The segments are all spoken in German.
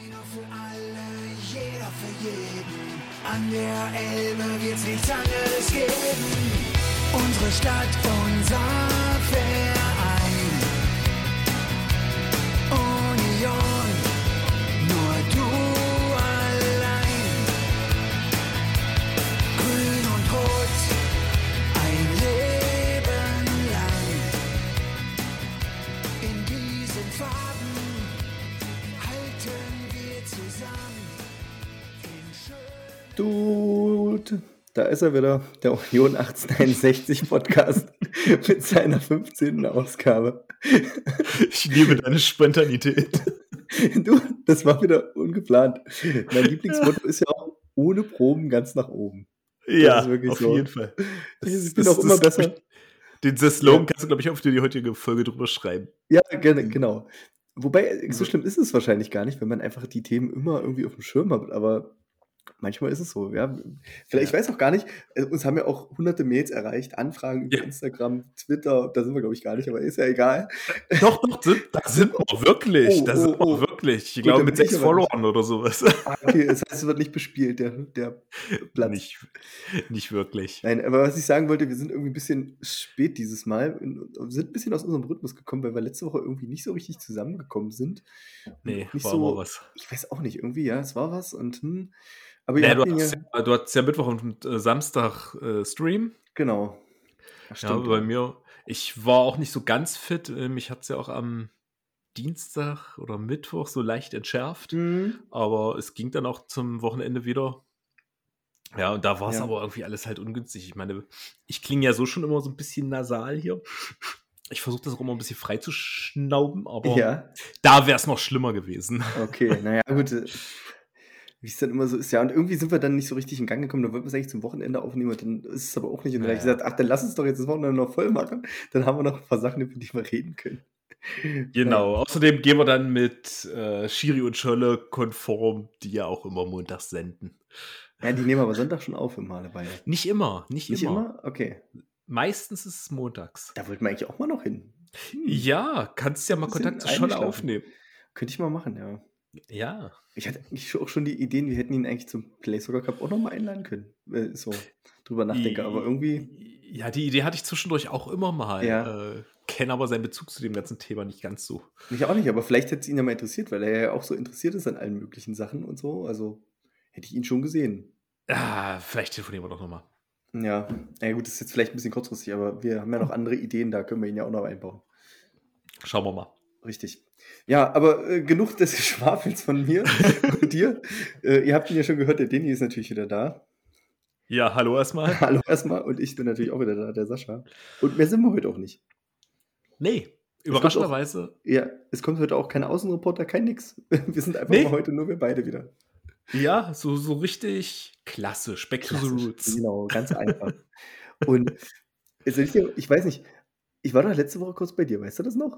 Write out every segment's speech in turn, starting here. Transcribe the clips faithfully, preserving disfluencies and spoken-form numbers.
Einer für alle, jeder für jeden. An der Elbe wird's nichts anderes geben. Unsere Stadt, unser Verein. Union, nur du allein. Grün und Rot, ein Leben lang. In diesen Farben halten wir zusammen. Dude, da ist er wieder, der Union achtzehnhunderteinundsechzig Podcast mit seiner fünfzehnten Ausgabe. Ich liebe deine Spontanität. Du, das war wieder ungeplant. Mein Lieblingsmotto ist ja auch ohne Proben ganz nach oben. Ja, Das ist wirklich auf so. jeden Fall. Das, Ich bin das, auch immer das, besser. Den den Slogan Ja. kannst du, glaube ich, auf die heutige Folge drüber schreiben. Ja, gerne, genau. Wobei, so schlimm ist es wahrscheinlich gar nicht, wenn man einfach die Themen immer irgendwie auf dem Schirm hat, aber manchmal ist es so, ja. Vielleicht, ich Ja. weiß auch gar nicht, äh, uns haben ja auch hunderte Mails erreicht, Anfragen über Ja. Instagram, Twitter, da sind wir, glaube ich, gar nicht, aber ist ja egal. Doch, doch, sind, da sind wir wirklich. Oh, Da sind oh, wir oh. wirklich. Ich Gut, glaube, dann mit bin ich sechs aber nicht. Followern oder sowas. Ah, okay, das heißt, es wird nicht bespielt, der, der Platz. Nicht, nicht wirklich. Nein, aber was ich sagen wollte, wir sind irgendwie ein bisschen spät dieses Mal. Wir sind ein bisschen aus unserem Rhythmus gekommen, weil wir letzte Woche irgendwie nicht so richtig zusammengekommen sind. Und Nee, auch nicht war immer so, was. ich weiß auch nicht, irgendwie, ja, es war was und hm. Aber ihr Nee, habt du ihn ja, hattest ja, du hattest ja Mittwoch und äh, Samstag äh, Stream. genau. Ach, Ja, stimmt, bei ja. mir. Ich war auch nicht so ganz fit. äh, Mich hat es ja auch am Dienstag oder Mittwoch so leicht entschärft. Mhm. Aber es ging dann auch zum Wochenende wieder. Ja, und da war es Ja. aber irgendwie alles halt ungünstig. Ich meine, ich klinge ja so schon immer so ein bisschen nasal hier. Ich versuche das auch immer ein bisschen frei zu schnauben, aber Ja, da wäre es noch schlimmer gewesen. okay, naja, gut. äh, Wie es dann immer so ist, ja. Und irgendwie sind wir dann nicht so richtig in Gang gekommen. Dann wollten wir es eigentlich zum Wochenende aufnehmen und dann ist es aber auch nicht. Und dann habe ich Naja, gesagt, ach, dann lass uns doch jetzt das Wochenende noch voll machen. Dann haben wir noch ein paar Sachen, über die wir reden können. Naja, genau. Außerdem gehen wir dann mit äh, Schiri und Scholle konform, die ja auch immer montags senden. ja, die nehmen aber Sonntag schon auf im Malebeil. Nicht immer, nicht Nicht immer. immer? Okay. Meistens ist es montags. Da wollten wir eigentlich auch mal noch hin. Hm, Ja, kannst ja mal bisschen Kontakt zu Scholle eingeschlafen. aufnehmen. Könnte ich mal machen, ja. Ja. Ich hatte eigentlich auch schon die Ideen, wir hätten ihn eigentlich zum Play Soccer Cup auch nochmal einladen können. Äh, so drüber nachdenke, aber irgendwie, Ja, die Idee hatte ich zwischendurch auch immer mal. ja, Äh, kenne aber seinen Bezug zu dem ganzen Thema nicht ganz so. mich auch nicht, aber vielleicht hätte es ihn ja mal interessiert, weil er ja auch so interessiert ist an allen möglichen Sachen und so. Also hätte ich ihn schon gesehen. Ah, vielleicht telefonieren wir doch nochmal. Ja, na ja, gut, das ist jetzt vielleicht ein bisschen kurzfristig, aber wir haben ja noch andere Ideen, da können wir ihn ja auch noch einbauen. Schauen wir mal. Richtig. Ja, aber äh, genug des Geschwafels von mir und dir. Äh, ihr habt ihn ja schon gehört, der Danny ist natürlich wieder da. Ja, hallo erstmal. Hallo erstmal und ich bin natürlich auch wieder da, der Sascha. Und mehr sind wir heute auch nicht. Nee, Es kommt auch, überraschenderweise. ja, es kommt heute auch kein Außenreporter, kein nix. Wir sind einfach mal Nee, heute nur wir beide wieder. ja, so, so richtig klassisch. Back to the Klassisch, roots. genau, ganz einfach. Und also ich, ich weiß nicht, ich war doch letzte Woche kurz bei dir, weißt du das noch?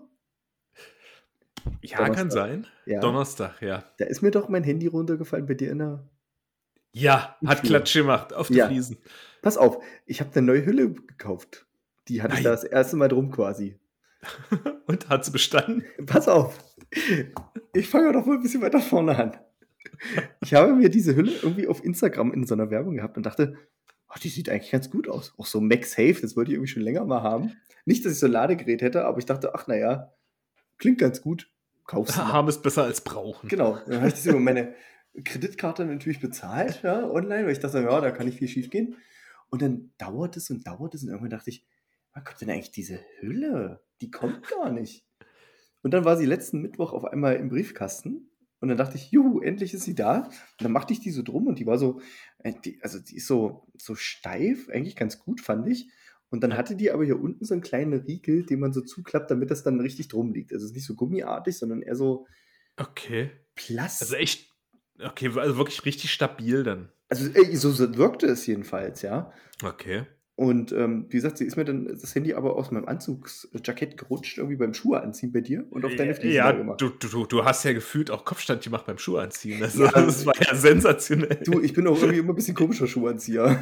Ja, kann Donnerstag. sein. Ja, Donnerstag, ja. da ist mir doch mein Handy runtergefallen bei dir in der Ja, im hat Flur. Klatsch gemacht auf die Ja, Fliesen. pass auf, ich habe eine neue Hülle gekauft. Die hatte ich da Nein. das erste Mal drum quasi. Und hat sie bestanden? Pass auf, ich fange doch mal ein bisschen weiter vorne an. Ich habe mir diese Hülle irgendwie auf Instagram in so einer Werbung gehabt und dachte, oh, die sieht eigentlich ganz gut aus. Auch so MagSafe, das wollte ich irgendwie schon länger mal haben. Nicht, dass ich so ein Ladegerät hätte, aber ich dachte, ach naja, klingt ganz gut, kaufst du mal. Haben es besser als brauchen. Genau, dann habe ich das über meine Kreditkarte natürlich bezahlt, ja, online, weil ich dachte, ja, da kann nicht viel schief gehen. Und dann dauert es und dauert es und irgendwann dachte ich, wann kommt denn eigentlich diese Hülle? Die kommt gar nicht. Und dann war sie letzten Mittwoch auf einmal im Briefkasten und dann dachte ich, juhu, endlich ist sie da. Und dann machte ich die so drum und die war so, äh, die, also die ist so, so steif, eigentlich ganz gut, fand ich. Und dann Ja. hatte die aber hier unten so einen kleinen Riegel, den man so zuklappt, damit das dann richtig drum liegt. Also es ist nicht so gummiartig, sondern eher so Okay. Also Plast. echt, okay, also wirklich richtig stabil dann. Also äh, so, so wirkte es jedenfalls, ja. Okay. Und ähm, wie gesagt, sie ist mir dann das Handy aber aus meinem Anzugsjackett gerutscht, irgendwie beim Schuhe anziehen bei dir und auf deine Fliesen Ja, da gemacht. du, du, du hast ja gefühlt auch Kopfstand gemacht beim Schuh anziehen. Also, Ja, das war ja sensationell. du, ich bin auch irgendwie immer ein bisschen komischer Schuhanzieher.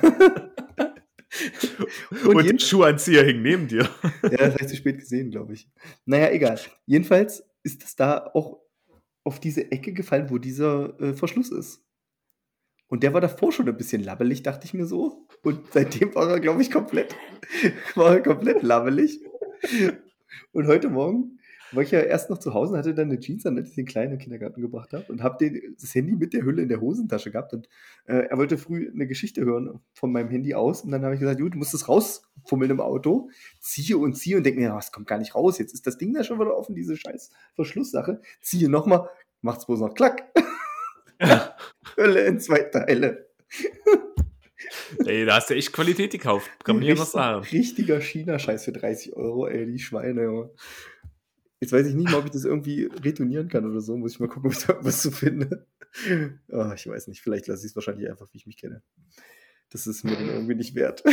Und, Und der jeden, Schuhanzieher hing neben dir. ja, das habe ich zu spät gesehen, glaube ich. Naja, egal. Jedenfalls ist das da auch auf diese Ecke gefallen, wo dieser äh, Verschluss ist. Und der war davor schon ein bisschen labbelig, dachte ich mir so. Und seitdem war er, glaube ich, komplett, war er komplett labbelig. Und heute Morgen war ich ja erst noch zu Hause und hatte dann eine Jeans an, als ich den Kleinen in den Kindergarten gebracht habe und habe das Handy mit der Hülle in der Hosentasche gehabt und äh, er wollte früh eine Geschichte hören von meinem Handy aus und dann habe ich gesagt, gut, du musst das rausfummeln im Auto, ziehe und ziehe und denke mir, es kommt gar nicht raus, jetzt ist das Ding da schon wieder offen, diese scheiß Verschlusssache, ziehe nochmal, macht's bloß noch klack. Hülle in zwei Teile. Ey, da hast du echt Qualität gekauft, kann man hier was sagen. Richtiger China-Scheiß für dreißig Euro, ey, die Schweine, Junge. Jetzt weiß ich nicht mal, ob ich das irgendwie retournieren kann oder so. Muss ich mal gucken, ob ich da was zu finde. Oh, ich weiß nicht. Vielleicht lasse ich es wahrscheinlich einfach, wie ich mich kenne. Das ist mir dann irgendwie nicht wert.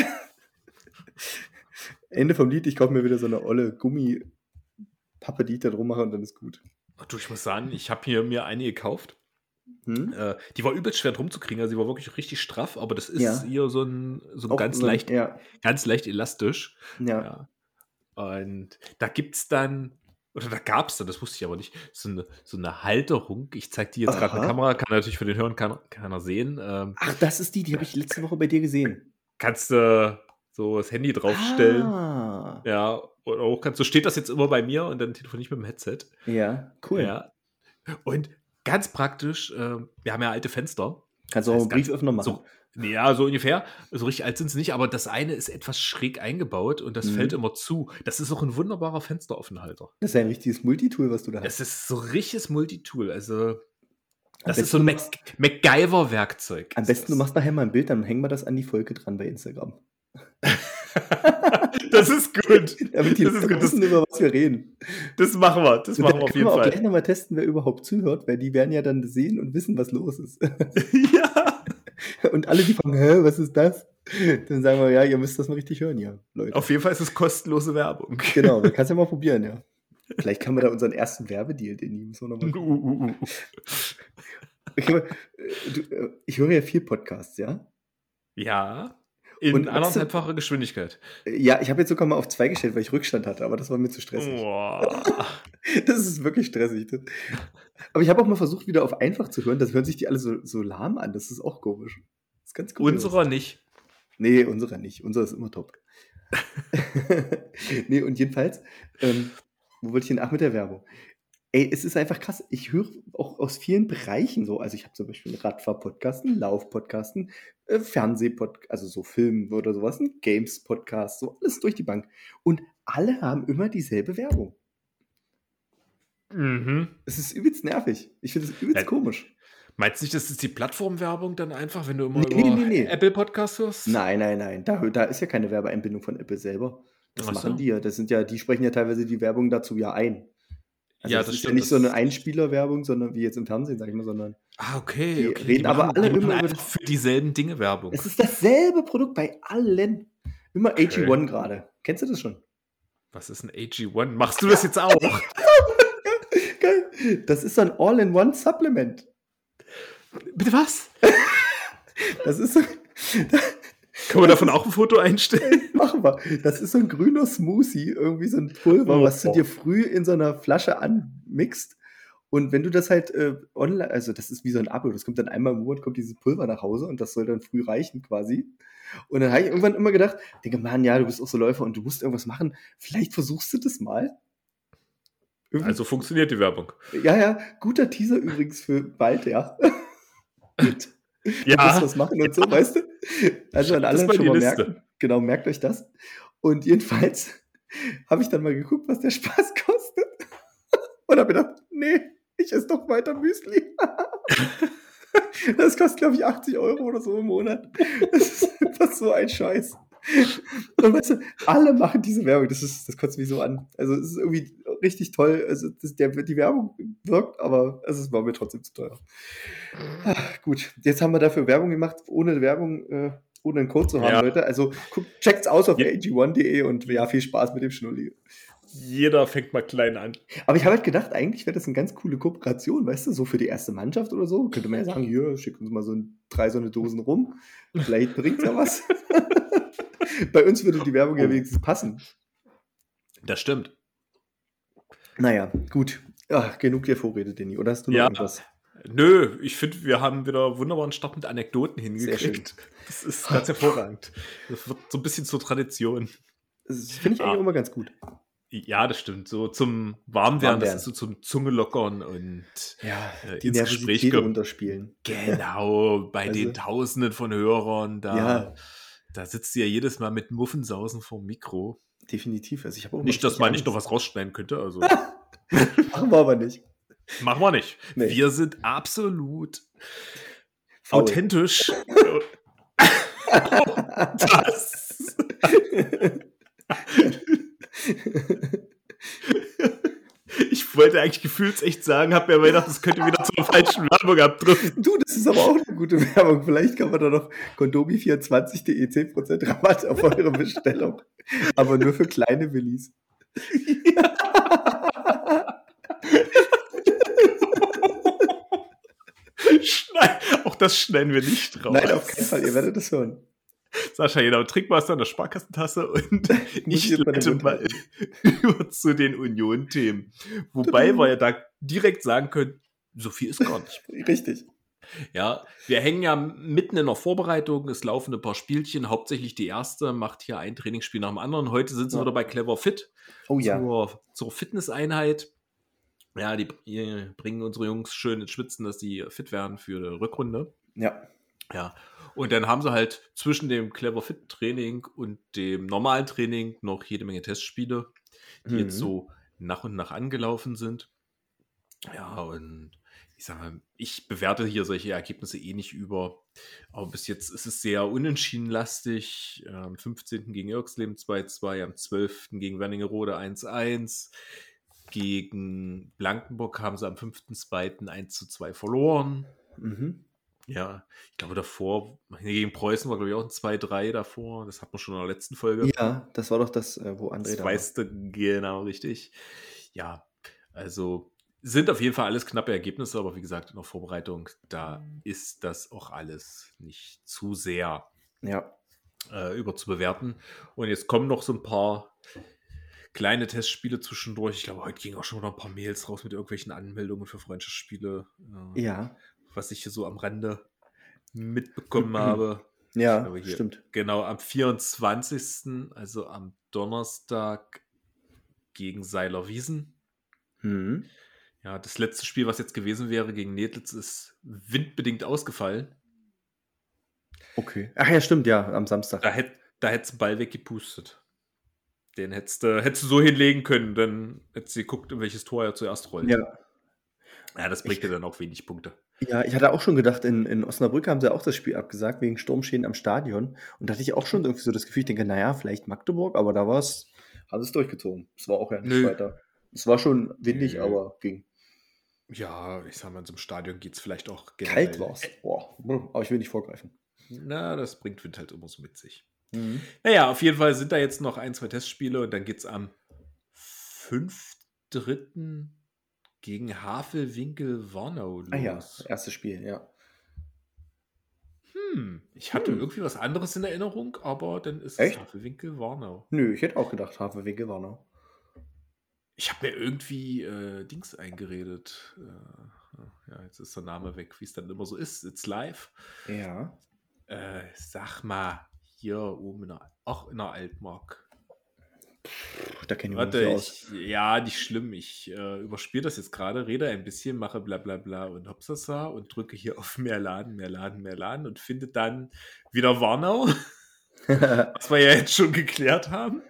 Ende vom Lied, ich kaufe mir wieder so eine olle Gummipappe, die ich da drum mache und dann ist gut. Ach du, ich muss sagen, ich habe hier mir eine gekauft. Hm? Äh, die war übelst schwer drum zu kriegen, also die war wirklich richtig straff, aber das ist Ja. hier so ein, so ein Auch ganz so ein- leicht, Ja, ganz leicht elastisch. ja. Ja. Und da gibt's dann, oder da gab's dann, das wusste ich aber nicht, so eine, so eine Halterung. Ich zeig die jetzt gerade in der Aha. Kamera, kann natürlich für den Hören keiner, keiner sehen. Ähm, Ach, das ist die, die habe ich letzte Woche bei dir gesehen. kannst du so das Handy draufstellen. Ah. Ja, oder auch kannst du, steht das jetzt immer bei mir und dann telefoniere ich mit dem Headset. Ja, cool. Ja. Und ganz praktisch, äh, wir haben ja alte Fenster. Kannst du auch Das einen heißt, Brieföffner machen. So, nee, ja, so ungefähr. So richtig alt sind sie nicht, aber das eine ist etwas schräg eingebaut und das Mhm. fällt immer zu. Das ist auch ein wunderbarer Fensteroffenhalter. Das ist ja ein richtiges Multitool, was du da hast. Es ist so richtiges Multitool. Also, Am das besten ist so ein du Mac machst- MacGyver-Werkzeug. Am ist besten, du das. machst nachher mal ein Bild, dann hängen wir das an die Folge dran bei Instagram. Das ist gut. Damit die Das ist Leute gut. Das, wissen, über was wir reden. das machen wir. Das Und machen dann wir auf können jeden wir auch Fall. gleich nochmal testen, wer überhaupt zuhört, weil die werden ja dann sehen und wissen, was los ist. Ja. Und alle, die fragen, hä, was ist das? Dann sagen wir, ja, ihr müsst das mal richtig hören, ja, Leute. Auf jeden Fall ist es kostenlose Werbung. Genau, du kannst ja mal probieren, ja. Vielleicht kann man da unseren ersten Werbedeal, den nehmen. So nochmal. Uh, uh, uh. Ich, höre- äh, du, äh, ich höre ja viel Podcasts, ja. Ja. In Und- anderthalbfacher Geschwindigkeit. Äh, Ja, ich habe jetzt sogar mal auf zwei gestellt, weil ich Rückstand hatte, aber das war mir zu stressig. Boah. Das ist wirklich stressig. Das. Aber ich habe auch mal versucht, wieder auf einfach zu hören. Das hören sich die alle so, so lahm an. Das ist auch komisch. Das ist ganz gut. Unserer nicht. Nee, unserer nicht. Unser ist immer top. Nee, und jedenfalls, ähm, wo wollte ich denn? Ach, mit der Werbung. Ey, es ist einfach krass. Ich höre auch aus vielen Bereichen so. Also ich habe zum Beispiel einen Radfahr-Podcast, einen Lauf-Podcast, einen äh, Fernseh-Podcast, also so Film oder sowas, einen Games-Podcast, so alles durch die Bank. Und alle haben immer dieselbe Werbung. Mhm. Es ist übelst nervig. Ich finde es übelst Ja. komisch. Meinst du nicht, das ist die Plattformwerbung dann einfach, wenn du immer Nee, über nee, nee. Apple Podcasts hörst? Nein, nein, nein. Da, da ist ja keine Werbeeinbindung von Apple selber. Das Ach so. machen die ja. Das sind ja, die sprechen ja teilweise die Werbung dazu ja ein. Also Ja, das, das ist stimmt, ja nicht so das- eine Einspieler-Werbung, sondern wie jetzt im Fernsehen, sag ich mal, sondern Ah, okay. Die okay. reden aber machen- alle die machen immer über einfach für dieselben Dinge Werbung. es ist dasselbe Produkt bei allen. Immer Okay. A G eins gerade. Kennst du das schon? Was ist ein A G eins? Machst du das jetzt auch? Geil. Das ist so ein All-in-One-Supplement. Bitte was? Das ist so, Kann man davon auch ein Foto einstellen? machen wir. Das ist so ein grüner Smoothie, irgendwie so ein Pulver, Oh. was du dir früh in so einer Flasche anmixt. Und wenn du das halt äh, online, also das ist wie so ein Abo, das kommt dann einmal im Monat, kommt dieses Pulver nach Hause und das soll dann früh reichen quasi. Und dann habe ich irgendwann immer gedacht, denke, Mann, ja, du bist auch so Läufer und du musst irgendwas machen. Vielleicht versuchst du das mal. Irgendwie- Also funktioniert die Werbung. ja, ja, guter Teaser übrigens für bald, ja. Gut. Du Ja. musst was machen und so, weißt du? Also an Schreibt das alle mal schon in mal die Liste. merken. Genau, merkt euch das. Und jedenfalls habe ich dann mal geguckt, was der Spaß kostet. Und habe gedacht, nee, ich esse doch weiter Müsli. Das kostet, glaube ich, achtzig Euro oder so im Monat. Das ist einfach so ein Scheiß. Und weißt du, alle machen diese Werbung. Das, ist, das kotzt mich so an. Also es ist irgendwie richtig toll. Also das, der, die Werbung wirkt, aber es war mir trotzdem zu teuer. Ach, gut, jetzt haben wir dafür Werbung gemacht, ohne Werbung, äh, ohne einen Code zu haben, Ja. Leute. Also guckt, checkt's aus auf Ja. a g one punkt de und ja, viel Spaß mit dem Schnulli. Jeder fängt mal klein an. Aber ich habe halt gedacht, eigentlich wäre das eine ganz coole Kooperation, weißt du, so für die erste Mannschaft oder so. Könnte man ja sagen, hier, schick uns mal so ein, drei so eine Dosen rum. Vielleicht bringt's ja was. Bei uns würde die Werbung ja wenigstens passen. Das stimmt. Naja, gut. Ja, genug der Vorrede, Danny. Oder hast du noch Ja, irgendwas? nö, ich finde, wir haben wieder wunderbaren Start mit Anekdoten Sehr schön. hingekriegt. Das ist ganz hervorragend. Das wird so ein bisschen zur Tradition. Das finde ich eigentlich Ah. immer ganz gut. Ja, das stimmt. So zum Warmwerden, das Warmwerden. ist so zum Zungelockern und Ja, äh, die ins Gespräch Nervosität kommen. runterspielen. Genau, bei Also- den Tausenden von Hörern, da, Ja. da sitzt du ja jedes Mal mit Muffensausen vorm Mikro. Definitiv. Also ich habe auch Nicht, immer dass man nicht Angst. noch was rausschneiden könnte, also Machen wir aber nicht. machen wir nicht. Nee. Wir sind absolut Faul. authentisch. Das. Ich wollte eigentlich gefühlsecht sagen, habe mir aber gedacht, das könnte wieder zur falschen Werbung abdriften. Du, das ist aber auch eine gute Werbung. Vielleicht kann man da noch kondomi vierundzwanzig punkt de zehn Prozent Rabatt auf eure Bestellung. Aber nur für kleine Willis. Schneid, auch das schneiden wir nicht raus. Nein, auf keinen Fall. Ihr werdet das hören. Sascha, genau, trink mal aus deiner Sparkassentasse und Muss ich jetzt mal den leite Mund mal über zu den Union-Themen. Wobei wir ja da direkt sagen können, so viel ist gar nicht. Richtig. Ja, wir hängen ja mitten in der Vorbereitung, es laufen ein paar Spielchen, hauptsächlich die erste macht hier ein Trainingsspiel nach dem anderen. Heute sind sie Ja. wieder bei Clever Fit Oh ja. zur, zur Fitnesseinheit. Ja, die, die bringen unsere Jungs schön ins Schwitzen, dass die fit werden für die Rückrunde. Ja. Ja, und dann haben sie halt zwischen dem Clever Fit Training und dem normalen Training noch jede Menge Testspiele, die Mhm. jetzt so nach und nach angelaufen sind. Ja, und ich sage mal, ich bewerte hier solche Ergebnisse eh nicht über. Aber bis jetzt ist es sehr unentschiedenlastig. Am fünfzehnten gegen Irksleben zwei zwei, am zwölften gegen Wernigerode eins eins. Gegen Blankenburg haben sie am fünften zweiten eins zu zwei verloren. Mhm. Ja, ich glaube davor, gegen Preußen war glaube ich auch ein zwei drei davor. Das hat man schon in der letzten Folge. Ja, das war doch das, äh, wo André Das da war. weißt du genau richtig. Ja, also sind auf jeden Fall alles knappe Ergebnisse, aber wie gesagt, in der Vorbereitung, da ist das auch alles nicht zu sehr Ja. äh, überzubewerten. Und jetzt kommen noch so ein paar kleine Testspiele zwischendurch. Ich glaube, heute gingen auch schon wieder ein paar Mails raus mit irgendwelchen Anmeldungen für Freundschaftsspiele, äh, Ja. was ich hier so am Rande mitbekommen habe. Ja, Aber hier- stimmt. Genau, am vierundzwanzigsten, also am Donnerstag gegen Seilerwiesen. Mhm. Ja, das letzte Spiel, was jetzt gewesen wäre gegen Nedlitz, ist windbedingt ausgefallen. Okay. Ach ja, stimmt, ja, am Samstag. Da hätt, da hättest du den Ball weggepustet. Den hättest du, hättest du so hinlegen können, dann hättest du geguckt, in welches Tor er zuerst rollt. Ja. Ja, das bringt dir dann auch wenig Punkte. Ja, ich hatte auch schon gedacht, in, in Osnabrück haben sie auch das Spiel abgesagt, wegen Sturmschäden am Stadion. Und da hatte ich auch schon irgendwie so das Gefühl, ich denke, naja, vielleicht Magdeburg, aber da war es, haben sie es durchgezogen. Es war auch ja nicht Nö. weiter. Es war schon windig, Nö. aber ging. Ja, ich sag mal, in so einem Stadion geht es vielleicht auch generell. Kalt war es. Boah, aber ich will nicht vorgreifen. Na, das bringt Wind halt immer so mit sich. Mhm. Naja, auf jeden Fall sind da jetzt noch ein, zwei Testspiele und dann geht es am fünften dritten gegen Havelwinkel-Warnau los. Ah ja, erstes Spiel, ja. Hm, ich hatte Hm. irgendwie was anderes in Erinnerung, aber dann ist Echt? es Havelwinkel-Warnau. Nö, ich hätte auch gedacht, Havelwinkel Warnau. Ich habe mir irgendwie äh, Dings eingeredet. Äh, ja, jetzt ist der Name weg, wie es dann immer so ist. It's live. Ja. Äh, sag mal, hier oben in der, auch in der Altmark. Puh, da kenne ich mich Warte, nicht aus. ich, ja, nicht schlimm. Ich äh, überspiele das jetzt gerade, rede ein bisschen, mache bla bla bla und hopsasa und drücke hier auf mehr Laden, mehr Laden, mehr Laden und finde dann wieder Warnau, was wir ja jetzt schon geklärt haben.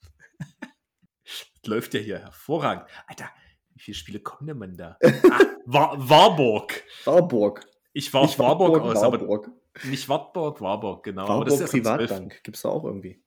Das läuft ja hier hervorragend. Alter, wie viele Spiele kommen denn man da? Ah, War, Warburg. Warburg. Ich war auf Nicht Warburg, Warburg, aus, aber Warburg. nicht Wartburg, Warburg, genau. Aber das Warburg ist erst am zwölften Privatbank. Gibt es da auch irgendwie?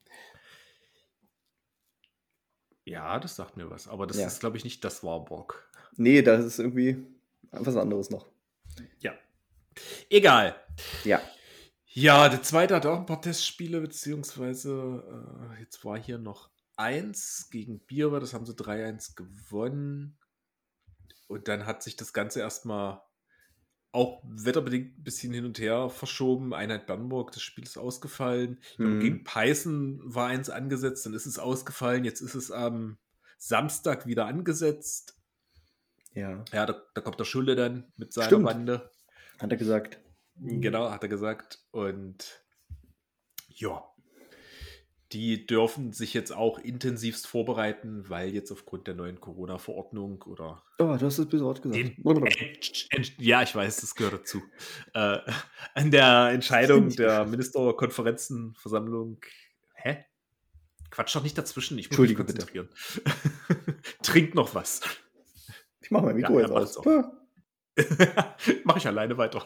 Ja, das sagt mir was. Aber das Ja. ist, glaube ich, nicht das Warburg. Nee, das ist irgendwie was anderes noch. Ja. Egal. Ja. Ja, der zweite hat auch ein paar Testspiele, beziehungsweise äh, jetzt war hier noch eins gegen Bieber, das haben sie drei eins gewonnen. Und dann hat sich das Ganze erstmal auch wetterbedingt ein bisschen hin und her verschoben. Einheit Bernburg, das Spiel ist ausgefallen. Ich glaube, Mhm. gegen Peißen war eins angesetzt, dann ist es ausgefallen. Jetzt ist es am Samstag wieder angesetzt. Ja. Ja, da, da kommt der Schulde dann mit seiner Stimmt. Bande. Hat er gesagt. Genau, hat er gesagt. Und ja, die dürfen sich jetzt auch intensivst vorbereiten, weil jetzt aufgrund der neuen Corona-Verordnung oder Oh, du hast es bis Wort gesagt. den, Ent- Ent- ja, ich weiß, das gehört dazu. Äh, an der Entscheidung nicht der beschissen. Ministerkonferenzenversammlung. Hä? Quatsch doch nicht dazwischen, ich muss mich Entschuldige bitte. konzentrieren. Trink noch was. Ich mach mein Mikro Ja, jetzt er macht's aus. auch. Mache ich alleine weiter.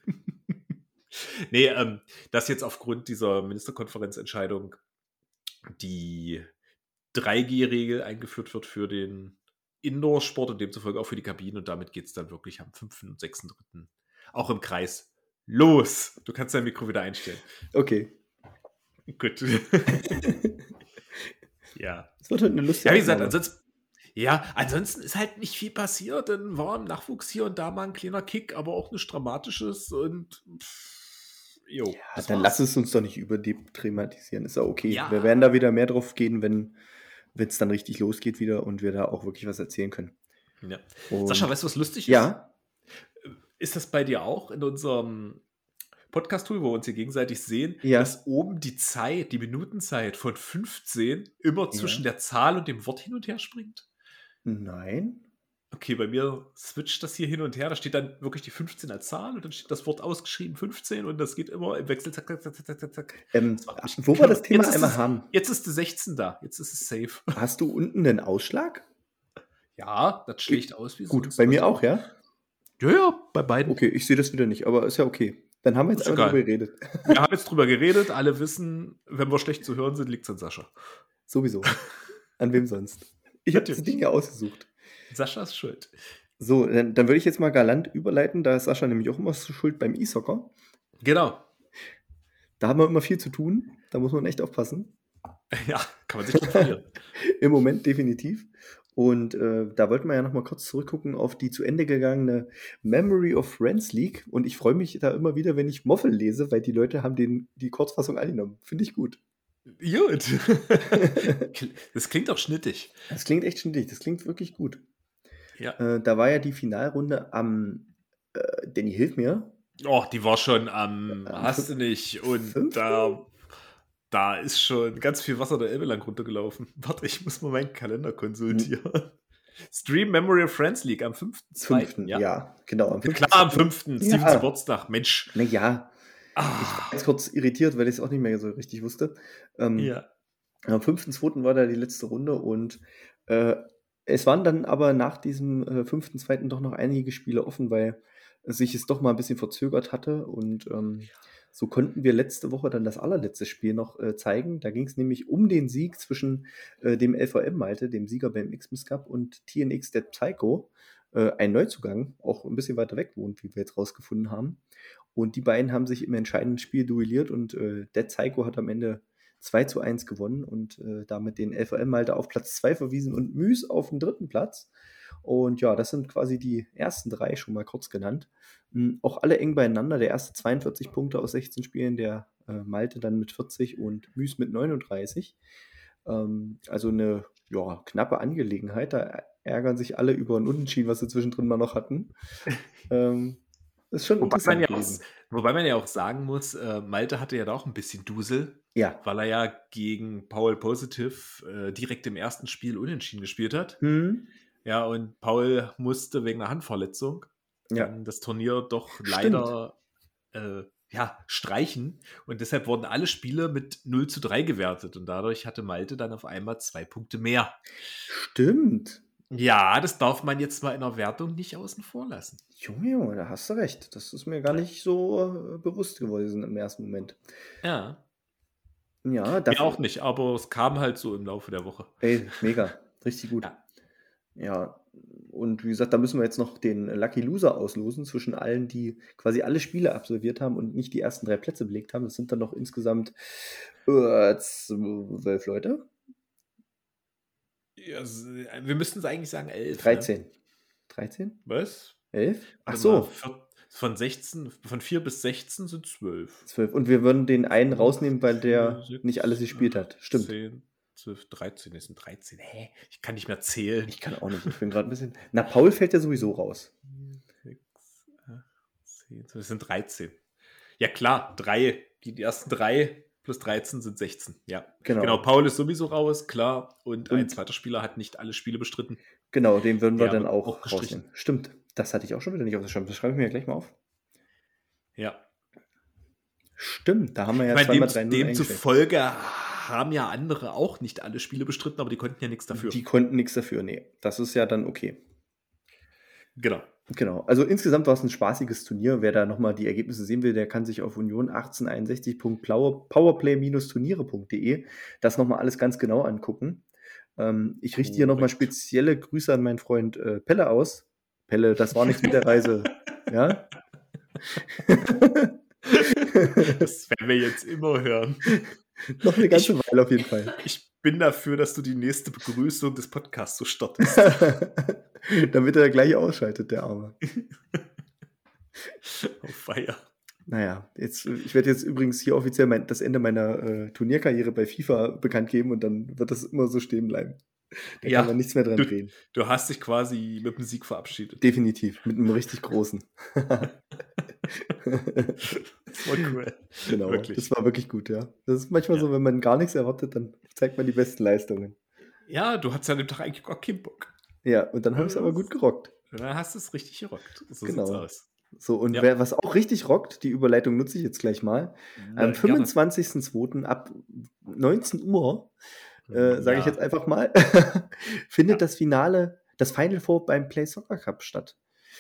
Nee, ähm, dass jetzt aufgrund dieser Ministerkonferenzentscheidung die drei G-Regel eingeführt wird für den Indoor-Sport und demzufolge auch für die Kabinen und damit geht es dann wirklich am fünften und sechsten dritten auch im Kreis los. Du kannst dein Mikro wieder einstellen. Okay. Gut. Ja. Es wird halt eine lustige Ja, wie gesagt, Aufnahme. ansonsten, ja, ansonsten ist halt nicht viel passiert. Dann war im Nachwuchs hier und da mal ein kleiner Kick, aber auch nichts Dramatisches und pff, jo, Ja, das dann war's. lass es uns doch nicht überdramatisieren. Ist ja okay. Ja. Wir werden da wieder mehr drauf gehen, wenn es dann richtig losgeht wieder und wir da auch wirklich was erzählen können. Ja. Und Sascha, weißt du, was lustig ist? ja, Ist das bei dir auch in unserem Podcast-Tool, wo wir uns hier gegenseitig sehen, Ja. dass oben die Zeit, die Minutenzeit von fünfzehn immer zwischen der Zahl und dem Wort hin und her springt? nein. Okay, bei mir switcht das hier hin und her. Da steht dann wirklich die fünfzehn als Zahl und dann steht das Wort ausgeschrieben fünfzehn und das geht immer im Wechsel. Zack, zack, zack, zack, zack, zack. Ähm, Das macht mich wo wir das kirre. Thema Jetzt ist einmal es- haben, Jetzt ist die sechzehn da. Jetzt ist es safe. hast du unten einen Ausschlag? Ja, das schlägt aus wie Gut, sonst bei was. mir auch, ja? Ja, ja, bei beiden. Okay, ich sehe das wieder nicht, aber ist ja okay. Dann haben wir jetzt Ist einfach egal. drüber geredet. Wir haben jetzt drüber geredet. Alle wissen, wenn wir schlecht zu hören sind, liegt es an Sascha. Sowieso. An wem sonst? Ich habe das Natürlich. Ding ja ausgesucht. Sascha ist schuld. So, dann, dann würde ich jetzt mal galant überleiten, da ist Sascha nämlich auch immer so schuld beim E-Soccer. Genau. Da haben wir immer viel zu tun. Da muss man echt aufpassen. Ja, kann man sich nicht verlieren. Im Moment definitiv. Und äh, da wollten wir ja nochmal kurz zurückgucken auf die zu Ende gegangene Memory of Friends League. Und ich freue mich da immer wieder, wenn ich Moffel lese, weil die Leute haben den, die Kurzfassung angenommen. Finde ich gut. Gut. Das klingt auch schnittig. Das klingt echt schnittig. Das klingt wirklich gut. Ja. Äh, da war ja die Finalrunde am, äh, Danny, hilf mir. Oh, die war schon am, Am hast du fünf- nicht. Und fünften? da, da ist schon ganz viel Wasser der Elbe lang runtergelaufen. Warte, ich muss mal meinen Kalender konsultieren. Stream Memory of Friends League am fünften zweiten Fünften, ja. genau. Am Klar, am fünften Ja. Stevens Geburtstag. Mensch. Naja, ich Ah, war jetzt kurz irritiert, weil ich es auch nicht mehr so richtig wusste. Ähm, ja. Am fünften zweiten war da die letzte Runde und äh, es waren dann aber nach diesem äh, fünften zweiten doch noch einige Spiele offen, weil sich es doch mal ein bisschen verzögert hatte und ähm, so konnten wir letzte Woche dann das allerletzte Spiel noch äh, zeigen. Da ging es nämlich um den Sieg zwischen äh, dem L V M Malte, dem Sieger beim X-Miss Cup, und T N X Dead Psycho, äh, ein Neuzugang, auch ein bisschen weiter weg wohnt, wie wir jetzt rausgefunden haben. Und die beiden haben sich im entscheidenden Spiel duelliert und äh, Dead Psycho hat am Ende zwei zu eins gewonnen und äh, damit den L V M Malte auf Platz zwei verwiesen und Müs auf den dritten Platz. Und ja, das sind quasi die ersten drei schon mal kurz genannt. Mhm, auch alle eng beieinander. Der erste zweiundvierzig Punkte aus sechzehn Spielen, der äh, Malte dann mit vierzig und Müs mit neununddreißig. Ähm, also eine ja, knappe Angelegenheit. Da ärgern sich alle über ein Unentschieden, was sie zwischendrin mal noch hatten. ähm, das ist schon Wobei man, interessant ja auch, gewesen. wobei man ja auch sagen muss, äh, Malte hatte ja da auch ein bisschen Dusel, Ja. weil er ja gegen Paul Positive äh, direkt im ersten Spiel unentschieden gespielt hat. Hm. Ja, und Paul musste wegen einer Handverletzung Ja. dann das Turnier doch Stimmt. leider äh, ja, streichen. Und deshalb wurden alle Spiele mit null zu drei gewertet. Und dadurch hatte Malte dann auf einmal zwei Punkte mehr. Stimmt. Ja, das darf man jetzt mal in der Wertung nicht außen vor lassen. Junge, Junge, da hast du recht. Das ist mir gar nicht so äh, bewusst gewesen im ersten Moment. Ja, Ja, mir dafür, auch nicht, aber es kam halt so im Laufe der Woche. ey, mega. Richtig gut. Ja. Ja, und wie gesagt, da müssen wir jetzt noch den Lucky Loser auslosen zwischen allen, die quasi alle Spiele absolviert haben und nicht die ersten drei Plätze belegt haben. Das sind dann noch insgesamt äh, zwölf Leute. Ja, s- wir müssten es eigentlich sagen elf. Ne? dreizehn. dreizehn? Was? elf? Ach Warte so, mal, vier- Von sechzehn, von vier bis sechzehn sind zwölf. zwölf. Und wir würden den einen rausnehmen, weil der Vier, sechs, nicht alles gespielt hat. Stimmt. zehn. zwölf, dreizehn, das sind dreizehn. Hä? Ich kann nicht mehr zählen. Ich kann auch nicht. Ich bin gerade ein bisschen. Na, Paul fällt ja sowieso raus. sechs, acht, zehn, das sind dreizehn. Ja, klar, drei. Die, die ersten drei plus dreizehn sind sechzehn. Ja, Genau. genau. Paul ist sowieso raus, klar. Und, Und- ein zweiter Spieler hat nicht alle Spiele bestritten. Genau, den würden wir Der dann wird auch, auch gestrichen. rausnehmen. Stimmt. Das hatte ich auch schon wieder nicht auf der Schirm. Das schreibe ich mir ja gleich mal auf. Ja. Stimmt, da haben wir ja Ich meine, zweimal dem, drei null eingestellt. demzufolge haben ja andere auch nicht alle Spiele bestritten, aber die konnten ja nichts dafür. Die konnten nichts dafür, nee. Das ist ja dann okay. Genau. Genau. Also insgesamt war es ein spaßiges Turnier. Wer da nochmal die Ergebnisse sehen will, der kann sich auf union achtzehnhunderteinundsechzig punkt powerplay Turniere punkt de das nochmal alles ganz genau angucken. Ähm, ich richte hier nochmal Korrekt. spezielle Grüße an meinen Freund äh, Pelle aus. Pelle, das war nichts mit der Reise. Ja? Das werden wir jetzt immer hören. Noch eine ganze Ich- Weile auf jeden Fall. Ich bin dafür, dass du die nächste Begrüßung des Podcasts so startest. Damit er gleich ausschaltet, der Arme. Auf Feier. Naja, jetzt, ich werde jetzt übrigens hier offiziell mein, das Ende meiner äh, Turnierkarriere bei FIFA bekannt geben und dann wird das immer so stehen bleiben. Da Ja, kann man nichts mehr dran du- drehen. Du hast dich quasi mit dem Sieg verabschiedet. Definitiv, mit einem richtig großen. Das war cool. Genau, Wirklich. das war wirklich gut, ja. Das ist manchmal Ja. so, wenn man gar nichts erwartet, dann zeigt man die besten Leistungen. Ja, du hattest ja an dem Tag eigentlich gar keinen Bock. Ja, und dann habe ich es aber gut gerockt. Dann hast du es richtig gerockt. So Genau. sieht's aus. So, und Ja. wer, was auch richtig rockt, die Überleitung nutze ich jetzt gleich mal. Na, Am gerne. fünfundzwanzigsten zweiten ab neunzehn Uhr, äh, sage ich Ja. jetzt einfach mal, findet Ja. das Finale, das Final Four beim Play Soccer Cup statt.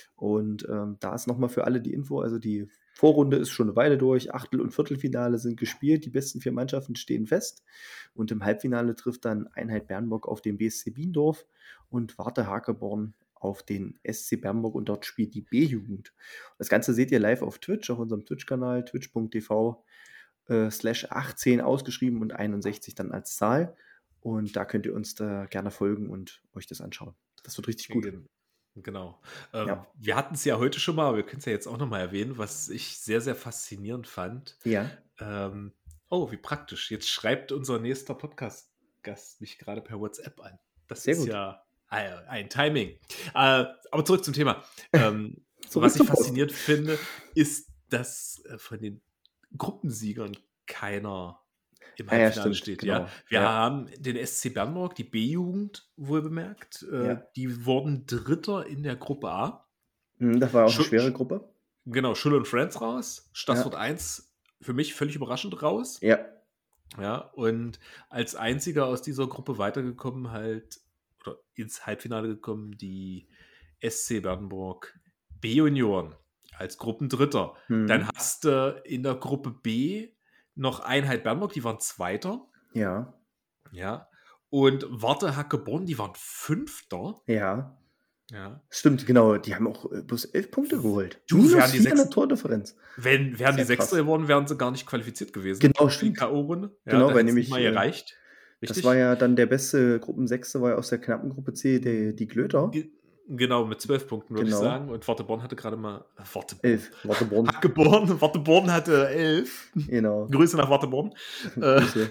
Und ähm, da ist nochmal für alle die Info, also die Vorrunde ist schon eine Weile durch, Achtel- und Viertelfinale sind gespielt, die besten vier Mannschaften stehen fest und im Halbfinale trifft dann Einheit Bernburg auf den B S C Biendorf und Warte Hakeborn auf den S C Bernburg und dort spielt die B-Jugend. Das Ganze seht ihr live auf Twitch, auf unserem Twitch-Kanal, twitch punkt tv äh, slash achtzehn ausgeschrieben und einundsechzig dann als Zahl. Und da könnt ihr uns da gerne folgen und euch das anschauen. Das wird richtig gut. Gen- Genau. Ähm, Ja. Wir hatten es ja heute schon mal, aber wir können es ja jetzt auch nochmal erwähnen, was ich sehr, sehr faszinierend fand. Ja, Ähm, oh, wie praktisch. Jetzt schreibt unser nächster Podcast-Gast mich gerade per WhatsApp an. Das Sehr ist gut. ja ein, ein Timing. Äh, aber zurück zum Thema. Ähm, Zurück was ich zur Post. faszinierend finde, ist, dass äh, von den Gruppensiegern keiner im Ah ja, Halbfinale stimmt, steht. genau. Ja? Wir Ja. haben den S C Bernburg, die B-Jugend wohl bemerkt. Äh, Ja. Die wurden Dritter in der Gruppe A. Hm, das war auch eine Schu- schwere Gruppe. Genau, Schull und Friends raus. Stassfurt eins für mich völlig überraschend raus. Ja, Ja, und als einziger aus dieser Gruppe weitergekommen halt, oder ins Halbfinale gekommen, die S C Bernburg B-Union als Gruppendritter. hm. Dann hast du in der Gruppe B noch Einheit Bernburg, die waren Zweiter. ja, Ja. Und Warte Hackeborn, die waren Fünfter. ja. Ja. Stimmt, genau. Die haben auch äh, bloß elf Punkte geholt. Du, Minus wären die vier in der sechsten- Tordifferenz. Wenn, wären die Sehr krass. Sechster geworden, wären sie gar nicht qualifiziert gewesen. Genau, für die stimmt. K O-Runde. Ja, Genau, da weil hätt's nämlich, nicht mal äh, gereicht. Richtig? Das war ja dann der beste Gruppensechste, war ja aus der knappen Gruppe C, die, die Glöter. Ge- Genau, mit zwölf Punkten, würde Genau. ich sagen. Und Warteborn hatte gerade mal. Äh, Warteborn. Elf. Warteborn. Hackeborn. Warteborn hatte elf. Genau. Grüße nach Warteborn. Äh, Grüße.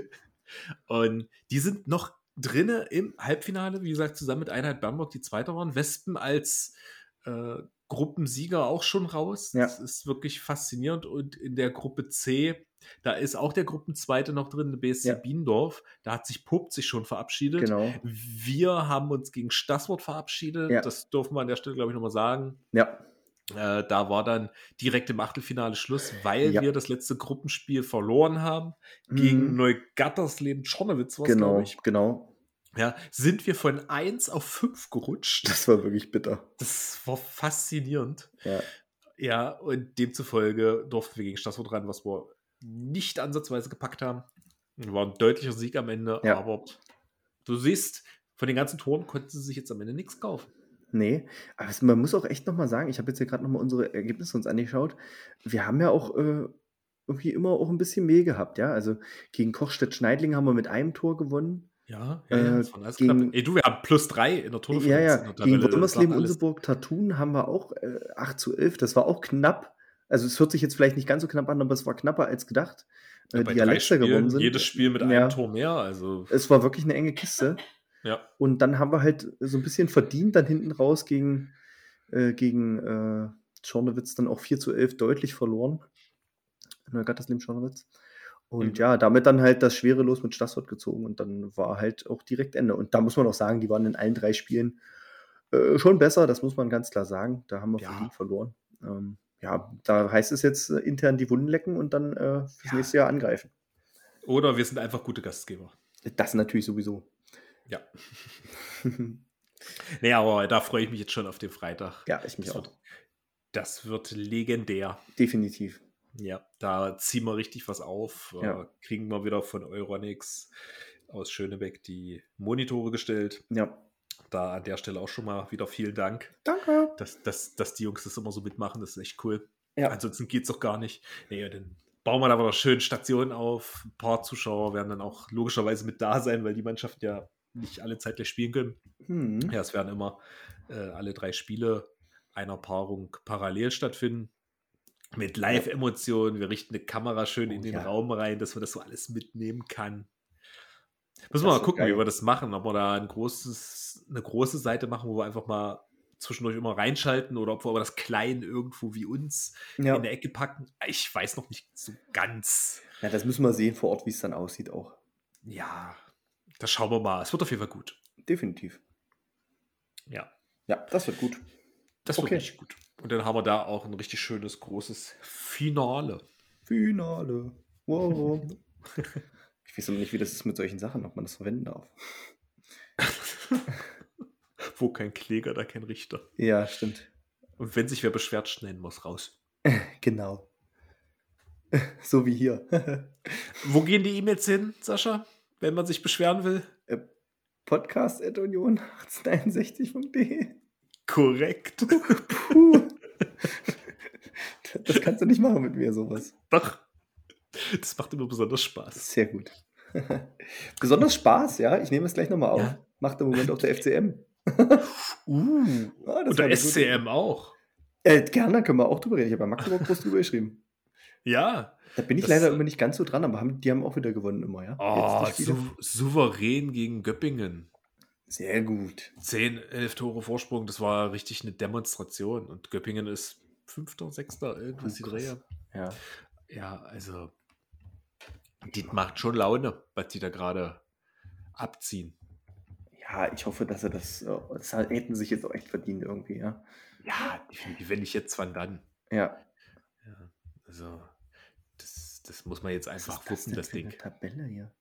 und die sind noch drinne im Halbfinale, wie gesagt, zusammen mit Einheit Bernburg, die Zweiter waren. Wespen als äh, Gruppensieger auch schon raus. Ja. Das ist wirklich faszinierend. Und in der Gruppe C, da ist auch der Gruppenzweite noch drin, der B S C Ja. Biendorf. Da hat sich Popt sich schon verabschiedet. Genau. Wir haben uns gegen Stasswort verabschiedet. Ja. Das dürfen wir an der Stelle, glaube ich, nochmal sagen. Ja. Äh, da war dann direkt im Achtelfinale Schluss, weil Ja. wir das letzte Gruppenspiel verloren haben. Gegen Mhm. Neugattersleben-Schornewitz war es, Genau, glaube ich. genau. Ja, sind wir von eins auf fünf gerutscht. Das war wirklich bitter. Das war faszinierend. Ja. Ja, und demzufolge durften wir gegen Stasswort ran, was wir nicht ansatzweise gepackt haben. War ein deutlicher Sieg am Ende, Ja. aber du siehst, von den ganzen Toren konnten sie sich jetzt am Ende nichts kaufen. Nee, aber es, man muss auch echt nochmal sagen, ich habe jetzt hier gerade nochmal unsere Ergebnisse uns angeschaut. Wir haben ja auch äh, irgendwie immer auch ein bisschen Mehl gehabt, ja. Also gegen Kochstedt-Schneidling haben wir mit einem Tor gewonnen. Ja, ja, Äh, ja, das war alles gegen- knapp. Ey, du, wir haben plus drei in der Tordifferenz. Ja, in der ja, gegen Tabelle. Das Wolmersleben, sagt alles. Unseburg, Tartun haben wir auch äh, acht zu elf. Das war auch knapp. Also es hört sich jetzt vielleicht nicht ganz so knapp an, aber es war knapper als gedacht, Ja, äh, bei die ja drei letzter geworden Spielen, sind. jedes Spiel mit einem Ja, Tor mehr. Also, es war wirklich eine enge Kiste. ja. Und dann haben wir halt so ein bisschen verdient dann hinten raus gegen, äh, gegen äh, Czornowitz dann auch vier zu elf deutlich verloren. Neugattersheim Czornowitz. Und Mhm. ja, damit dann halt das schwere Los mit Stassort gezogen und dann war halt auch direkt Ende. Und da muss man auch sagen, die waren in allen drei Spielen äh, schon besser, das muss man ganz klar sagen. Da haben wir Ja. verdient verloren. Ähm, ja, da heißt es jetzt äh, intern die Wunden lecken und dann äh, fürs Ja. nächste Jahr angreifen. Oder wir sind einfach gute Gastgeber. Das natürlich sowieso. Ja. Nee, aber da freue ich mich jetzt schon auf den Freitag. Ja, ich mich Das auch. wird, das wird legendär. Definitiv. Ja, da ziehen wir richtig was auf. Ja. Äh, kriegen wir wieder von Euronics aus Schönebeck die Monitore gestellt. Ja. Da an der Stelle auch schon mal wieder vielen Dank, Danke. dass, dass, dass die Jungs das immer so mitmachen. Das ist echt cool. Ja. Ansonsten geht es doch gar nicht. Nee, dann bauen wir da wieder schön Stationen auf. Ein paar Zuschauer werden dann auch logischerweise mit da sein, weil die Mannschaften ja nicht alle zeitgleich spielen können. Hm. Ja, es werden immer äh, alle drei Spiele einer Paarung parallel stattfinden. Mit Live-Emotionen. Wir richten eine Kamera schön Oh, in den ja. Raum rein, dass man das so alles mitnehmen kann. Müssen Das wir mal wird gucken, geil. wie wir das machen. Ob wir da ein großes, eine große Seite machen, wo wir einfach mal zwischendurch immer reinschalten oder ob wir aber das Klein irgendwo wie uns Ja. in der Ecke packen. Ich weiß noch nicht so ganz. Ja, das müssen wir sehen vor Ort, wie es dann aussieht auch. Ja, das schauen wir mal. Es wird auf jeden Fall gut. Definitiv. Ja, Ja, das wird gut. das wird Okay. richtig gut. Und dann haben wir da auch ein richtig schönes, großes Finale. Finale. Wow. Ich weiß aber nicht, wie das ist mit solchen Sachen, ob man das verwenden darf. Wo kein Kläger, da kein Richter. Ja, stimmt. Und wenn sich wer beschwert, schneiden wir es raus. Genau. So wie hier. Wo gehen die E-Mails hin, Sascha, wenn man sich beschweren will? podcast at union achtzehnhunderteinundsechzig punkt de. Korrekt. Puh. Das kannst du nicht machen mit mir, sowas. Doch. Das macht immer besonders Spaß. Sehr gut. Besonders Spaß, ja. Ich nehme es gleich nochmal auf. Ja. Macht im Moment auch der F C M. Uh. Ah, das Und war der eine S C M auch. Äh, gerne, können wir auch drüber reden. Ich habe bei Magdeburg groß drüber geschrieben. Ja. Da bin ich Das- leider immer nicht ganz so dran, aber haben, die haben auch wieder gewonnen immer, ja. Oh, Jetzt nicht viele. sou souverän gegen Göppingen. Sehr gut. zehn, elf Tore Vorsprung, das war richtig eine Demonstration. Und Göppingen ist Fünfter, Sechster, irgendwas die Oh, krass. Dreher. Ja. Ja, also, die macht schon Laune, was die da gerade abziehen. Ja, ich hoffe, dass sie das, äh, das hätten sich jetzt auch echt verdient irgendwie, ja. Ja, definitiv. Wenn nicht jetzt, wann dann? Ja. Ja, also, das, das muss man jetzt Was einfach ist das gucken, denn das für eine Ding. Tabelle hier?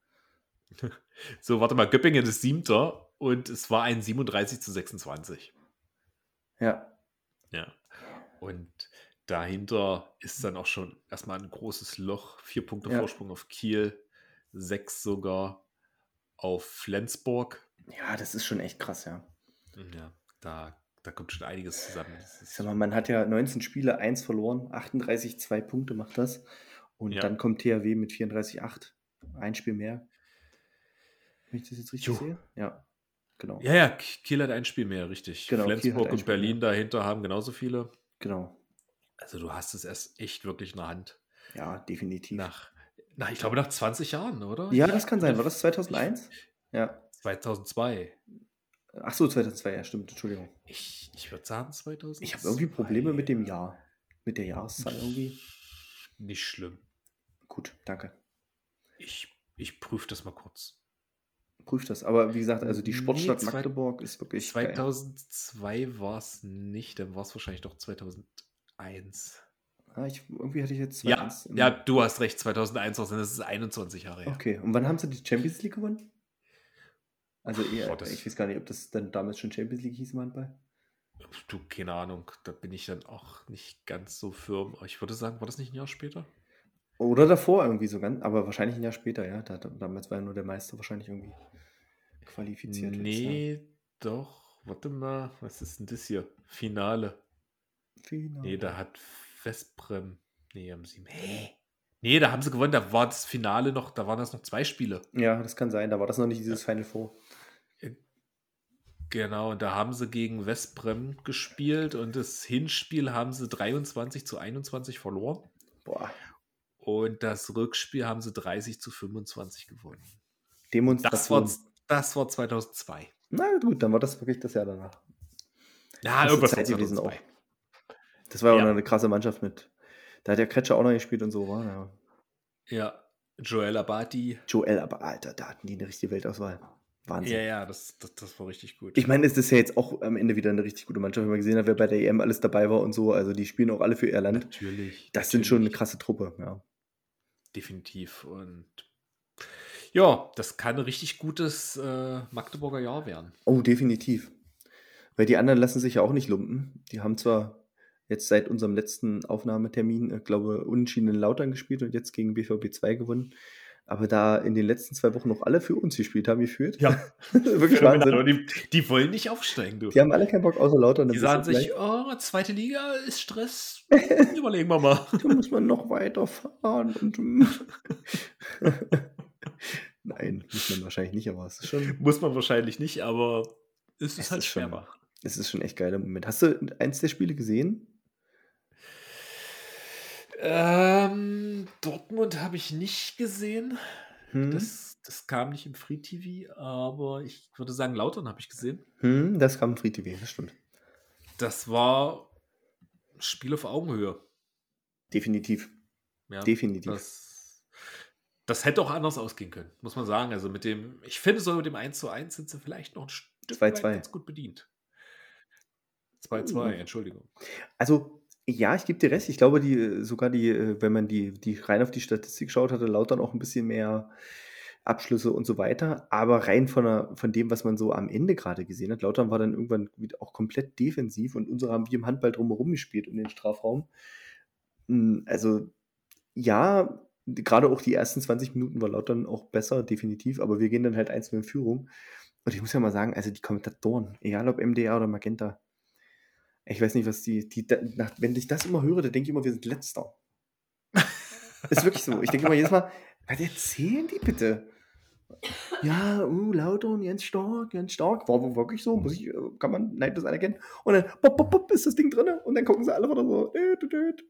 So, warte mal, Göppingen ist Siebter und es war ein siebenunddreißig zu sechsundzwanzig. Ja. Ja. Und dahinter ist dann auch schon erstmal ein großes Loch. Vier Punkte Ja. Vorsprung auf Kiel, sechs sogar auf Flensburg. Ja, das ist schon echt krass, ja. Ja, da, da kommt schon einiges zusammen. Das Ich ist, sag mal, man hat ja neunzehn Spiele, eins verloren, achtunddreißig, zwei Punkte macht das. Und Ja. dann kommt T H W mit vierunddreißig, acht. Ein Spiel mehr. Wenn ich das jetzt richtig Jo. sehe? Ja, genau. ja, ja, Kiel hat ein Spiel mehr, richtig. Genau, Kiel hat Flensburg ein und Spiel Berlin dahinter haben genauso viele. Genau. Also du hast es erst echt wirklich in der Hand. Ja, definitiv. Nach, nach ich glaube, nach zwanzig Jahren, oder? Ja, Ich- das kann sein. War das zweitausendeins? Ja. zweitausendzwei. Ach so, zweitausendzwei, ja, stimmt. Entschuldigung. Ich, ich würde sagen zweitausendzwei. Ich habe irgendwie Probleme mit dem Jahr. Mit der Jahreszahl irgendwie. Nicht schlimm. Gut, danke. Ich, ich prüfe das mal kurz. Prüf das. Aber wie gesagt, also die Nee, Sportstadt zwei- Magdeburg ist wirklich geil. zweitausendzwei war es nicht, dann war es wahrscheinlich doch zweitausendeins. Ah, ich, irgendwie hatte ich jetzt Ja, zweitens im- ja, du hast recht, zweitausendeins war es, das ist einundzwanzig Jahre her. Okay, und wann haben sie die Champions League gewonnen? Also eher, Boah, das- ich weiß gar nicht, ob das dann damals schon Champions League hieß im Handball. Du, keine Ahnung, da bin ich dann auch nicht ganz so firm. Aber ich würde sagen, war das nicht ein Jahr später? Oder davor irgendwie so ganz, aber wahrscheinlich ein Jahr später, ja. Da, damals war ja nur der Meister wahrscheinlich irgendwie qualifiziert. jetzt, Nee, doch. Warte mal, was ist denn das hier? Finale. ja. Finale. Nee, da hat Westbrem. Nee, haben sie. Hä? Nee, da haben sie gewonnen. Da war das Finale noch, da waren das noch zwei Spiele. Ja, das kann sein. Da war das noch nicht dieses Final Four. Genau, und da haben sie gegen Westbrem gespielt und das Hinspiel haben sie dreiundzwanzig zu einundzwanzig verloren. Boah. Und das Rückspiel haben sie dreißig zu fünfundzwanzig gewonnen. Demonstration. Das war, das war zweitausendzwei. Na gut, dann war das wirklich das Jahr danach. Ja, Krasse irgendwas Zeit war gewesen zweitausendzwei. Das war ja auch Ja. noch eine krasse Mannschaft mit. Da hat der Kretscher auch noch gespielt und so, war ja. Ja, Joel Abati. Joel, aber Alter, da hatten die eine richtige Weltauswahl. Wahnsinn. Ja, ja, das, das, das war richtig gut. Ich meine, es ist ja jetzt auch am Ende wieder eine richtig gute Mannschaft, wenn man gesehen hat, wer bei der E M alles dabei war und so. Also die spielen auch alle für ihr Land. Natürlich. Das sind schon eine krasse Truppe, ja. Definitiv. Und ja, das kann ein richtig gutes äh, Magdeburger Jahr werden. Oh, definitiv. Weil die anderen lassen sich ja auch nicht lumpen. Die haben zwar jetzt seit unserem letzten Aufnahmetermin, ich glaube, unentschieden in Lautern gespielt und jetzt gegen B V B zwei gewonnen. Aber da in den letzten zwei Wochen noch alle für uns gespielt haben, geführt. Ja. Wirklich Wahnsinn. Die, die wollen nicht aufsteigen, du. Die haben alle keinen Bock außer Lautern. Die Das sagen ist sich, gleich- oh, zweite Liga ist Stress. Überlegen wir mal. Da muss man noch weiterfahren. Und Nein, muss man wahrscheinlich nicht, aber es ist schon, Muss man wahrscheinlich nicht, aber es ist Es halt ist schon- schwer. es ist schon echt geil im Moment. Hast du eins der Spiele gesehen? Ähm, Dortmund habe ich nicht gesehen. Hm? Das, das kam nicht im Free T V, aber ich würde sagen, Lautern habe ich gesehen. Hm, das kam im Free T V, das stimmt. Das war ein Spiel auf Augenhöhe. Definitiv. Ja, Definitiv. Das, das hätte auch anders ausgehen können, muss man sagen. Also mit dem, ich finde, so mit dem eins zu eins sind sie vielleicht noch ein Stück zwei weit zwei. ganz gut bedient. zwei zwei, Uh. Entschuldigung. Also, ja, ich gebe dir recht. Ich glaube, die, äh, sogar die, äh, wenn man die, die rein auf die Statistik schaut, hatte Lautern auch ein bisschen mehr Abschlüsse und so weiter. Aber rein von, der, von dem, was man so am Ende gerade gesehen hat, Lautern war dann irgendwann wieder auch komplett defensiv und unsere haben wie im Handball drumherum gespielt in den Strafraum. Mm, Also, ja, gerade auch die ersten zwanzig Minuten war Lautern auch besser, definitiv. Aber wir gehen dann halt eins null in Führung. Und ich muss ja mal sagen, also die Kommentatoren, egal ob M D R oder Magenta, ich weiß nicht, was die, die da- nach, wenn ich das immer höre, dann denke ich immer, wir sind Letzter. Ist wirklich so. Ich denke immer jedes Mal, was erzählen die bitte? Ja, uh, Lautern, ganz stark, ganz stark. War wohl wirklich so, muss ich, äh, kann man neidlos anerkennen. Und dann, pop, pop, pop, ist das Ding drin und dann gucken sie alle wieder so. Död, död, död.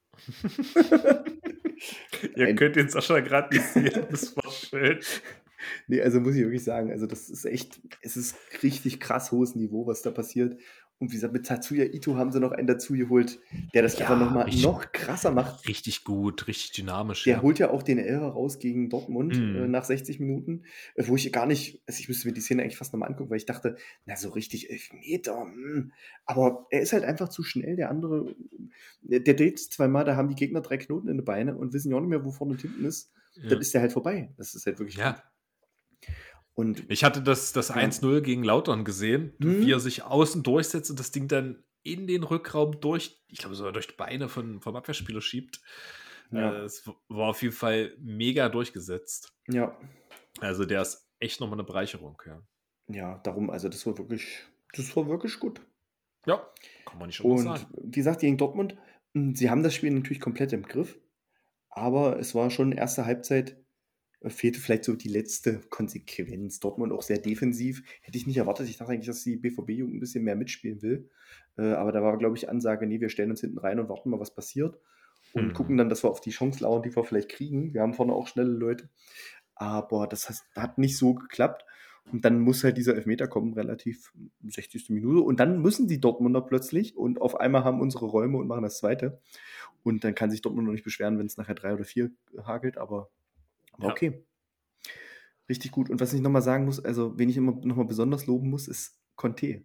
Ihr Ein- könnt den Sascha gerade nicht sehen, das war schön. Nee, also muss ich wirklich sagen, also das ist echt, es ist richtig krass hohes Niveau, was da passiert. Und wie gesagt, mit Tatsuya Ito haben sie noch einen dazu geholt, der das Ja, einfach nochmal richtig. noch krasser macht. Richtig gut, richtig dynamisch. Der ja. holt ja auch den Elfer raus gegen Dortmund Mhm. äh, nach sechzig Minuten, äh, wo ich gar nicht, also ich müsste mir die Szene eigentlich fast nochmal angucken, weil ich dachte, na so richtig Elfmeter, mh. aber er ist halt einfach zu schnell, der andere, der, der dreht zweimal, da haben die Gegner drei Knoten in den Beinen und wissen ja auch nicht mehr, wo vorne und hinten ist, Ja. dann ist der halt vorbei. Das ist halt wirklich Ja. gut. Und Ich hatte das, das Ja. eins null gegen Lautern gesehen, Mhm. wie er sich außen durchsetzt und das Ding dann in den Rückraum durch, ich glaube sogar durch die Beine von, vom Abwehrspieler schiebt. Ja. Äh, es war auf jeden Fall mega durchgesetzt. ja, Also der ist echt nochmal eine Bereicherung. Ja, ja, darum, also das war wirklich, das war wirklich gut. ja kann man nicht anders Und sagen. wie gesagt, gegen Dortmund, mh, sie haben das Spiel natürlich komplett im Griff, aber es war schon erste Halbzeit, äh, fehlte vielleicht so die letzte Konsequenz. Dortmund auch sehr defensiv. Hätte ich nicht erwartet. Ich dachte eigentlich, dass die B V B-Jugend ein bisschen mehr mitspielen will. Äh, aber da war, glaube ich, Ansage, nee, wir stellen uns hinten rein und warten mal, was passiert. Und Mhm. gucken dann, dass wir auf die Chance lauern, die wir vielleicht kriegen. Wir haben vorne auch schnelle Leute. Aber das hat, hat nicht so geklappt. Und dann muss halt dieser Elfmeter kommen, relativ sechzigste Minute. Und dann müssen die Dortmunder plötzlich und auf einmal haben unsere Räume und machen das zweite. Und dann kann sich Dortmund noch nicht beschweren, wenn es nachher drei oder vier hagelt, aber, aber Ja. okay. Richtig gut. Und was ich nochmal sagen muss, also wen ich immer nochmal besonders loben muss, ist Conte.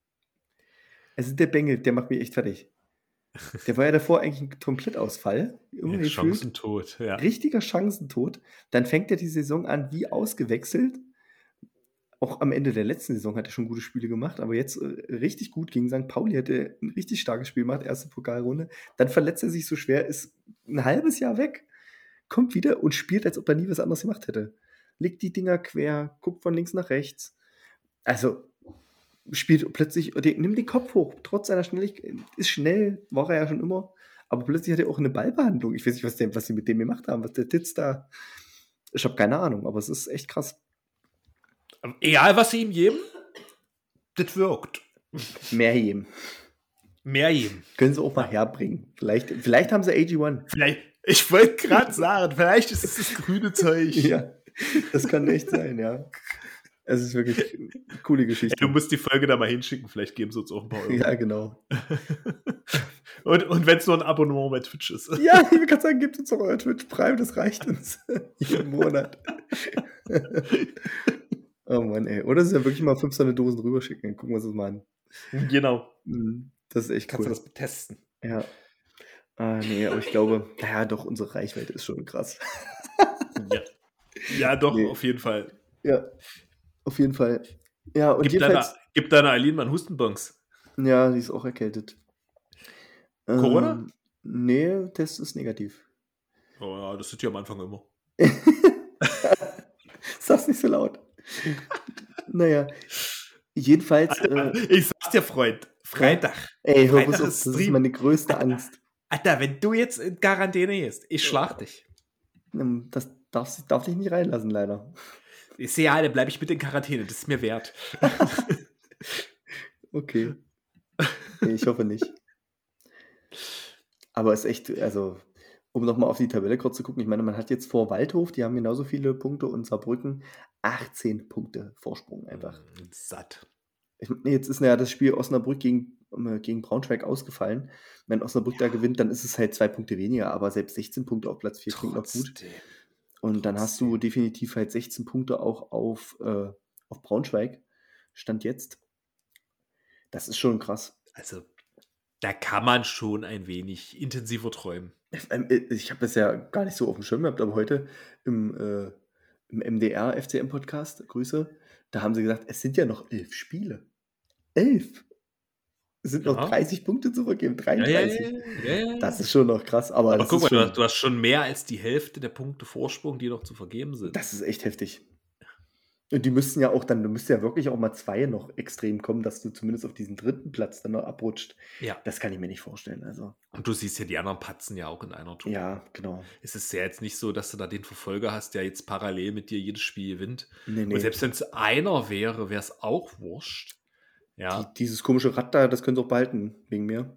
Also der Bengel, der macht mich echt fertig. Der war ja davor eigentlich ein Komplettausfall. Irgendwie Ja, gefühlt. Chancentod. Ja. Richtiger Chancentod. Dann fängt er die Saison an wie ausgewechselt. Auch am Ende der letzten Saison hat er schon gute Spiele gemacht, aber jetzt äh, richtig gut gegen Sankt Pauli hat er ein richtig starkes Spiel gemacht, erste Pokalrunde. Dann verletzt er sich so schwer, ist ein halbes Jahr weg, kommt wieder und spielt, als ob er nie was anderes gemacht hätte. Legt die Dinger quer, guckt von links nach rechts. Also spielt plötzlich, der, nimmt den Kopf hoch, trotz seiner Schnelligkeit, ist schnell, war er ja schon immer, aber plötzlich hat er auch eine Ballbehandlung. Ich weiß nicht, was, der, was sie mit dem gemacht haben, was der Titz da, ich habe keine Ahnung, aber es ist echt krass. Egal, was sie ihm geben, das wirkt. Mehr heben. Mehr geben. Können sie auch mal herbringen. Vielleicht, vielleicht haben sie A G eins. Vielleicht, ich wollte gerade sagen, vielleicht ist es das grüne Zeug. Ja, das kann echt sein, ja. Es ist wirklich eine coole Geschichte. Ey, du musst die Folge da mal hinschicken, vielleicht geben sie uns auch ein paar Euro. Ja, genau. und und wenn es nur ein Abonnement bei Twitch ist. Ja, ich kann sagen, gebt uns doch euer Twitch Prime, das reicht uns. Jeden Monat. Oh Mann, ey. Oder sie ja wirklich mal fünfhundert Dosen rüberschicken, dann gucken wir uns das mal an. Genau. Das ist echt Kannst cool. du das betesten? Ja. Ah, nee, aber ich glaube, naja, doch, unsere Reichweite ist schon krass. Ja, ja doch, Nee. auf jeden Fall. Ja, auf jeden Fall. Ja, und Gib deiner, jedenfalls, gib deiner Eileen mal einen Hustenbons. ja, die ist auch erkältet. Corona? Ähm, nee, Test ist negativ. Oh ja, das ist ja am Anfang immer. Sag's nicht so laut. Naja, jedenfalls, äh, Ich sag's dir, Freund, Freitag. ey, hör Freitag bloß auf, ist das ist Stream. meine größte Angst. Alter, wenn du jetzt in Quarantäne gehst, ich schlag dich. Ähm, Das darf, darf dich nicht reinlassen, leider. Ich sehe ja, dann bleibe ich mit in Quarantäne, das ist mir wert. Okay. Nee, ich hoffe nicht. Aber es ist echt, also, um nochmal auf die Tabelle kurz zu gucken, ich meine, man hat jetzt vor Waldhof, die haben genauso viele Punkte und Saarbrücken achtzehn Punkte Vorsprung einfach. Satt. Ich, nee, jetzt ist ja das Spiel Osnabrück gegen, äh, gegen Braunschweig ausgefallen. Wenn Osnabrück da gewinnt, dann ist es halt zwei Punkte weniger, aber selbst sechzehn Punkte auf Platz vier klingt noch gut. Trotzdem. Und dann hast du definitiv halt sechzehn Punkte auch auf, äh, auf Braunschweig. Stand jetzt. Das ist schon krass. Also, da kann man schon ein wenig intensiver träumen. Ähm, äh, Ich habe das ja gar nicht so auf dem Schirm gehabt, aber heute im, äh, im M D R F C M-Podcast, Grüße, da haben sie gesagt, es sind ja noch elf Spiele. Elf! Es sind noch Ja. dreißig Punkte zu vergeben, Ja, ja, dreiunddreißig. ja, ja, ja. Das ist schon noch krass, aber, Aber das, guck ist mal, du schon, hast, du hast schon mehr als die Hälfte der Punkte Vorsprung, die noch zu vergeben sind. das ist echt heftig. Und die müssten ja auch dann, du müsst ja wirklich auch mal zwei noch extrem kommen, dass du zumindest auf diesen dritten Platz dann noch abrutscht. Ja. Das kann ich mir nicht vorstellen. Also, Und du siehst ja, die anderen patzen ja auch in einer Tour. ja, genau. Es ist ja jetzt nicht so, dass du da den Verfolger hast, der jetzt parallel mit dir jedes Spiel gewinnt. Nee, nee. Und selbst wenn es einer wäre, wäre es auch wurscht. Ja. Die, dieses komische Rad da, das können sie auch behalten, wegen mir.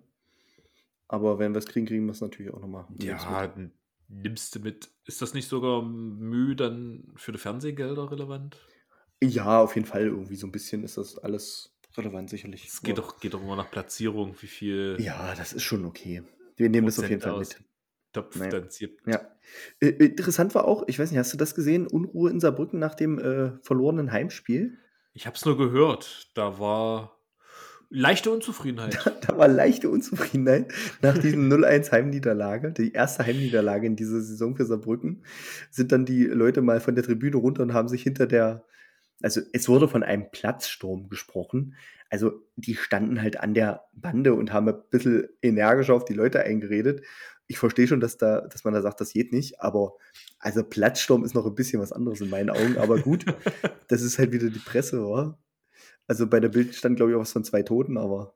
Aber wenn wir es kriegen, kriegen wir es natürlich auch nochmal. Ja, dann nimmst du mit. Ist das nicht sogar Mühe dann für die Fernsehgelder relevant? Ja, auf jeden Fall. Irgendwie so ein bisschen ist das alles relevant, sicherlich. Es geht Aber- doch, geht doch immer nach Platzierung, wie viel Ja, das ist schon okay. Wir nehmen das auf jeden Fall Prozent mit. Topf Naja. dann zieht. Ja. Äh, interessant war auch, ich weiß nicht, hast du das gesehen? Unruhe in Saarbrücken nach dem äh, verlorenen Heimspiel? Ich habe es nur gehört. Da war leichte Unzufriedenheit. Da war leichte Unzufriedenheit nach diesem null eins Heimniederlage. Die erste Heimniederlage in dieser Saison für Saarbrücken. Sind dann die Leute mal von der Tribüne runter und haben sich hinter der, also es wurde von einem Platzsturm gesprochen. Also die standen halt an der Bande und haben ein bisschen energischer auf die Leute eingeredet. Ich verstehe schon, dass, da, dass man da sagt, das geht nicht, aber also Platzsturm ist noch ein bisschen was anderes in meinen Augen. Aber gut, das ist halt wieder die Presse, oder? Also bei der Bild stand, glaube ich, auch was von zwei Toten, aber.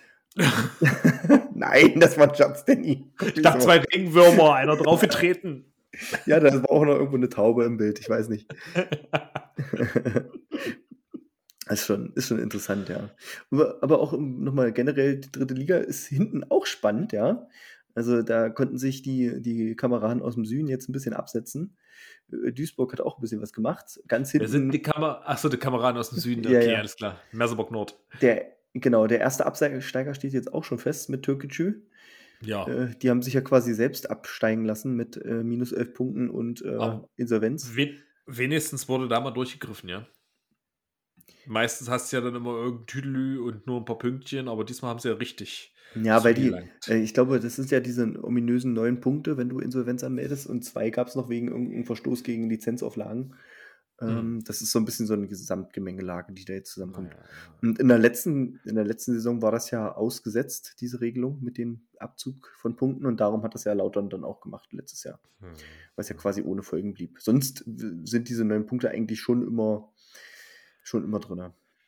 Nein, das war Schatz Danny. Ich dachte, zwei Regenwürmer, einer draufgetreten. Ja, da war auch noch irgendwo eine Taube im Bild, ich weiß nicht. Das ist schon, ist schon interessant, ja. Aber, aber auch nochmal generell, die dritte Liga ist hinten auch spannend, ja. Also da konnten sich die, die Kameraden aus dem Süden jetzt ein bisschen absetzen. Äh, Duisburg hat auch ein bisschen was gemacht. Ganz Wer sind hinten, die Kamera? Achso, die Kameraden aus dem Süden. Ja, Okay, ja. alles klar. Merseburg Nord. der, genau, der erste Absteiger steht jetzt auch schon fest mit Türkgücü. Ja. Äh, die haben sich ja quasi selbst absteigen lassen mit äh, minus elf Punkten und äh, Ah. Insolvenz. We wenigstens wurde da mal durchgegriffen, ja. Meistens hast du ja dann immer irgendein Tüdelü und nur ein paar Pünktchen, aber diesmal haben sie ja richtig. Ja, weil die, zugelangt. äh, ich glaube, das sind ja diese ominösen neun Punkte, wenn du Insolvenz anmeldest, und zwei gab es noch wegen irgendeinem Verstoß gegen Lizenzauflagen. Ähm, Das ist so ein bisschen so eine Gesamtgemengelage, die da jetzt zusammenkommt. Und in der letzten, in der letzten Saison war das ja ausgesetzt, diese Regelung mit dem Abzug von Punkten, und darum hat das ja Lautern dann auch gemacht letztes Jahr, Hm. weil es ja quasi ohne Folgen blieb. Sonst w- sind diese neun Punkte eigentlich schon immer, schon immer drin.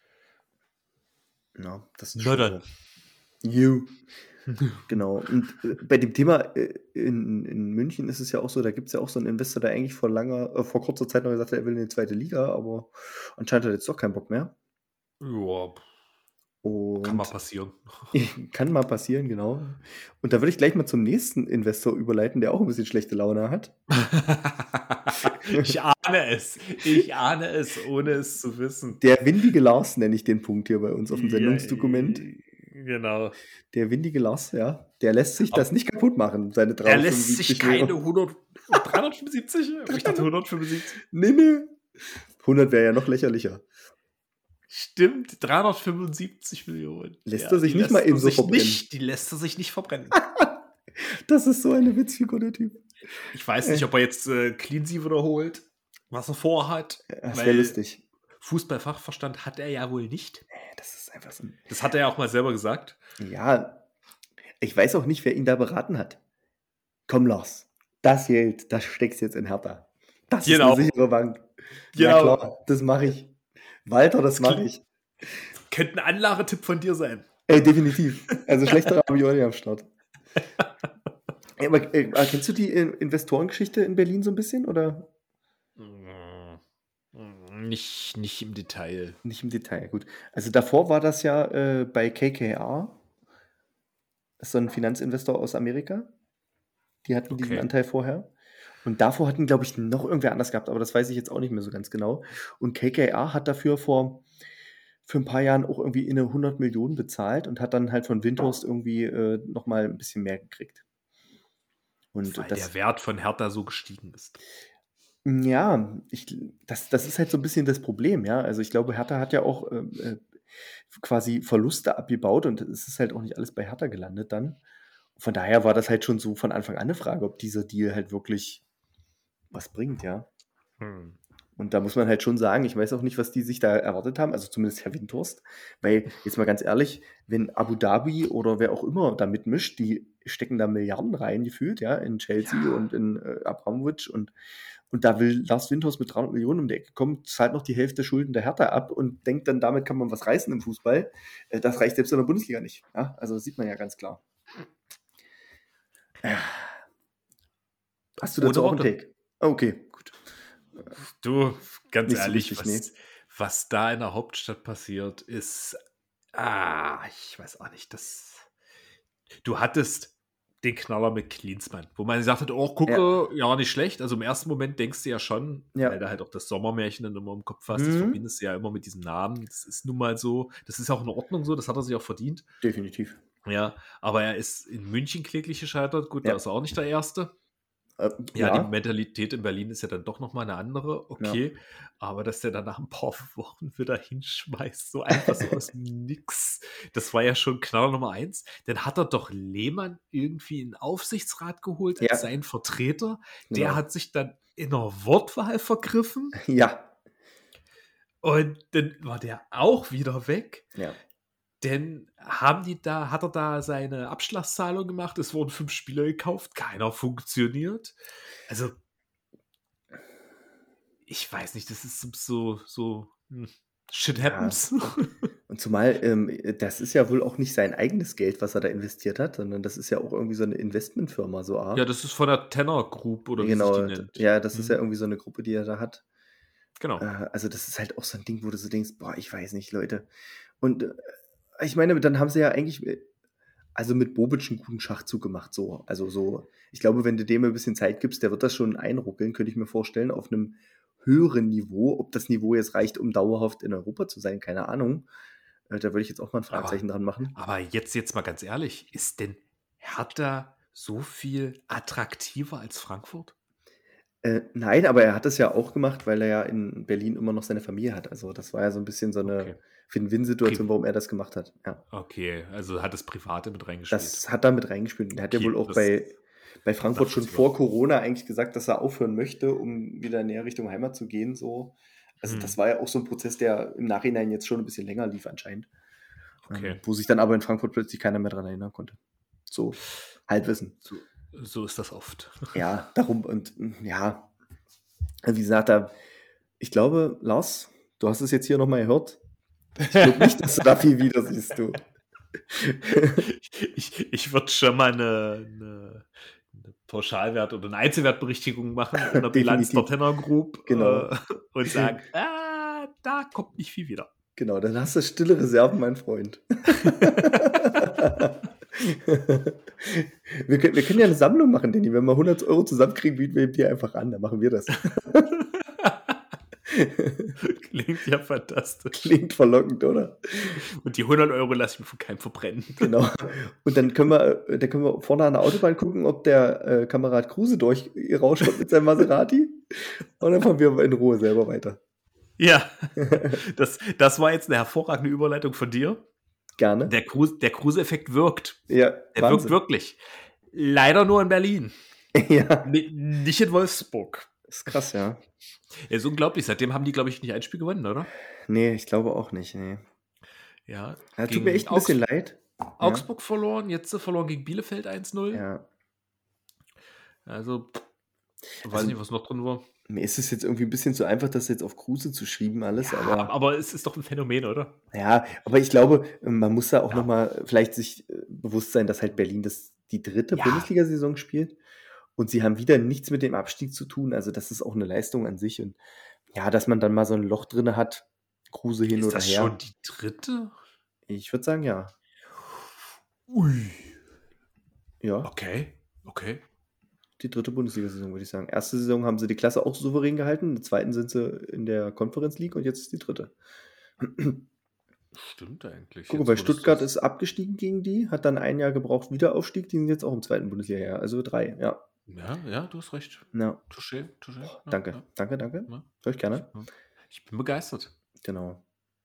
Ja, das ist Na schon dann. so. You. Genau. Und äh, bei dem Thema äh, in, in München ist es ja auch so, da gibt es ja auch so einen Investor, der eigentlich vor langer, äh, vor kurzer Zeit noch gesagt hat, er will in die zweite Liga, aber anscheinend hat er jetzt doch keinen Bock mehr. Ja, Kann mal Und passieren. kann mal passieren, genau. Und da würde ich gleich mal zum nächsten Investor überleiten, der auch ein bisschen schlechte Laune hat. Ich ahne es. Ich ahne es, ohne es zu wissen. Der windige Lars nenne ich den Punkt hier bei uns auf dem Ja, Sendungsdokument. äh, genau. Der windige Lars, ja. Der lässt sich Aber das nicht kaputt machen, seine er lässt sich dreihundertfünfundsiebzig keine Millionen. hundert, dreihundertfünfundsiebzig? Ich dachte hundertfünfundsiebzig. Nee, nee. hundert wäre ja noch lächerlicher. Stimmt, dreihundertfünfundsiebzig Millionen. Lässt Ja, er sich die nicht mal lässt eben er so sich verbrennen. nicht, die lässt er sich nicht verbrennen. Das ist so eine Witzfigur, der Typ. Ich weiß nicht, ob er jetzt äh, Cleansea wiederholt, was er vorhat. Das wäre Weil lustig. Fußballfachverstand hat er ja wohl nicht. Das ist einfach so ein. Das hat er ja auch mal selber gesagt. Ja, ich weiß auch nicht, wer ihn da beraten hat. Komm, Lars, das Geld, das steckst jetzt in Hertha. Das Genau. ist eine sichere Bank. Ja Genau. klar, das mache ich. Walter, das mache ich. Könnte ein Anlagetipp von dir sein. Ey, definitiv. Also schlechter habe ich auch nicht am Start. Ey, aber, äh, kennst du die äh, Investorengeschichte in Berlin so ein bisschen, oder? Nicht, nicht im Detail. Nicht im Detail, gut. Also davor war das ja äh, bei K K R. Das ist so ein Finanzinvestor aus Amerika. Die hatten diesen Okay. Anteil vorher. Und davor hatten, glaube ich, noch irgendwer anders gehabt, aber das weiß ich jetzt auch nicht mehr so ganz genau. Und K K R hat dafür vor für ein paar Jahren auch irgendwie in eine hundert Millionen bezahlt und hat dann halt von Windhorst irgendwie äh, nochmal ein bisschen mehr gekriegt. Und Weil das, der Wert von Hertha so gestiegen ist. ja, ich, das, das ist halt so ein bisschen das Problem, ja. Also ich glaube, Hertha hat ja auch äh, äh, quasi Verluste abgebaut und es ist halt auch nicht alles bei Hertha gelandet dann. Von daher war das halt schon so von Anfang an eine Frage, ob dieser Deal halt wirklich was bringt, ja. Hm. Und da muss man halt schon sagen, ich weiß auch nicht, was die sich da erwartet haben, also zumindest Herr Windhorst, weil jetzt mal ganz ehrlich, wenn Abu Dhabi oder wer auch immer da mitmischt, die stecken da Milliarden rein gefühlt, ja, in Chelsea Ja. und in äh, Abramovich und, und da will Lars Windhorst mit dreihundert Millionen um die Ecke kommen, zahlt noch die Hälfte der Schulden der Hertha ab und denkt dann, damit kann man was reißen im Fußball. Äh, das reicht selbst in der Bundesliga nicht, ja, also das sieht man ja ganz klar. Ja. Hast du dazu Ohne auch einen Worte. Take? Oh, okay, gut. Du, ganz Nicht so ehrlich, wichtig, was, nee. was da in der Hauptstadt passiert, ist, ah, ich weiß auch nicht, das, du hattest den Knaller mit Klinsmann, wo man gesagt hat, oh, gucke, ja. nicht schlecht, also im ersten Moment denkst du ja schon, Ja. weil du halt auch das Sommermärchen dann immer im Kopf hast, das Mhm. verbindest du ja immer mit diesem Namen, das ist nun mal so, das ist auch in Ordnung so, das hat er sich auch verdient, Definitiv. ja, aber er ist in München kläglich gescheitert, gut, Ja. da ist er auch nicht der Erste. Äh, Ja, ja. die Mentalität in Berlin ist ja dann doch nochmal eine andere, okay. Aber dass der dann nach ein paar Wochen wieder hinschmeißt, so einfach so aus nix, das war ja schon Knaller Nummer eins. Dann hat er doch Lehmann irgendwie in den Aufsichtsrat geholt als Ja. seinen Vertreter. Der Genau. hat sich dann in einer Wortwahl vergriffen Ja. und dann war der auch wieder weg. Ja. Denn haben die da, hat er da seine Abschlagszahlung gemacht, es wurden fünf Spieler gekauft, keiner funktioniert. Also, ich weiß nicht, das ist so, so, hm, shit happens. Und zumal, ähm, das ist ja wohl auch nicht sein eigenes Geld, was er da investiert hat, sondern das ist ja auch irgendwie so eine Investmentfirma, so Art. Ja, das ist von der Tenor Group oder wie genau. sich die nennt. Ja, das ist Mhm. ja irgendwie so eine Gruppe, die er da hat. Genau. Äh, also das ist halt auch so ein Ding, wo du so denkst, boah, ich weiß nicht, Leute. Und äh, ich meine, dann haben sie ja eigentlich, äh, also mit Bobic einen guten Schachzug gemacht, so. Also so, ich glaube, wenn du dem ein bisschen Zeit gibst, der wird das schon einruckeln, könnte ich mir vorstellen, auf einem höheren Niveau. Ob das Niveau jetzt reicht, um dauerhaft in Europa zu sein, keine Ahnung. Äh, da würde ich jetzt auch mal ein Fragezeichen dran machen. Aber jetzt, jetzt mal ganz ehrlich, ist denn Hertha so viel attraktiver als Frankfurt? Äh, nein, aber er hat es ja auch gemacht, weil er ja in Berlin immer noch seine Familie hat. Also das war ja so ein bisschen so eine Okay. Win-Win-Situation, warum er das gemacht hat. Ja. Okay, also hat das Private mit reingespielt. Das hat da mit reingespielt. Und er hat ja Okay, wohl auch das bei, bei Frankfurt schon nachvollziehbar. vor Corona eigentlich gesagt, dass er aufhören möchte, um wieder näher Richtung Heimat zu gehen. So. Also Hm. das war ja auch so ein Prozess, der im Nachhinein jetzt schon ein bisschen länger lief anscheinend. Okay. Ähm, wo sich dann aber in Frankfurt plötzlich keiner mehr dran erinnern konnte. So, Halbwissen. So, so ist das oft. Ja, darum und mm, ja, wie gesagt, da, ich glaube, Lars, du hast es jetzt hier nochmal gehört. Ich glaube nicht, dass du da viel wieder siehst, du. ich ich würde schon mal eine, eine, eine Pauschalwert- oder eine Einzelwertberichtigung machen in der Bilanz der Definitiv. Tenor Group Genau. äh, und sagen, ah, da kommt nicht viel wieder. Genau, dann hast du stille Reserven, mein Freund. Wir können, wir können ja eine Sammlung machen, Danny. Wenn wir hundert Euro zusammenkriegen, bieten wir ihm die einfach an. Dann machen wir das. Klingt ja fantastisch. Klingt verlockend, oder? Und die hundert Euro lasse ich mir von keinem verbrennen. Genau. Und dann können wir, äh, dann können wir vorne an der Autobahn gucken, ob der äh, Kamerad Kruse durchgerauscht wird mit seinem Maserati. Und dann fahren wir in Ruhe selber weiter. Ja, das, das war jetzt eine hervorragende Überleitung von dir. Gerne. Der Kruse, der Kruse-Effekt wirkt. Ja, Der Wahnsinn. wirkt wirklich. Leider nur in Berlin. Ja, N- Nicht in Wolfsburg. ist krass, ja. Ja, ist unglaublich. Seitdem haben die, glaube ich, nicht ein Spiel gewonnen, oder? Nee, ich glaube auch nicht. Nee. Ja. Ja, tut gegen mir echt ein Augs- bisschen leid. Augsburg verloren, jetzt verloren gegen Bielefeld eins null. Ja. Also, weiß Also- nicht, was noch drin war. Mir ist es jetzt irgendwie ein bisschen zu einfach, das jetzt auf Kruse zu schieben, alles. Ja, aber, aber es ist doch ein Phänomen, oder? ja, aber ich glaube, man muss da auch Ja. nochmal vielleicht sich äh, bewusst sein, dass halt Berlin das die dritte Ja. Bundesliga-Saison spielt. Und sie haben wieder nichts mit dem Abstieg zu tun. Also, das ist auch eine Leistung an sich. Und ja, dass man dann mal so ein Loch drin hat, Kruse hin Ist oder das her. schon die dritte? Ich würde sagen, ja. Ui. Ja, Okay, okay. die dritte Bundesliga-Saison, würde ich sagen. Erste Saison haben sie die Klasse auch souverän gehalten. In der zweiten sind sie in der Conference League und jetzt ist die dritte. Stimmt eigentlich. Guck mal, Jetzt, bei wo du Stuttgart das- ist abgestiegen gegen die, hat dann ein Jahr gebraucht, Wiederaufstieg. Die sind jetzt auch im zweiten Bundesliga-Jahr. Also drei, ja. Ja, ja, du hast recht. ja. Touché, touché. Ja, Danke, ja, danke, danke. ja. Soll ich gerne? Ich bin begeistert. Genau.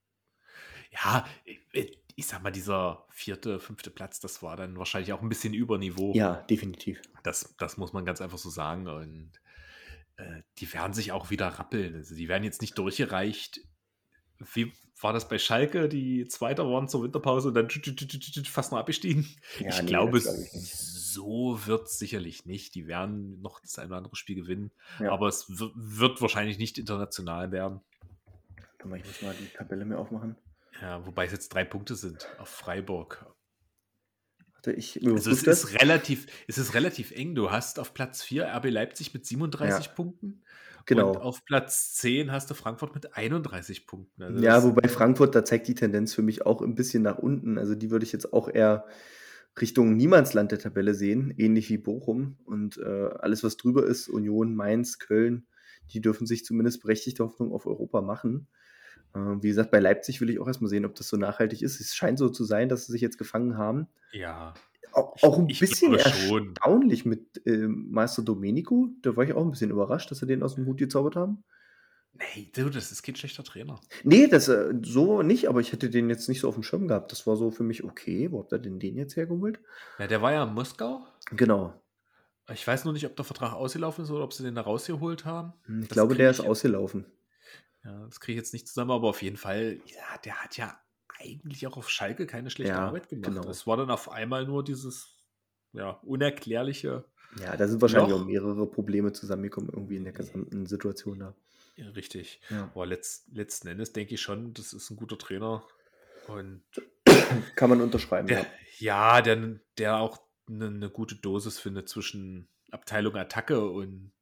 Ja, ich, ich sag mal, dieser vierte, fünfte Platz, das war dann wahrscheinlich auch ein bisschen über Niveau. Ja, definitiv. Das, das muss man ganz einfach so sagen. Und äh, die werden sich auch wieder rappeln. Also die werden jetzt nicht durchgereicht. Wie war das bei Schalke? Die Zweiter waren zur Winterpause und dann fast noch abgestiegen. Ja, ich nee, glaube, das glaub ich nicht. so wird es sicherlich nicht. Die werden noch das ein oder andere Spiel gewinnen. Ja. Aber es wird, wird wahrscheinlich nicht international werden. Guck mal, ich muss mal die Tabelle mir aufmachen. Ja, wobei es jetzt drei Punkte sind auf Freiburg. Warte, ich Also es überprüfe das. ist, relativ, es ist relativ eng. Du hast auf Platz vier R B Leipzig mit siebenunddreißig Ja. Punkten. Genau. Und auf Platz zehn hast du Frankfurt mit einunddreißig Punkten. Also Ja, das- wobei Frankfurt, da zeigt die Tendenz für mich auch ein bisschen nach unten. Also die würde ich jetzt auch eher Richtung Niemandsland der Tabelle sehen, ähnlich wie Bochum. Und äh, alles, was drüber ist, Union, Mainz, Köln, die dürfen sich zumindest berechtigte Hoffnung auf Europa machen. Äh, wie gesagt, bei Leipzig will ich auch erstmal sehen, ob das so nachhaltig ist. Es scheint so zu sein, dass sie sich jetzt gefangen haben. ja. Auch, auch ein Ich bisschen glaube schon. erstaunlich mit äh, Meister Domenico. Da war ich auch ein bisschen überrascht, dass sie den aus dem Hut gezaubert haben. Nee, du, das ist kein schlechter Trainer. Nee, das äh, so nicht, aber ich hätte den jetzt nicht so auf dem Schirm gehabt. Das war so für mich okay. Wo habt ihr denn den jetzt hergeholt? Ja, der war ja in Moskau. Genau. Ich weiß nur nicht, ob der Vertrag ausgelaufen ist oder ob sie den da rausgeholt haben. Hm, Ich Das glaube, krieg der ich ist jetzt- ausgelaufen. Ja, das kriege ich jetzt nicht zusammen, aber auf jeden Fall, ja, der hat ja eigentlich auch auf Schalke keine schlechte Ja, Arbeit gemacht. genau. Es war dann auf einmal nur dieses ja, unerklärliche, Ja, da sind wahrscheinlich Noch? auch mehrere Probleme zusammengekommen, irgendwie in der gesamten Situation da. ja, richtig. Ja. Aber letzt, letzten Endes denke ich schon, das ist ein guter Trainer. Und Kann man unterschreiben, der, ja. ja, der, der auch eine, eine gute Dosis findet zwischen Abteilung Attacke und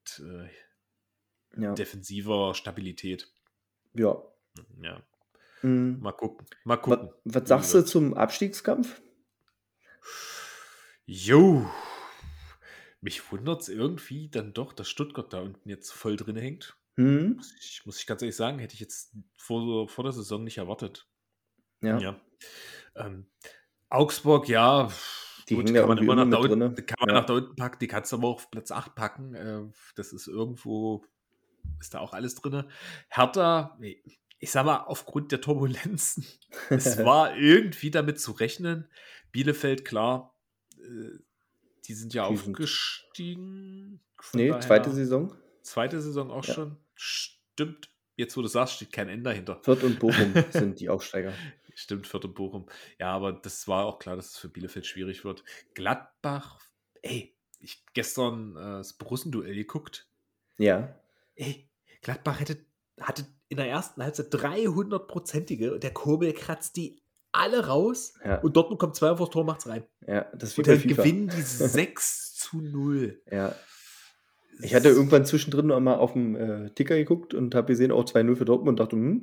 äh, Ja. defensiver Stabilität. ja. Ja, Hm. mal gucken. Mal Was, gucken. was wie sagst du wird's. zum Abstiegskampf? Jo, mich wundert es irgendwie dann doch, dass Stuttgart da unten jetzt voll drin hängt. Hm? Muss ich, muss ich ganz ehrlich sagen, hätte ich jetzt vor, vor der Saison nicht erwartet. Ja. Ja. Ähm, Augsburg, ja, Die gut, hängen da kann man irgendwie immer immer nach da mit unten, drinne. kann man Ja. nach da unten packen, die kannst du aber auch auf Platz acht packen. Äh, das ist irgendwo, ist da auch alles drin. Hertha, nee, ich sag mal, aufgrund der Turbulenzen, es war irgendwie damit zu rechnen. Bielefeld, klar, äh, die sind ja Die sind- aufgestiegen. Von Nee, daher- zweite Saison. Zweite Saison auch Ja. schon. Stimmt. Jetzt, wo du sagst, steht kein Ende dahinter. Fürth und Bochum sind die Aufsteiger. Stimmt, Fürth und Bochum. Ja, aber das war auch klar, dass es für Bielefeld schwierig wird. Gladbach, ey, ich gestern äh, das Borussenduell geguckt. Ja. Ey, Gladbach hätte, hatte in der ersten Halbzeit dreihundertprozentige und der Kobel kratzt die alle raus Ja. und Dortmund kommt zwei vors Tor, macht's rein. Ja, das ist wie Und bei dann FIFA. gewinnen die sechs zu null. Ja. Ich hatte irgendwann zwischendrin noch mal auf dem äh, Ticker geguckt und habe gesehen, auch zwei null für Dortmund und dachte, hm.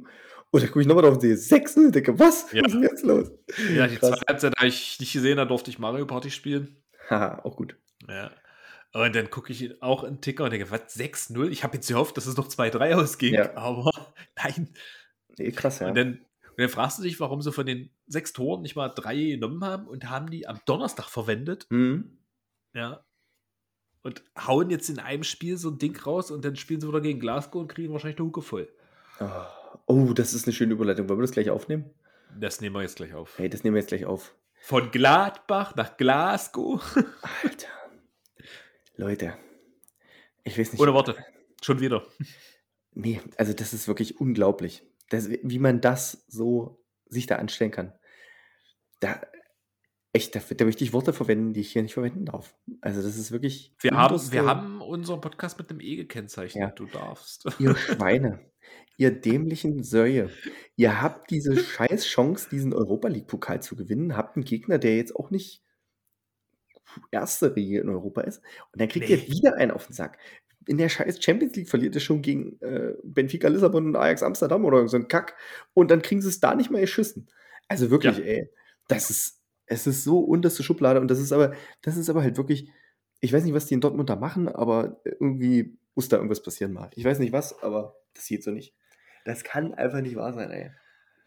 Und dann gucke ich nochmal drauf und sehe sechs null, denke, was? Ja. Was ist denn jetzt los? Ja, die Krass. zweite Halbzeit habe ich nicht gesehen, da durfte ich Mario Party spielen. Haha, auch gut. Ja. Und dann gucke ich auch in den Ticker und denke, was, sechs null? Ich habe jetzt gehofft, dass es noch zwei drei ausging, Ja. aber nein. Nee, krass, ja. Und dann, und dann fragst du dich, warum sie von den sechs Toren nicht mal drei genommen haben und haben die am Donnerstag verwendet. Mhm. Ja. Und hauen jetzt in einem Spiel so ein Ding raus und dann spielen sie wieder gegen Glasgow und kriegen wahrscheinlich eine Hucke voll. Oh. oh, das ist eine schöne Überleitung. Wollen wir das gleich aufnehmen? Das nehmen wir jetzt gleich auf. Hey, das nehmen wir jetzt gleich auf. Von Gladbach nach Glasgow. Alter. Leute. Ich weiß nicht. Oder warte, schon wieder. Nee, also das ist wirklich unglaublich. Das, wie man das so sich da anstellen kann. Da, echt, da, da möchte ich Worte verwenden, die ich hier nicht verwenden darf. Also das ist wirklich... Wir haben, unterste- wir haben unseren Podcast mit einem E gekennzeichnet. Ja. Du darfst. Ihr Schweine, ihr dämlichen Säue, ihr habt diese scheiß Chance, diesen Europa-League-Pokal zu gewinnen, habt einen Gegner, der jetzt auch nicht erste Riege in Europa ist, und dann kriegt Nee. ihr wieder einen auf den Sack. In der scheiß Champions League verliert ihr schon gegen äh, Benfica Lissabon und Ajax Amsterdam oder so ein Kack, und dann kriegen sie es da nicht mal geschissen. Also wirklich, Ja. ey, das ist, es ist so unterste Schublade, und das ist aber, das ist aber halt wirklich, ich weiß nicht, was die in Dortmund da machen, aber irgendwie muss da irgendwas passieren mal. Ich weiß nicht was, aber das geht so nicht. Das kann einfach nicht wahr sein, ey.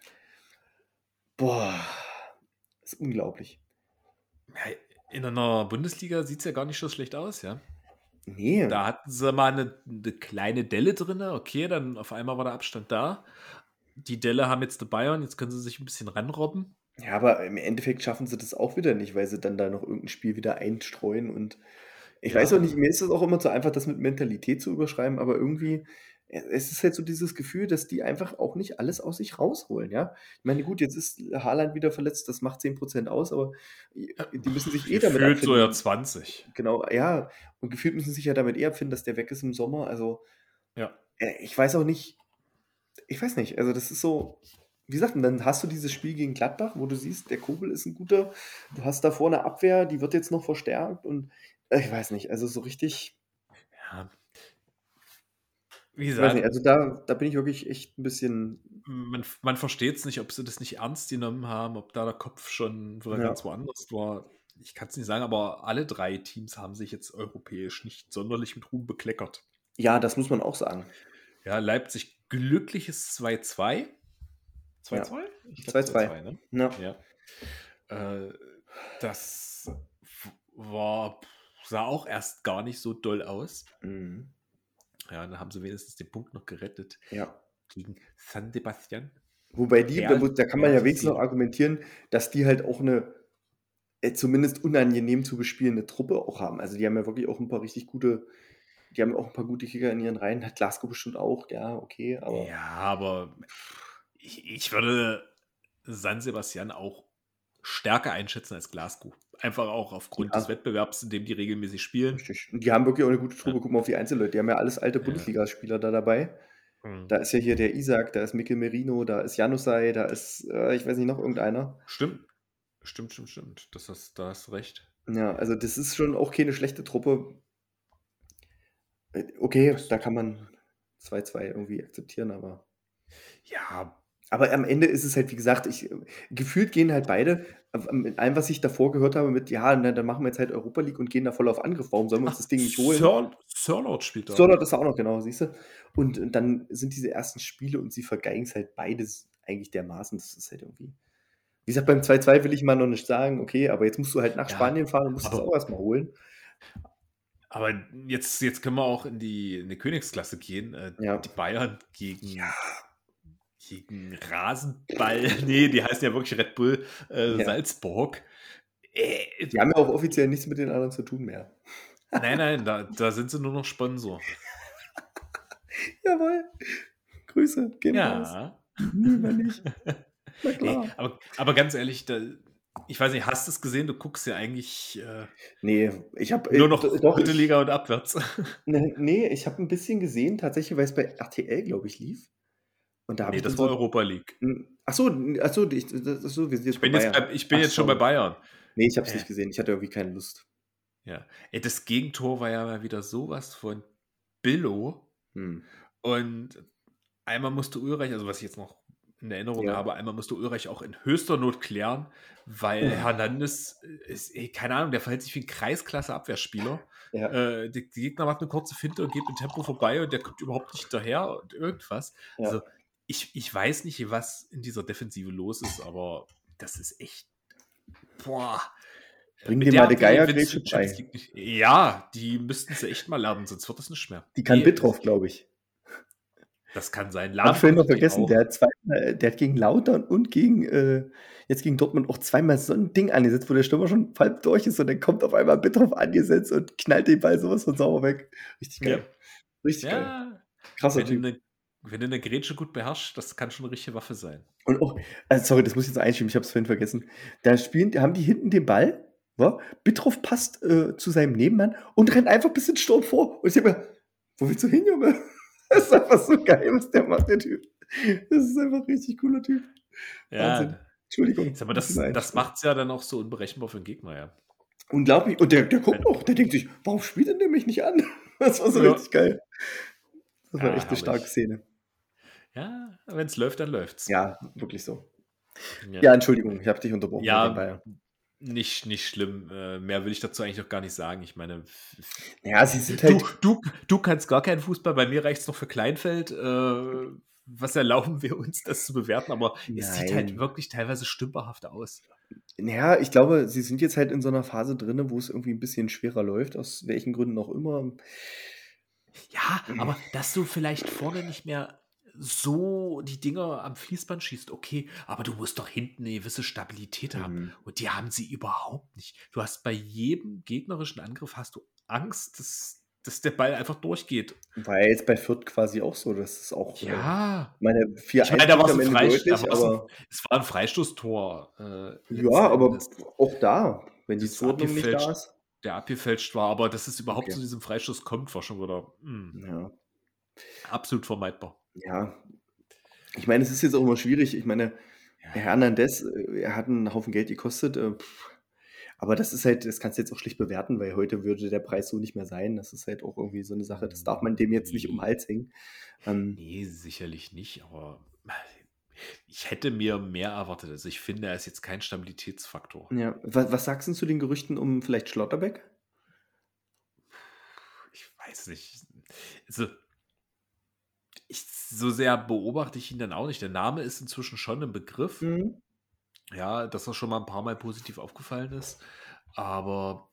Boah, das ist unglaublich. Ja, in einer Bundesliga sieht es ja gar nicht so schlecht aus, ja. Nee. Da hatten sie mal eine, eine kleine Delle drin, okay, dann auf einmal war der Abstand da. Die Delle haben jetzt die Bayern, jetzt können sie sich ein bisschen ranrobben. Ja, aber im Endeffekt schaffen sie das auch wieder nicht, weil sie dann da noch irgendein Spiel wieder einstreuen, und ich Ja. weiß auch nicht, mir ist es auch immer zu einfach, das mit Mentalität zu überschreiben, aber irgendwie, äh, es ist halt so dieses Gefühl, dass die einfach auch nicht alles aus sich rausholen, ja. Ich meine, gut, jetzt ist Haaland wieder verletzt, das macht zehn Prozent aus, aber die müssen sich eh damit Gefühlt so ja abfinden. zwanzig. Genau, ja, und gefühlt müssen sie sich ja damit eher abfinden, dass der weg ist im Sommer, also Ja. äh, ich weiß auch nicht, ich weiß nicht, also das ist so, wie gesagt, und dann hast du dieses Spiel gegen Gladbach, wo du siehst, der Kobel ist ein guter, du hast da vorne Abwehr, die wird jetzt noch verstärkt, und äh, ich weiß nicht, also so richtig, Ja. Wie ich weiß gesagt, nicht, also da, da bin ich wirklich echt ein bisschen, man, man versteht es nicht, ob sie das nicht ernst genommen haben, ob da der Kopf schon wieder Ja. ganz woanders war. Ich kann es nicht sagen, aber alle drei Teams haben sich jetzt europäisch nicht sonderlich mit Ruhm bekleckert. ja, das muss man auch sagen. Ja, Leipzig glückliches zwei zwei. zwei zwei? Ich glaub, zwei zwei. ne? Ja. Ja. Äh, das w- war, sah auch erst gar nicht so doll aus. Mhm. Ja, dann haben sie wenigstens den Punkt noch gerettet Ja. gegen San Sebastian. Wobei die, da, Real- muss- da kann man ja Real wenigstens noch Sociedad. argumentieren, dass die halt auch eine äh, zumindest unangenehm zu bespielende Truppe auch haben. Also die haben ja wirklich auch ein paar richtig gute, die haben auch ein paar gute Kicker in ihren Reihen, hat Glasgow bestimmt auch, ja, okay, aber Ja, aber ich, ich würde San Sebastian auch stärker einschätzen als Glasgow. Einfach auch aufgrund Ja. des Wettbewerbs, in dem die regelmäßig spielen. richtig. Und die haben wirklich auch eine gute Truppe. Ja. Guck mal auf die Einzelleute. Die haben ja alles alte Ja. Bundesligaspieler da dabei. Mhm. Da ist ja hier der Isaac, da ist Mikel Merino, da ist Janusaj, da ist, äh, ich weiß nicht, noch irgendeiner. Stimmt. Stimmt, stimmt, stimmt. Das hast, da hast du recht. Ja, also das ist schon auch keine schlechte Truppe. Äh, Okay, da kann man zwei zwei irgendwie akzeptieren, aber. Ja, Aber am Ende ist es halt, wie gesagt, ich, gefühlt gehen halt beide, äh, mit allem, was ich davor gehört habe, mit, ja, na, dann machen wir jetzt halt Europa League und gehen da voll auf Angriff. Warum sollen wir uns das Ding nicht holen? Sir, Sirlot spielt da. Sörlot ist auch noch, genau, siehst du? Und und dann sind diese ersten Spiele und sie vergeigen es halt beides eigentlich dermaßen. Das ist halt irgendwie. Wie gesagt, beim zwei zwei will ich mal noch nicht sagen, okay, aber jetzt musst du halt nach Ja, Spanien fahren und musst es aber- auch erstmal holen. Aber jetzt, jetzt können wir auch in die, in die Königsklasse gehen. Äh, Ja. Die Bayern gegen, gegen Rasenball. Nee, die heißen ja wirklich Red Bull äh, Ja. Salzburg. Äh, Die haben ja auch offiziell nichts mit den anderen zu tun mehr. nein, nein, da, da sind sie nur noch Sponsor. Jawohl. Grüße, gehen raus. Ja. Nö, mal nicht. Na Nee, klar. aber, aber ganz ehrlich, da, ich weiß nicht, hast du es gesehen? Du guckst ja eigentlich äh, Nee, ich habe nur noch doch, dritte ich, Liga und abwärts. ne, nee, ich habe ein bisschen gesehen, tatsächlich, weil es bei R T L, glaube ich, lief. Und da habe Nee, ich das dann war so. Europa League. Achso, achso, ich, das, achso, wir sind jetzt Ich bin bei jetzt, Bayern. bei, ich bin Ach jetzt schon so. bei Bayern. Nee, ich habe es Äh. nicht gesehen. Ich hatte irgendwie keine Lust. Ja. Ey, das Gegentor war ja mal wieder sowas von Billo. Hm. Und einmal musste Ulreich, also was ich jetzt noch in Erinnerung Ja. habe. Einmal musste Ulreich auch in höchster Not klären, weil Hernandez ist, ey, keine Ahnung, der verhält sich wie ein Kreisklasse-Abwehrspieler. Ja. Äh, die, die Gegner macht eine kurze Finte und geht mit Tempo vorbei und der kommt überhaupt nicht hinterher und irgendwas. Ja. Also ich, ich weiß nicht, was in dieser Defensive los ist, aber das ist echt, boah. Bring Mit dir der mal die haben die Geiergrätsche Champions Champions bei. League nicht- Ja, die müssten sie echt mal lernen, sonst wird das nicht mehr. Die kann Nee, Bittroff, glaube ich. das kann sein. Hab Lahm ich vorhin noch konnte die vergessen, auch. der hat, zweimal, der hat gegen Lautern und gegen äh, jetzt gegen Dortmund auch zweimal so ein Ding angesetzt, wo der Stürmer schon halb durch ist und dann kommt auf einmal Bittroff angesetzt und knallt den Ball sowas von sauber weg. Richtig geil. Richtig geil. Ja, Krasser wenn du, Typ. eine, wenn du eine Grätsche gut beherrschst, das kann schon eine richtige Waffe sein. Und auch, also sorry, das muss ich jetzt einschieben, ich habe es vorhin vergessen. Da spielen, haben die hinten den Ball, wa? Bittroff passt äh, zu seinem Nebenmann und rennt einfach ein bisschen Sturm vor. Und ich denke mir, wo willst du hin, Junge? Das ist einfach so geil, was der macht, der Typ. Das ist einfach ein richtig cooler Typ. Wahnsinn. Ja, Entschuldigung. sag mal, muss ich das, mal das einschieben. macht es ja dann auch so unberechenbar für den Gegner, ja. Unglaublich. Und der, der guckt noch, der denkt sich, warum spielt denn der mich nicht an? Das war so Ja. richtig geil. Das war Ja, echt eine herrlich. starke Szene. Ja, wenn es läuft, dann läuft's. Ja, wirklich so. Ja. Ja, Entschuldigung, ich habe dich unterbrochen. Ja, mit dem Bayern. Nicht, nicht schlimm. Äh, mehr will ich dazu eigentlich noch gar nicht sagen. Ich meine, Ja, sie sind halt. du, du, du kannst gar keinen Fußball. Bei mir reicht es noch für Kleinfeld. Äh, was erlauben wir uns, das zu bewerten? Aber es sieht halt Nein. wirklich teilweise stümperhaft aus. Ja, ich glaube, sie sind jetzt halt in so einer Phase drin, wo es irgendwie ein bisschen schwerer läuft, aus welchen Gründen auch immer. Ja, aber dass du vielleicht vorne nicht mehr so die Dinger am Fließband schießt, okay, aber du musst doch hinten eine gewisse Stabilität haben. Mhm. Und die haben sie überhaupt nicht. Du hast bei jedem gegnerischen Angriff hast du Angst, dass, dass der Ball einfach durchgeht. War ja jetzt bei Fürth quasi auch so, dass es auch. Äh, Ja. meine vier Ich meine, da war es am ein, Ende Freist da deutlich, war's ein, aber. es war ein Freistoßtor. Äh, letzten Ja, aber Endes. auch da, wenn die Das Zuordnung nicht da abgefälscht, ist. der abgefälscht war, aber dass es überhaupt Okay. zu diesem Freistoß kommt, war schon wieder mh, Ja. absolut vermeidbar. Ja. Ich meine, es ist jetzt auch immer schwierig. Ich meine, Ja. Herr Hernandez, äh, er hat einen Haufen Geld gekostet. Äh, pff. Aber das ist halt, das kannst du jetzt auch schlecht bewerten, weil heute würde der Preis so nicht mehr sein. Das ist halt auch irgendwie so eine Sache, das darf man dem jetzt nicht um den Hals hängen. Ähm, Nee, sicherlich nicht, aber ich hätte mir mehr erwartet. Also ich finde, er ist jetzt kein Stabilitätsfaktor. ja. Was, was sagst du zu den Gerüchten um vielleicht Schlotterbeck? Ich weiß nicht. Also, ich, so sehr beobachte ich ihn dann auch nicht. Der Name ist inzwischen schon ein Begriff. Mhm. Ja, dass er schon mal ein paar Mal positiv aufgefallen ist. Aber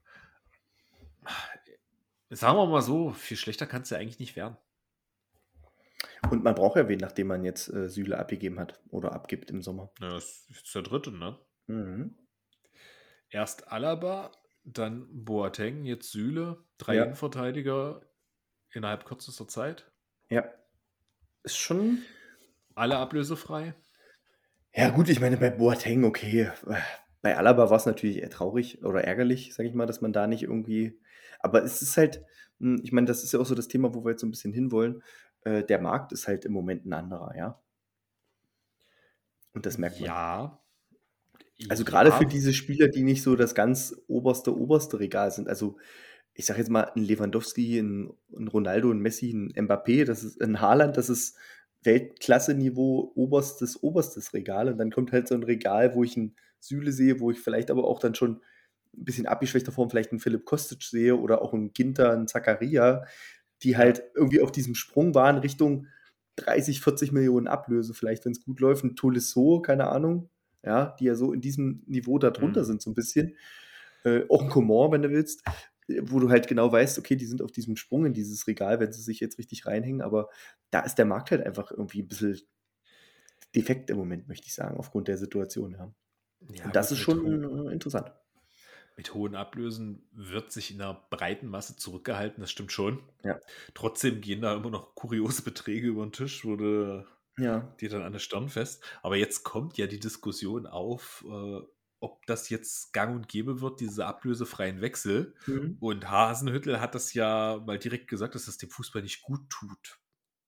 sagen wir mal so, viel schlechter kann es ja eigentlich nicht werden. Und man braucht ja wen, nachdem man jetzt äh, Süle abgegeben hat oder abgibt im Sommer. Ja, das ist jetzt der dritte, ne? Mhm. Erst Alaba, dann Boateng, jetzt Süle, drei Ja. Innenverteidiger innerhalb kürzester Zeit. Ja. Ist schon. Alle ablösefrei. Ja, gut, ich meine, bei Boateng, okay. Bei Alaba war es natürlich eher traurig oder ärgerlich, sage ich mal, dass man da nicht irgendwie. Aber es ist halt, hm, ich meine, das ist ja auch so das Thema, wo wir jetzt so ein bisschen hinwollen. Äh, der Markt ist halt im Moment ein anderer, ja. Und das merkt man. Ja. Also gerade ja, für diese Spieler, die nicht so das ganz oberste, oberste Regal sind. Also ich sage jetzt mal, ein Lewandowski, ein, ein Ronaldo, ein Messi, ein Mbappé, das ist ein Haaland, das ist Weltklasse-Niveau, oberstes, oberstes Regal. Und dann kommt halt so ein Regal, wo ich einen Süle sehe, wo ich vielleicht aber auch dann schon ein bisschen abgeschwächter Form vielleicht einen Philipp Kostic sehe oder auch einen Ginter, einen Zakaria, die halt irgendwie auf diesem Sprung waren Richtung dreißig, vierzig Millionen Ablöse, vielleicht, wenn es gut läuft. Ein Tolisso, keine Ahnung, ja, die ja so in diesem Niveau da drunter Mhm. sind, so ein bisschen. Äh, auch ein Coman, wenn du willst, äh, wo du halt genau weißt, okay, die sind auf diesem Sprung in dieses Regal, wenn sie sich jetzt richtig reinhängen, aber da ist der Markt halt einfach irgendwie ein bisschen defekt im Moment, möchte ich sagen, aufgrund der Situation, ja. Ja, Und das gut, ist mit, schon ho äh, interessant. mit hohen Ablösen wird sich in der breiten Masse zurückgehalten, das stimmt schon. Ja. Trotzdem gehen da immer noch kuriose Beträge über den Tisch, wo du Ja. dir dann an der Stirn fest. Aber jetzt kommt ja die Diskussion auf, äh, ob das jetzt gang und gäbe wird, diese ablösefreien Wechsel. Mhm. Und Hasenhüttl hat das ja mal direkt gesagt, dass das dem Fußball nicht gut tut.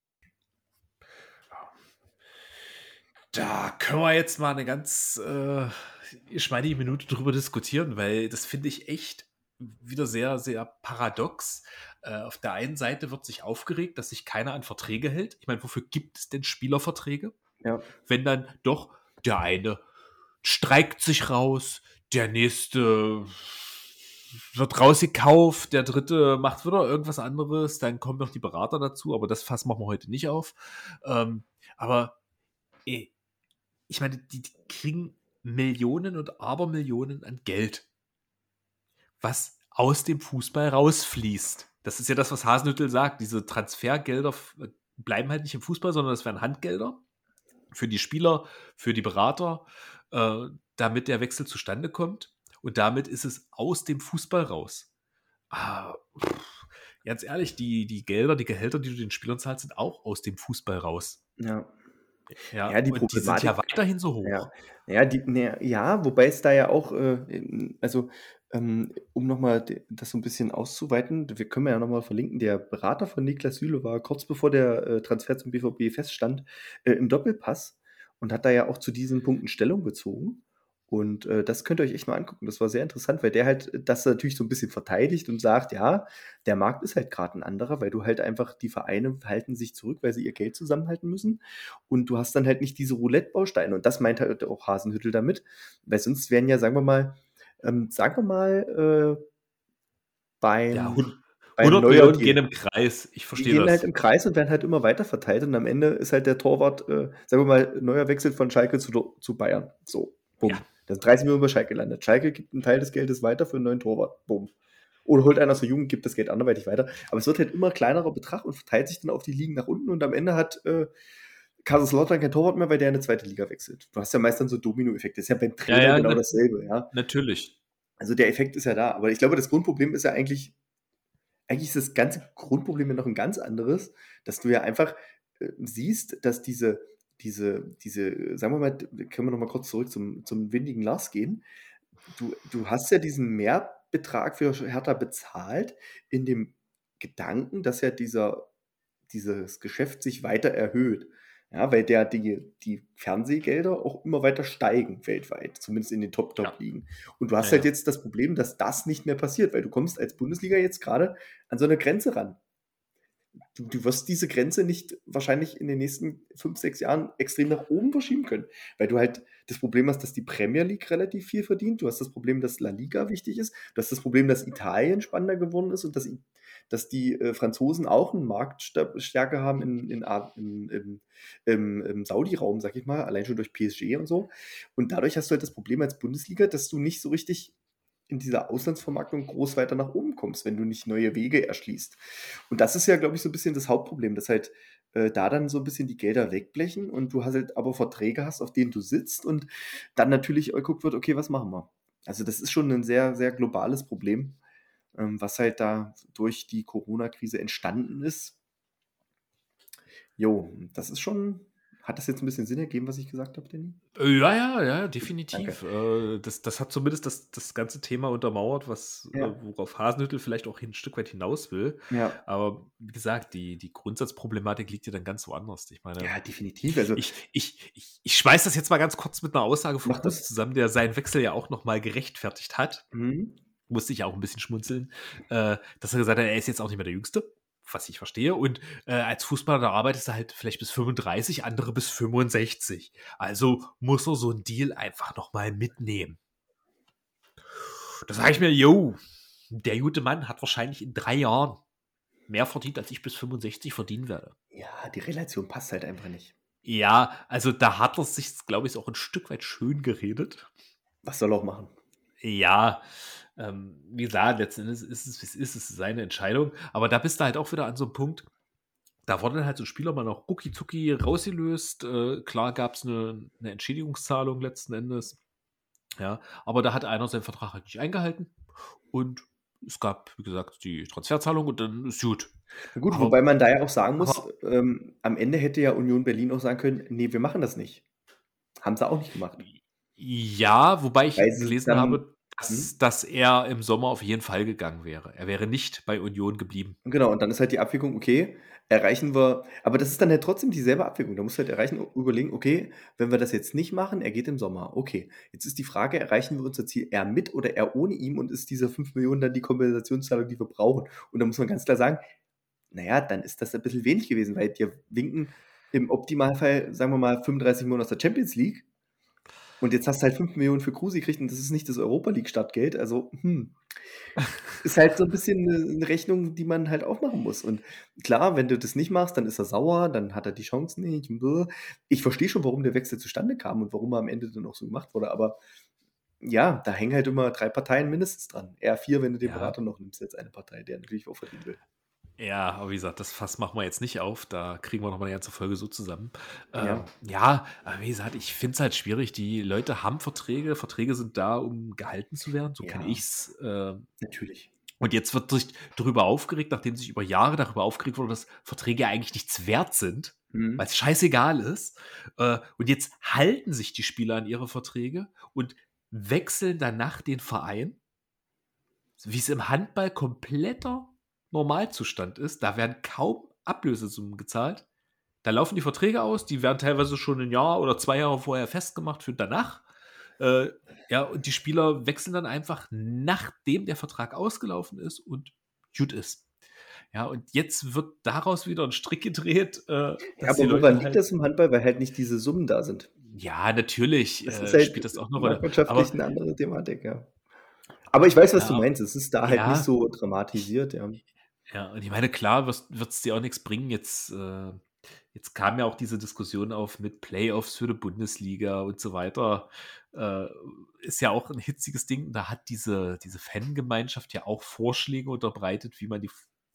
Da können wir jetzt mal eine ganz äh, geschmeidige Minute drüber diskutieren, weil das finde ich echt wieder sehr, sehr paradox. Äh, auf der einen Seite wird sich aufgeregt, dass sich keiner an Verträge hält. Ich meine, wofür gibt es denn Spielerverträge? Ja. Wenn dann doch der eine streikt sich raus, der nächste wird rausgekauft, der dritte macht wieder irgendwas anderes, dann kommen noch die Berater dazu, aber das Fass machen wir heute nicht auf. Ähm, aber ey, ich meine, die, die kriegen Millionen und Abermillionen an Geld, was aus dem Fußball rausfließt. Das ist ja das, was Hasenhüttl sagt. Diese Transfergelder f- bleiben halt nicht im Fußball, sondern das werden Handgelder für die Spieler, für die Berater, äh, damit der Wechsel zustande kommt. Und damit ist es aus dem Fußball raus. Ah, pff, ganz ehrlich, die, die Gelder, die Gehälter, die du den Spielern zahlst, sind auch aus dem Fußball raus. Ja. Ja, Ja, die und die sind ja Problematik, weiterhin so ja, hoch. ja, die, ne, ja, wobei es da ja auch, äh, in- also ähm, um nochmal das so ein bisschen auszuweiten, wir können ja nochmal verlinken, der Berater von Niklas Süle war kurz bevor der äh, Transfer zum B V B feststand, äh, im Doppelpass und hat da ja auch zu diesen Punkten Stellung bezogen. Und äh, das könnt ihr euch echt mal angucken. Das war sehr interessant, weil der halt das natürlich so ein bisschen verteidigt und sagt, ja, der Markt ist halt gerade ein anderer, weil du halt einfach, die Vereine halten sich zurück, weil sie ihr Geld zusammenhalten müssen. Und du hast dann halt nicht diese Roulette-Bausteine. Und das meint halt auch Hasenhüttl damit. Weil sonst wären ja, sagen wir mal, ähm, sagen wir mal, äh, Ja, beim, hun- beim hundert Millionen Neuer-Deal. gehen im Kreis. Ich Die verstehe gehen halt das. im Kreis und werden halt immer weiter verteilt. Und am Ende ist halt der Torwart, äh, sagen wir mal, Neuer wechselt von Schalke zu, Do- zu Bayern. So, bumm. Ja. Da sind dreißig Millionen bei Schalke gelandet. Schalke gibt einen Teil des Geldes weiter für einen neuen Torwart. Bumm. Oder holt einer aus der Jugend, gibt das Geld anderweitig weiter. Aber es wird halt immer kleinerer Betrag und verteilt sich dann auf die Ligen nach unten. Und am Ende hat äh, Kaiserslautern kein Torwart mehr, weil der in eine zweite Liga wechselt. Du hast ja meist dann so Domino-Effekte. Das ist ja beim Trainer ja, genau na- dasselbe, ja. Natürlich. Also der Effekt ist ja da. Aber ich glaube, das Grundproblem ist ja eigentlich, eigentlich ist das ganze Grundproblem ja noch ein ganz anderes, dass du ja einfach äh, siehst, dass diese, diese, diese, sagen wir mal, können wir noch mal kurz zurück zum, zum windigen Lars gehen. Du, du hast ja diesen Mehrbetrag für Hertha bezahlt, in dem Gedanken, dass ja dieser, dieses Geschäft sich weiter erhöht. Ja, weil der, die, die Fernsehgelder auch immer weiter steigen weltweit, zumindest in den Top-Top-Ligen. Und du hast Ja, halt ja. jetzt das Problem, dass das nicht mehr passiert, weil du kommst als Bundesliga jetzt gerade an so eine Grenze ran. Du, du wirst diese Grenze nicht wahrscheinlich in den nächsten fünf, sechs Jahren extrem nach oben verschieben können, weil du halt das Problem hast, dass die Premier League relativ viel verdient. Du hast das Problem, dass La Liga wichtig ist. Du hast das Problem, dass Italien spannender geworden ist und dass, I- dass die äh, Franzosen auch eine Marktstärke haben in, in, A- in, im, im, im Saudi-Raum, sag ich mal, allein schon durch P S G und so. Und dadurch hast du halt das Problem als Bundesliga, dass du nicht so richtig in dieser Auslandsvermarktung groß weiter nach oben kommst, wenn du nicht neue Wege erschließt. Und das ist ja, glaube ich, so ein bisschen das Hauptproblem, dass halt äh, da dann so ein bisschen die Gelder wegblechen und du hast halt aber Verträge hast, auf denen du sitzt und dann natürlich geguckt wird, okay, was machen wir? Also das ist schon ein sehr, sehr globales Problem, ähm, was halt da durch die Corona-Krise entstanden ist. Jo, das ist schon, hat das jetzt ein bisschen Sinn ergeben, was ich gesagt habe, Danny? Äh, Ja, ja, ja, definitiv. Äh, Das, das hat zumindest das, das ganze Thema untermauert, was, äh, Ja. worauf Hasenhüttl vielleicht auch ein Stück weit hinaus will. Ja. Aber wie gesagt, die, die Grundsatzproblematik liegt ja dann ganz woanders. Ich meine, Ja, definitiv. Also ich, ich, ich, ich schmeiß das jetzt mal ganz kurz mit einer Aussage von Mach Kruse das. zusammen, der seinen Wechsel ja auch nochmal gerechtfertigt hat. Mhm. Musste ich auch ein bisschen schmunzeln, äh, dass er gesagt hat, er ist jetzt auch nicht mehr der Jüngste, was ich verstehe. Und äh, als Fußballer, da arbeitest du halt vielleicht bis fünfunddreißig, andere bis fünfundsechzig. Also muss er so einen Deal einfach nochmal mitnehmen. Da sage ich mir, yo, der gute Mann hat wahrscheinlich in drei Jahren mehr verdient, als ich bis fünfundsechzig verdienen werde. Ja, die Relation passt halt einfach nicht. Ja, also da hat er sich, glaube ich, auch ein Stück weit schön geredet. Was soll er auch machen? Ja, ähm, wie gesagt, letzten Endes ist es, wie es ist, es ist seine Entscheidung. Aber da bist du halt auch wieder an so einem Punkt, da wurde dann halt so ein Spieler mal noch rucki zucki rausgelöst. Äh, klar gab es eine, eine Entschädigungszahlung letzten Endes. Ja, aber da hat einer seinen Vertrag halt nicht eingehalten. Und es gab, wie gesagt, die Transferzahlung und dann ist gut. Na gut, Aber- wobei man da ja auch sagen muss, aber- ähm, am Ende hätte ja Union Berlin auch sagen können, nee, wir machen das nicht. Haben sie auch nicht gemacht. Ja, wobei ich Weil sie gelesen dann- habe, dass, dass er im Sommer auf jeden Fall gegangen wäre. Er wäre nicht bei Union geblieben. Genau, und dann ist halt die Abwägung, okay, erreichen wir, aber das ist dann halt trotzdem dieselbe Abwägung. Da musst du halt erreichen, überlegen, okay, wenn wir das jetzt nicht machen, er geht im Sommer. Okay, jetzt ist die Frage, erreichen wir unser Ziel er mit oder er ohne ihm und ist diese fünf Millionen dann die Kompensationszahlung, die wir brauchen? Und da muss man ganz klar sagen, naja, dann ist das ein bisschen wenig gewesen, weil dir winken im Optimalfall, sagen wir mal, fünfunddreißig Millionen aus der Champions League. Und jetzt hast du halt fünf Millionen für Kruse gekriegt und das ist nicht das Europa League-Startgeld. Also, hm. Ist halt so ein bisschen eine, eine Rechnung, die man halt auch machen muss. Und klar, wenn du das nicht machst, dann ist er sauer, dann hat er die Chance nicht. Und bläh. Ich verstehe schon, warum der Wechsel zustande kam und warum er am Ende dann auch so gemacht wurde. Aber ja, da hängen halt immer drei Parteien mindestens dran. Eher vier, wenn du den Ja. Berater noch nimmst, jetzt eine Partei, der natürlich auch verdienen will. Ja, aber wie gesagt, das Fass machen wir jetzt nicht auf. Da kriegen wir noch mal eine ganze Folge so zusammen. Ähm, Ja. ja, aber wie gesagt, ich finde es halt schwierig. Die Leute haben Verträge. Verträge sind da, um gehalten zu werden. So kenne Ja. ich's. Äh, Natürlich. und jetzt wird sich darüber aufgeregt, nachdem sich über Jahre darüber aufgeregt wurde, dass Verträge eigentlich nichts wert sind, Mhm. weil es scheißegal ist. Äh, und jetzt halten sich die Spieler an ihre Verträge und wechseln danach den Verein, wie es im Handball kompletter Normalzustand ist. Da werden kaum Ablösesummen gezahlt. Da laufen die Verträge aus, die werden teilweise schon ein Jahr oder zwei Jahre vorher festgemacht für danach. Äh, ja, und die Spieler wechseln dann einfach, nachdem der Vertrag ausgelaufen ist und gut ist. Ja, und jetzt wird daraus wieder ein Strick gedreht, äh, Ja, dass die aber Leute woran liegt halt. das im Handball? Weil halt nicht diese Summen da sind. Ja, natürlich Das ist äh, halt spielt das auch eine Rolle. marktwirtschaftlich Aber eine andere Thematik, ja. Aber ich weiß, was du ja, meinst. Es ist da halt nicht ja, so dramatisiert, ja. ja, und ich meine, klar wird es dir auch nichts bringen. Jetzt, äh, jetzt kam ja auch diese Diskussion auf mit Playoffs für die Bundesliga und so weiter. Äh, ist ja auch ein hitziges Ding. Da hat diese, diese Fangemeinschaft ja auch Vorschläge unterbreitet, wie man die,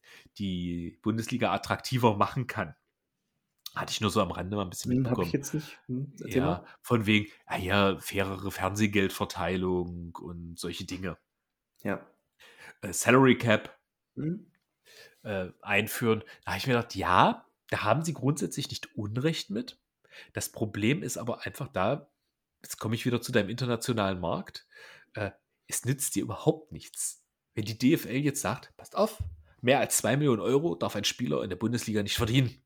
die Bundesliga attraktiver machen kann. Hatte ich nur so am Rande mal ein bisschen Hm, habe ich mitbekommen. jetzt nicht. Hm, erzähl Ja, mal. von wegen, ah ja, fairere Fernsehgeldverteilung und solche Dinge. Ja. Äh, Salary Cap Hm? äh, einführen. Da habe ich mir gedacht, ja, da haben sie grundsätzlich nicht Unrecht mit. Das Problem ist aber einfach da, jetzt komme ich wieder zu deinem internationalen Markt, äh, es nützt dir überhaupt nichts. Wenn die D F L jetzt sagt, passt auf, mehr als zwei Millionen Euro darf ein Spieler in der Bundesliga nicht verdienen.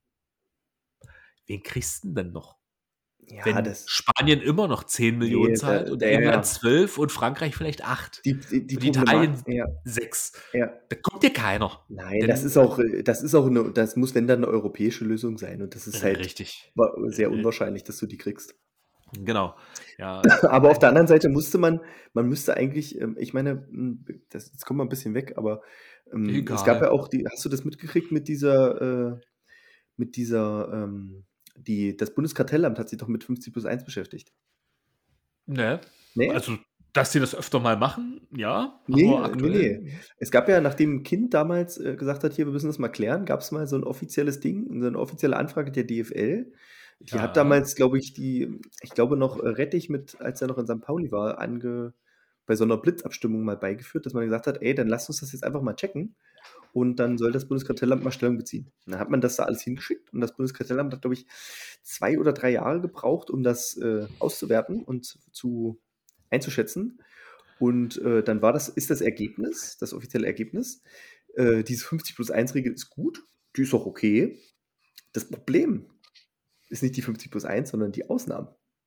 Wen kriegst du denn dann noch? Ja, Wenn das. Spanien immer noch zehn Millionen Nee, da, zahlt und da, ja, England ja. zwölf und Frankreich vielleicht acht Die, die, die und Italien Problematik. Ja, sechs, ja. da kommt dir keiner. Nein, das Denn ist auch, äh, das ist auch eine, das muss, wenn dann eine europäische Lösung sein. Und das ist halt richtig, wa- sehr Äh, unwahrscheinlich, dass du die kriegst. genau. Ja, Aber auf der anderen Seite musste man, man müsste eigentlich, ähm, ich meine, m, das, jetzt kommen wir ein bisschen weg, aber ähm, es gab egal. ja auch die, hast du das mitgekriegt mit dieser, äh, mit dieser, ähm, die, das Bundeskartellamt hat sich doch mit fünfzig plus eins beschäftigt. Ne? Nee? Also, dass sie das öfter mal machen, ja, Nee, aber nee, aktuell. nee. Es gab ja, nachdem ein Kind damals äh, gesagt hat, hier, wir müssen das mal klären, gab es mal so ein offizielles Ding, so eine offizielle Anfrage der D F L. Die hat Ja. damals, glaube ich, die, ich glaube noch äh, Rettich mit, als er noch in Sankt Pauli war, ange, bei so einer Blitzabstimmung mal beigeführt, dass man gesagt hat, ey, dann lasst uns das jetzt einfach mal checken und dann soll das Bundeskartellamt mal Stellung beziehen. Und dann hat man das da alles hingeschickt und das Bundeskartellamt hat, glaube ich, zwei oder drei Jahre gebraucht, um das äh, auszuwerten und zu einzuschätzen. Und äh, dann war das, ist das Ergebnis, das offizielle Ergebnis, äh, diese fünfzig plus eins Regel ist gut, die ist auch okay. Das Problem ist nicht die fünfzig plus eins, sondern die Ausnahmen.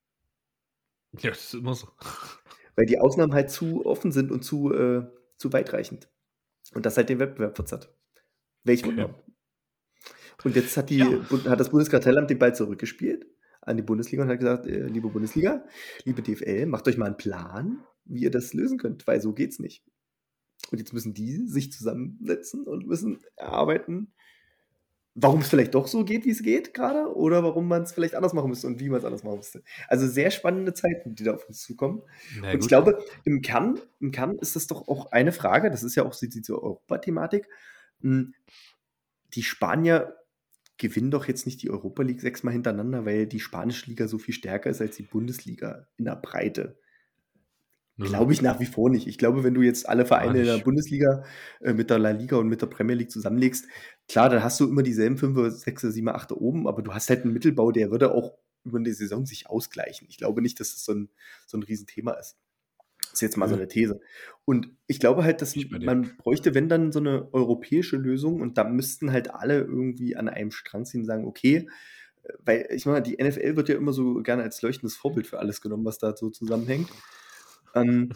Ja, das ist immer so. Weil die Ausnahmen halt zu offen sind und zu, äh, zu weitreichend. Und das halt den Wettbewerb verzerrt. Welch Okay. Wunder. Und jetzt hat, die, Ja. Bund- hat das Bundeskartellamt den Ball zurückgespielt an die Bundesliga und hat gesagt, äh, liebe Bundesliga, liebe D F L, macht euch mal einen Plan, wie ihr das lösen könnt, weil so geht's nicht. Und jetzt müssen die sich zusammensetzen und müssen erarbeiten, warum es vielleicht doch so geht, wie es geht gerade, oder warum man es vielleicht anders machen müsste und wie man es anders machen müsste. Also sehr spannende Zeiten, die da auf uns zukommen. Na Und ich gut. glaube, im Kern, im Kern ist das doch auch eine Frage, das ist ja auch die- diese Europa-Thematik. Hm, Die Spanier gewinnen doch jetzt nicht die Europa League sechsmal hintereinander, weil die spanische Liga so viel stärker ist als die Bundesliga in der Breite. Nö. Glaube ich nach wie vor nicht. Ich glaube, wenn du jetzt alle Vereine in der nicht. Bundesliga äh, mit der La Liga und mit der Premier League zusammenlegst, klar, dann hast du immer dieselben fünfer, sechser, siebener, achter oben, aber du hast halt einen Mittelbau, der würde auch über eine Saison sich ausgleichen. Ich glaube nicht, dass das so ein, so ein Riesenthema ist. Das ist jetzt mal so Nö. eine These. Und ich glaube halt, dass Nicht bei dir. man bräuchte, wenn dann so eine europäische Lösung und da müssten halt alle irgendwie an einem Strang ziehen und sagen, okay, äh, weil ich meine, die N F L wird ja immer so gerne als leuchtendes Vorbild für alles genommen, was da so zusammenhängt. Ähm,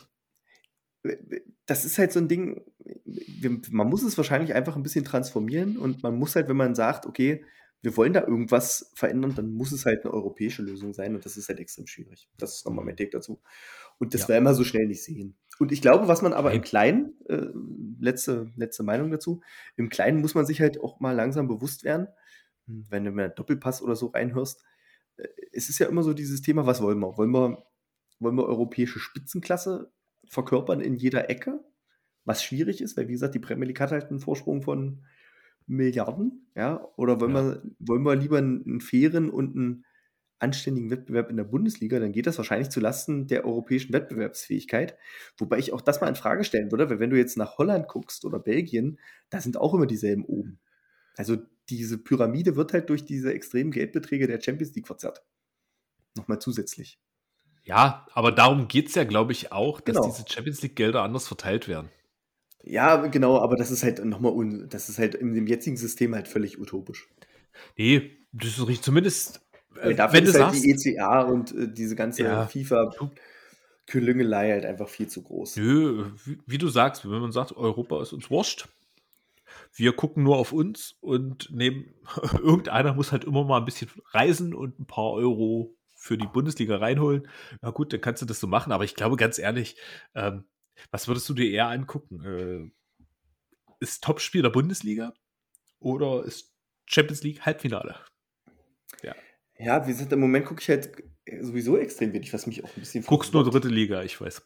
das ist halt so ein Ding, wir- man muss es wahrscheinlich einfach ein bisschen transformieren und man muss halt, wenn man sagt, okay, wir wollen da irgendwas verändern, dann muss es halt eine europäische Lösung sein und das ist halt extrem schwierig. Das ist nochmal mein Take dazu. Und das Ja. werden wir so schnell nicht sehen. Und ich glaube, was man aber im Nein. Kleinen, äh, letzte, letzte Meinung dazu, im Kleinen muss man sich halt auch mal langsam bewusst werden, hm, wenn du mal Doppelpass oder so reinhörst, äh, es ist ja immer so dieses Thema, was wollen wir? Wollen wir, wollen wir europäische Spitzenklasse verkörpern in jeder Ecke? Was schwierig ist, weil wie gesagt, die Premier League hat halt einen Vorsprung von Milliarden, ja? Oder wollen Ja. wir, wollen wir lieber einen, einen fairen und einen anständigen Wettbewerb in der Bundesliga, dann geht das wahrscheinlich zulasten der europäischen Wettbewerbsfähigkeit. Wobei ich auch das mal in Frage stellen würde, weil wenn du jetzt nach Holland guckst oder Belgien, da sind auch immer dieselben oben. Also diese Pyramide wird halt durch diese extremen Geldbeträge der Champions League verzerrt. Nochmal zusätzlich. Ja, aber darum geht es ja, glaube ich, auch, dass Genau. diese Champions League-Gelder anders verteilt werden. Ja, genau, aber das ist halt nochmal, un das ist halt in dem jetzigen System halt völlig utopisch. Nee, das ist richtig. Zumindest, Weil äh, dafür wenn du ist halt sagst, die E C A und äh, diese ganze ja, du, FIFA-Klüngelei halt einfach viel zu groß. nö, wie, wie du sagst, wenn man sagt, Europa ist uns wurscht, wir gucken nur auf uns und nehmen, irgendeiner muss halt immer mal ein bisschen reisen und ein paar Euro für die Bundesliga reinholen. Na gut, dann kannst du das so machen, aber ich glaube ganz ehrlich, ähm, was würdest du dir eher angucken? Äh, ist Topspiel der Bundesliga oder ist Champions League Halbfinale? Ja. Ja, wie gesagt, im Moment gucke ich halt sowieso extrem wenig, was mich auch ein bisschen Guckst nur verwirrt. dritte Liga, ich weiß.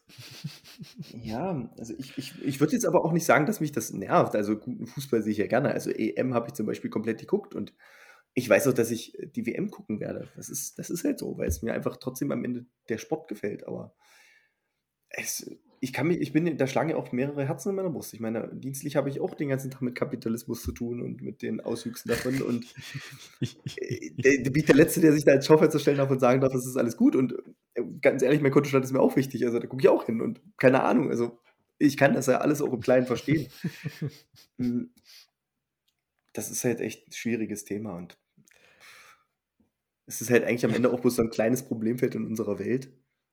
Ja, also ich, ich, ich würde jetzt aber auch nicht sagen, dass mich das nervt. Also guten Fußball sehe ich ja gerne. Also E M habe ich zum Beispiel komplett geguckt und ich weiß auch, dass ich die W M gucken werde. Das ist, das ist halt so, weil es mir einfach trotzdem am Ende der Sport gefällt. Aber es, ich kann mich, ich bin, da schlagen ja auch mehrere Herzen in meiner Brust. Ich meine, dienstlich habe ich auch den ganzen Tag mit Kapitalismus zu tun und mit den Auswüchsen davon. Und äh, der, der bin ich der Letzte, der sich da als Schaufenster stellen darf und sagen darf, das ist alles gut. Und äh, ganz ehrlich, mein Kontostand ist mir auch wichtig. Also da gucke ich auch hin und keine Ahnung. Also ich kann das ja alles auch im Kleinen verstehen. Mm, Das ist halt echt ein schwieriges Thema und es ist halt eigentlich am Ende auch bloß so ein kleines Problemfeld in unserer Welt.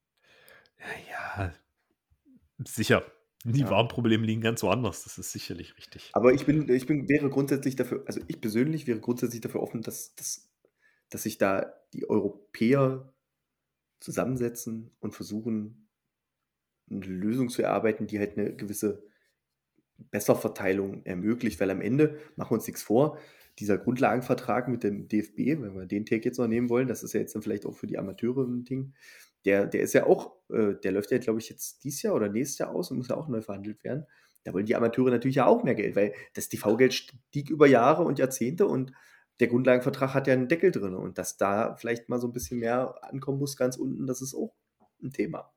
Ja, sicher. Die Ja. wahren Probleme liegen ganz woanders. Das ist sicherlich richtig. Aber ich bin, ich bin, wäre grundsätzlich dafür, also ich persönlich wäre grundsätzlich dafür offen, dass, dass, dass sich da die Europäer zusammensetzen und versuchen, eine Lösung zu erarbeiten, die halt eine gewisse Besserverteilung ermöglicht, weil am Ende, machen wir uns nichts vor, dieser Grundlagenvertrag mit dem D F B, wenn wir den Take jetzt noch nehmen wollen, das ist ja jetzt dann vielleicht auch für die Amateure ein Ding, der, der ist ja auch, äh, der läuft ja, glaube ich, jetzt dieses Jahr oder nächstes Jahr aus und muss ja auch neu verhandelt werden. Da wollen die Amateure natürlich ja auch mehr Geld, weil das T V-Geld stieg über Jahre und Jahrzehnte und der Grundlagenvertrag hat ja einen Deckel drin und dass da vielleicht mal so ein bisschen mehr ankommen muss, ganz unten, das ist auch ein Thema.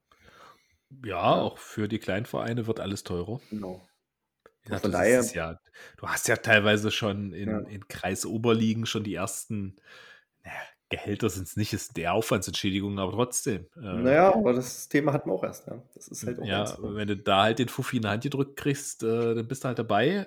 Ja, Ja, auch für die Kleinvereine wird alles teurer. genau. Ja, Und von du siehst es daher, ja. Du hast ja teilweise schon ja. in, in Kreisoberligen schon die ersten, naja, Gehälter sind es nicht, ist der Aufwandsentschädigung, aber trotzdem. Äh, Naja, aber das Thema hatten wir auch erst, ja. Das ist halt auch ja, eins. Ne? wenn du da halt den Fuffi in die Hand gedrückt kriegst, äh, dann bist du halt dabei.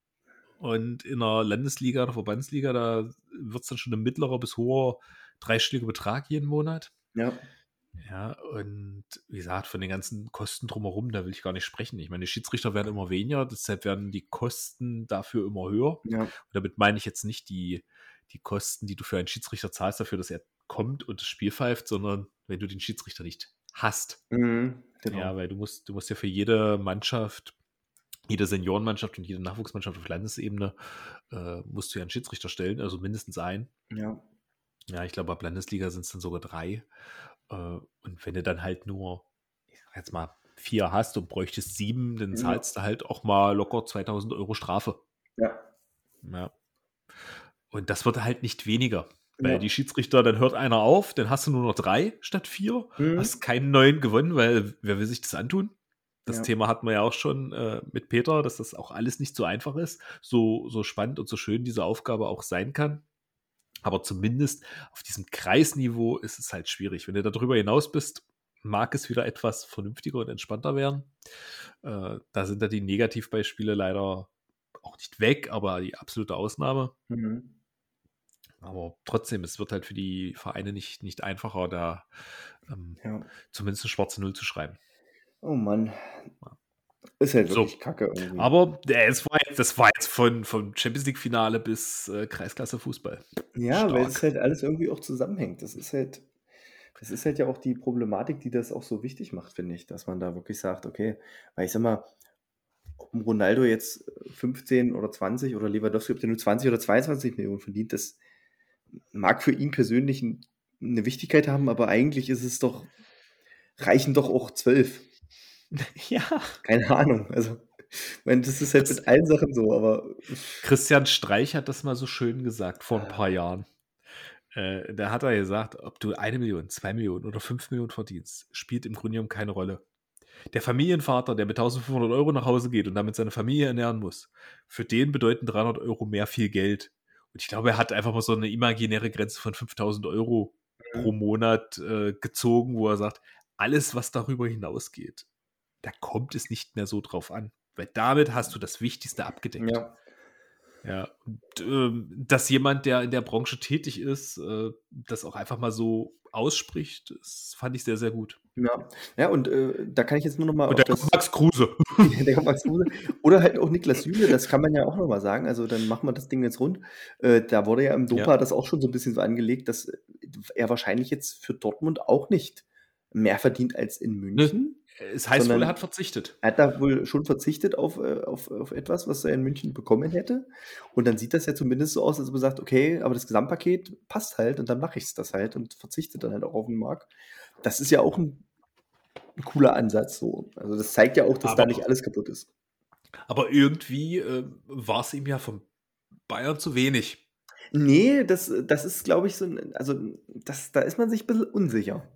Und in der Landesliga oder Verbandsliga, da wird es dann schon ein mittlerer bis hoher dreistelliger Betrag jeden Monat. Ja. Ja, und wie gesagt, von den ganzen Kosten drumherum, da will ich gar nicht sprechen. Ich meine, die Schiedsrichter werden immer weniger, deshalb werden die Kosten dafür immer höher. Ja. Und damit meine ich jetzt nicht die, die Kosten, die du für einen Schiedsrichter zahlst, dafür, dass er kommt und das Spiel pfeift, sondern wenn du den Schiedsrichter nicht hast. Mhm, genau. Ja, weil du musst, du musst ja für jede Mannschaft, jede Seniorenmannschaft und jede Nachwuchsmannschaft auf Landesebene, äh, musst du ja einen Schiedsrichter stellen, also mindestens einen. Ja. Ja, ich glaube, ab Landesliga sind es dann sogar drei. Äh, und wenn du dann halt nur, ich sag jetzt mal, vier hast und bräuchtest sieben, dann Ja. zahlst du halt auch mal locker zweitausend Euro Strafe. Ja. Ja. Und das wird halt nicht weniger. Weil Ja. die Schiedsrichter, dann hört einer auf, dann hast du nur noch drei statt vier, Mhm. hast keinen neuen gewonnen, weil wer will sich das antun? Das Ja. Thema hatten wir ja auch schon äh, mit Peter, dass das auch alles nicht so einfach ist, so, so spannend und so schön diese Aufgabe auch sein kann. Aber zumindest auf diesem Kreisniveau ist es halt schwierig. Wenn du darüber hinaus bist, mag es wieder etwas vernünftiger und entspannter werden. Äh, da sind da die Negativbeispiele leider auch nicht weg, aber die absolute Ausnahme. Mhm. Aber trotzdem, es wird halt für die Vereine nicht, nicht einfacher, da ähm, Ja. zumindest eine schwarze Null zu schreiben. Oh Mann. Ist halt So. wirklich kacke irgendwie. Aber äh, es war jetzt, das war jetzt von, vom Champions League-Finale bis äh, Kreisklasse Fußball. Ja, weil es Stark. halt alles irgendwie auch zusammenhängt. Das ist halt, das ist halt ja auch die Problematik, die das auch so wichtig macht, finde ich, dass man da wirklich sagt, okay, weil ich sag mal, ob ein Ronaldo jetzt fünfzehn oder zwanzig oder Lewandowski, ob der nur zwanzig oder zweiundzwanzig Millionen verdient, das mag für ihn persönlich ein, eine Wichtigkeit haben, aber eigentlich ist es doch, reichen doch auch zwölf. Ja. Keine Ahnung. Also, ich meine, das ist halt Das, mit allen Sachen so, aber Christian Streich hat das mal so schön gesagt vor ein paar Ah. Jahren. Äh, da hat er gesagt, ob du eine Million, zwei Millionen oder fünf Millionen verdienst, spielt im Grunde genommen keine Rolle. Der Familienvater, der mit eintausendfünfhundert Euro nach Hause geht und damit seine Familie ernähren muss, für den bedeuten dreihundert Euro mehr viel Geld. Und ich glaube, er hat einfach mal so eine imaginäre Grenze von fünftausend Euro pro Monat äh, gezogen, wo er sagt, alles, was darüber hinausgeht, da kommt es nicht mehr so drauf an. Weil damit hast du das Wichtigste abgedeckt. ja. Ja, und ähm, dass jemand, der in der Branche tätig ist, äh, das auch einfach mal so ausspricht, das fand ich sehr, sehr gut. Ja, ja und äh, da kann ich jetzt nur noch mal Und auf der das, Max Kruse. der Max Kruse oder halt auch Niklas Süle, das kann man ja auch noch mal sagen. Also dann machen wir das Ding jetzt rund. Äh, da wurde ja im Dopa Ja. das auch schon so ein bisschen so angelegt, dass er wahrscheinlich jetzt für Dortmund auch nicht mehr verdient als in München. Es heißt wohl, Sondern- er hat verzichtet. Er hat da wohl schon verzichtet auf, äh, auf, auf etwas, was er in München bekommen hätte. Und dann sieht das ja zumindest so aus, als ob er sagt, okay, aber das Gesamtpaket passt halt und dann mache ich es das halt und verzichte dann halt auch auf den Markt. Das ist ja auch ein, ein cooler Ansatz so. Also das zeigt ja auch, dass da Aber- nicht alles kaputt ist. Aber irgendwie äh, war es ihm ja von Bayern zu wenig. Nee, das, das ist, glaube ich, so ein, also das, da ist man sich ein bisschen unsicher.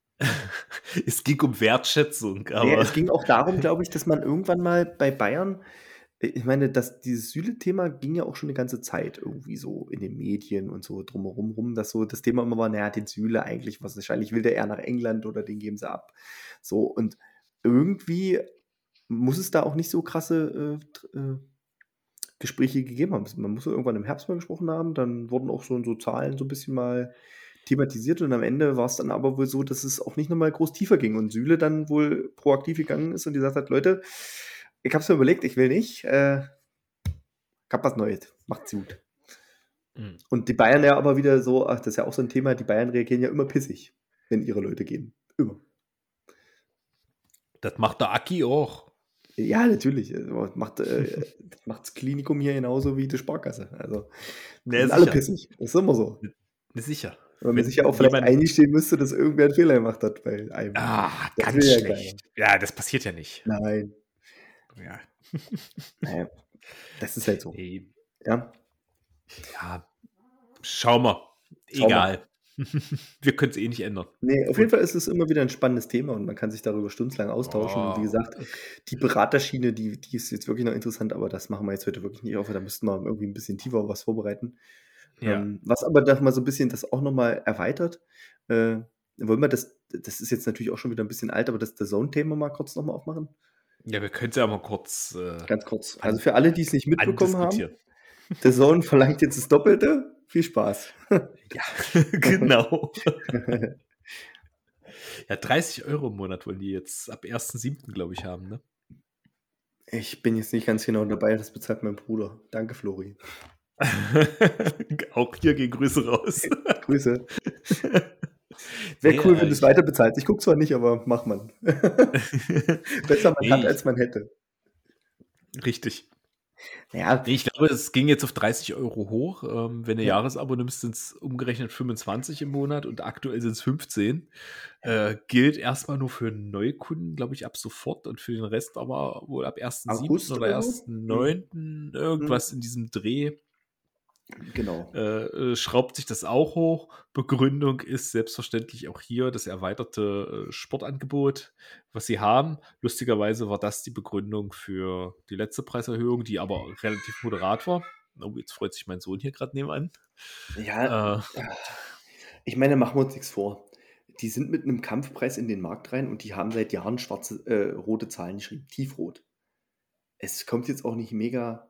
Es ging um Wertschätzung, aber Nee, es ging auch darum, glaube ich, dass man irgendwann mal bei Bayern, ich meine, dass dieses Süle-Thema ging ja auch schon eine ganze Zeit irgendwie so in den Medien und so drumherum rum, dass so das Thema immer war, naja, den Süle eigentlich, was wahrscheinlich will der eher nach England oder den geben sie ab. So, und irgendwie muss es da auch nicht so krasse äh, tr- äh, Gespräche gegeben haben. Man muss irgendwann im Herbst mal gesprochen haben, dann wurden auch schon so Zahlen so ein bisschen mal thematisiert und am Ende war es dann aber wohl so, dass es auch nicht nochmal groß tiefer ging und Süle dann wohl proaktiv gegangen ist und gesagt hat, Leute, ich hab's mir überlegt, ich will nicht, äh, ich hab was Neues, macht's gut. Mhm. Und die Bayern ja aber wieder so, ach, das ist ja auch so ein Thema, die Bayern reagieren ja immer pissig, wenn ihre Leute gehen. Immer. das macht der Aki auch. Ja, natürlich. Also, Macht, äh, das macht das Klinikum hier genauso wie die Sparkasse. Also, die Ja, sind alle sicher. pissig. Das ist immer so. Sicher. Wenn man Wenn sich ja auch vielleicht jemand- eingestehen müsste, dass irgendwer einen Fehler gemacht hat bei einem. Ah, Das ganz will ja schlecht. Ja, das passiert ja nicht. Nein. Ja. Naja, das ist halt so. Nee. Ja. Ja, schau mal. Schau Egal. Wir können es eh nicht ändern. Nee, auf jeden Fall ist es immer wieder ein spannendes Thema und man kann sich darüber stundenlang austauschen. Und wie Oh. gesagt, die Beraterschiene, die, die ist jetzt wirklich noch interessant, aber das machen wir jetzt heute wirklich nicht auf. Da müssten wir irgendwie ein bisschen tiefer was vorbereiten. Ja. Ähm, was aber doch mal so ein bisschen das auch nochmal erweitert. Äh, wollen wir das, das ist jetzt natürlich auch schon wieder ein bisschen alt, aber das The Zone-Thema mal kurz nochmal aufmachen? Ja, wir können es ja mal kurz äh, Ganz kurz. Also für alle, die es nicht mitbekommen haben, andiskutieren. The Zone verlangt jetzt das Doppelte. Viel Spaß. Ja, genau. Ja, dreißig Euro im Monat wollen die jetzt ab ersten siebten glaube ich, haben, ne? Ich bin jetzt nicht ganz genau dabei, das bezahlt mein Bruder. Danke, Flori. Auch hier gehen Grüße raus. Grüße. Wäre Nee, cool, äh, wenn du es ich- weiter bezahlst. Ich gucke zwar nicht, aber mach man. Besser man Nee, hat, ich- als man hätte. Richtig. Naja, Nee, ich glaube, es ging jetzt auf dreißig Euro hoch. Ähm, wenn du Ja. Jahresabo nimmst, sind es umgerechnet fünfundzwanzig im Monat und aktuell sind es fünfzehn. Äh, gilt erstmal nur für Neukunden, glaube ich, ab sofort und für den Rest aber wohl ab ersten August siebten oder oder so? ersten neunten irgendwas in diesem Dreh. genau. Äh, äh, schraubt sich das auch hoch. Begründung ist selbstverständlich auch hier das erweiterte äh, Sportangebot, was sie haben. Lustigerweise war das die Begründung für die letzte Preiserhöhung, die aber relativ moderat war. Oh, jetzt freut sich mein Sohn hier gerade nebenan. Ja, Äh, ich meine, machen wir uns nichts vor. Die sind mit einem Kampfpreis in den Markt rein und die haben seit Jahren schwarze, äh, rote Zahlen geschrieben. Tiefrot. Es kommt jetzt auch nicht mega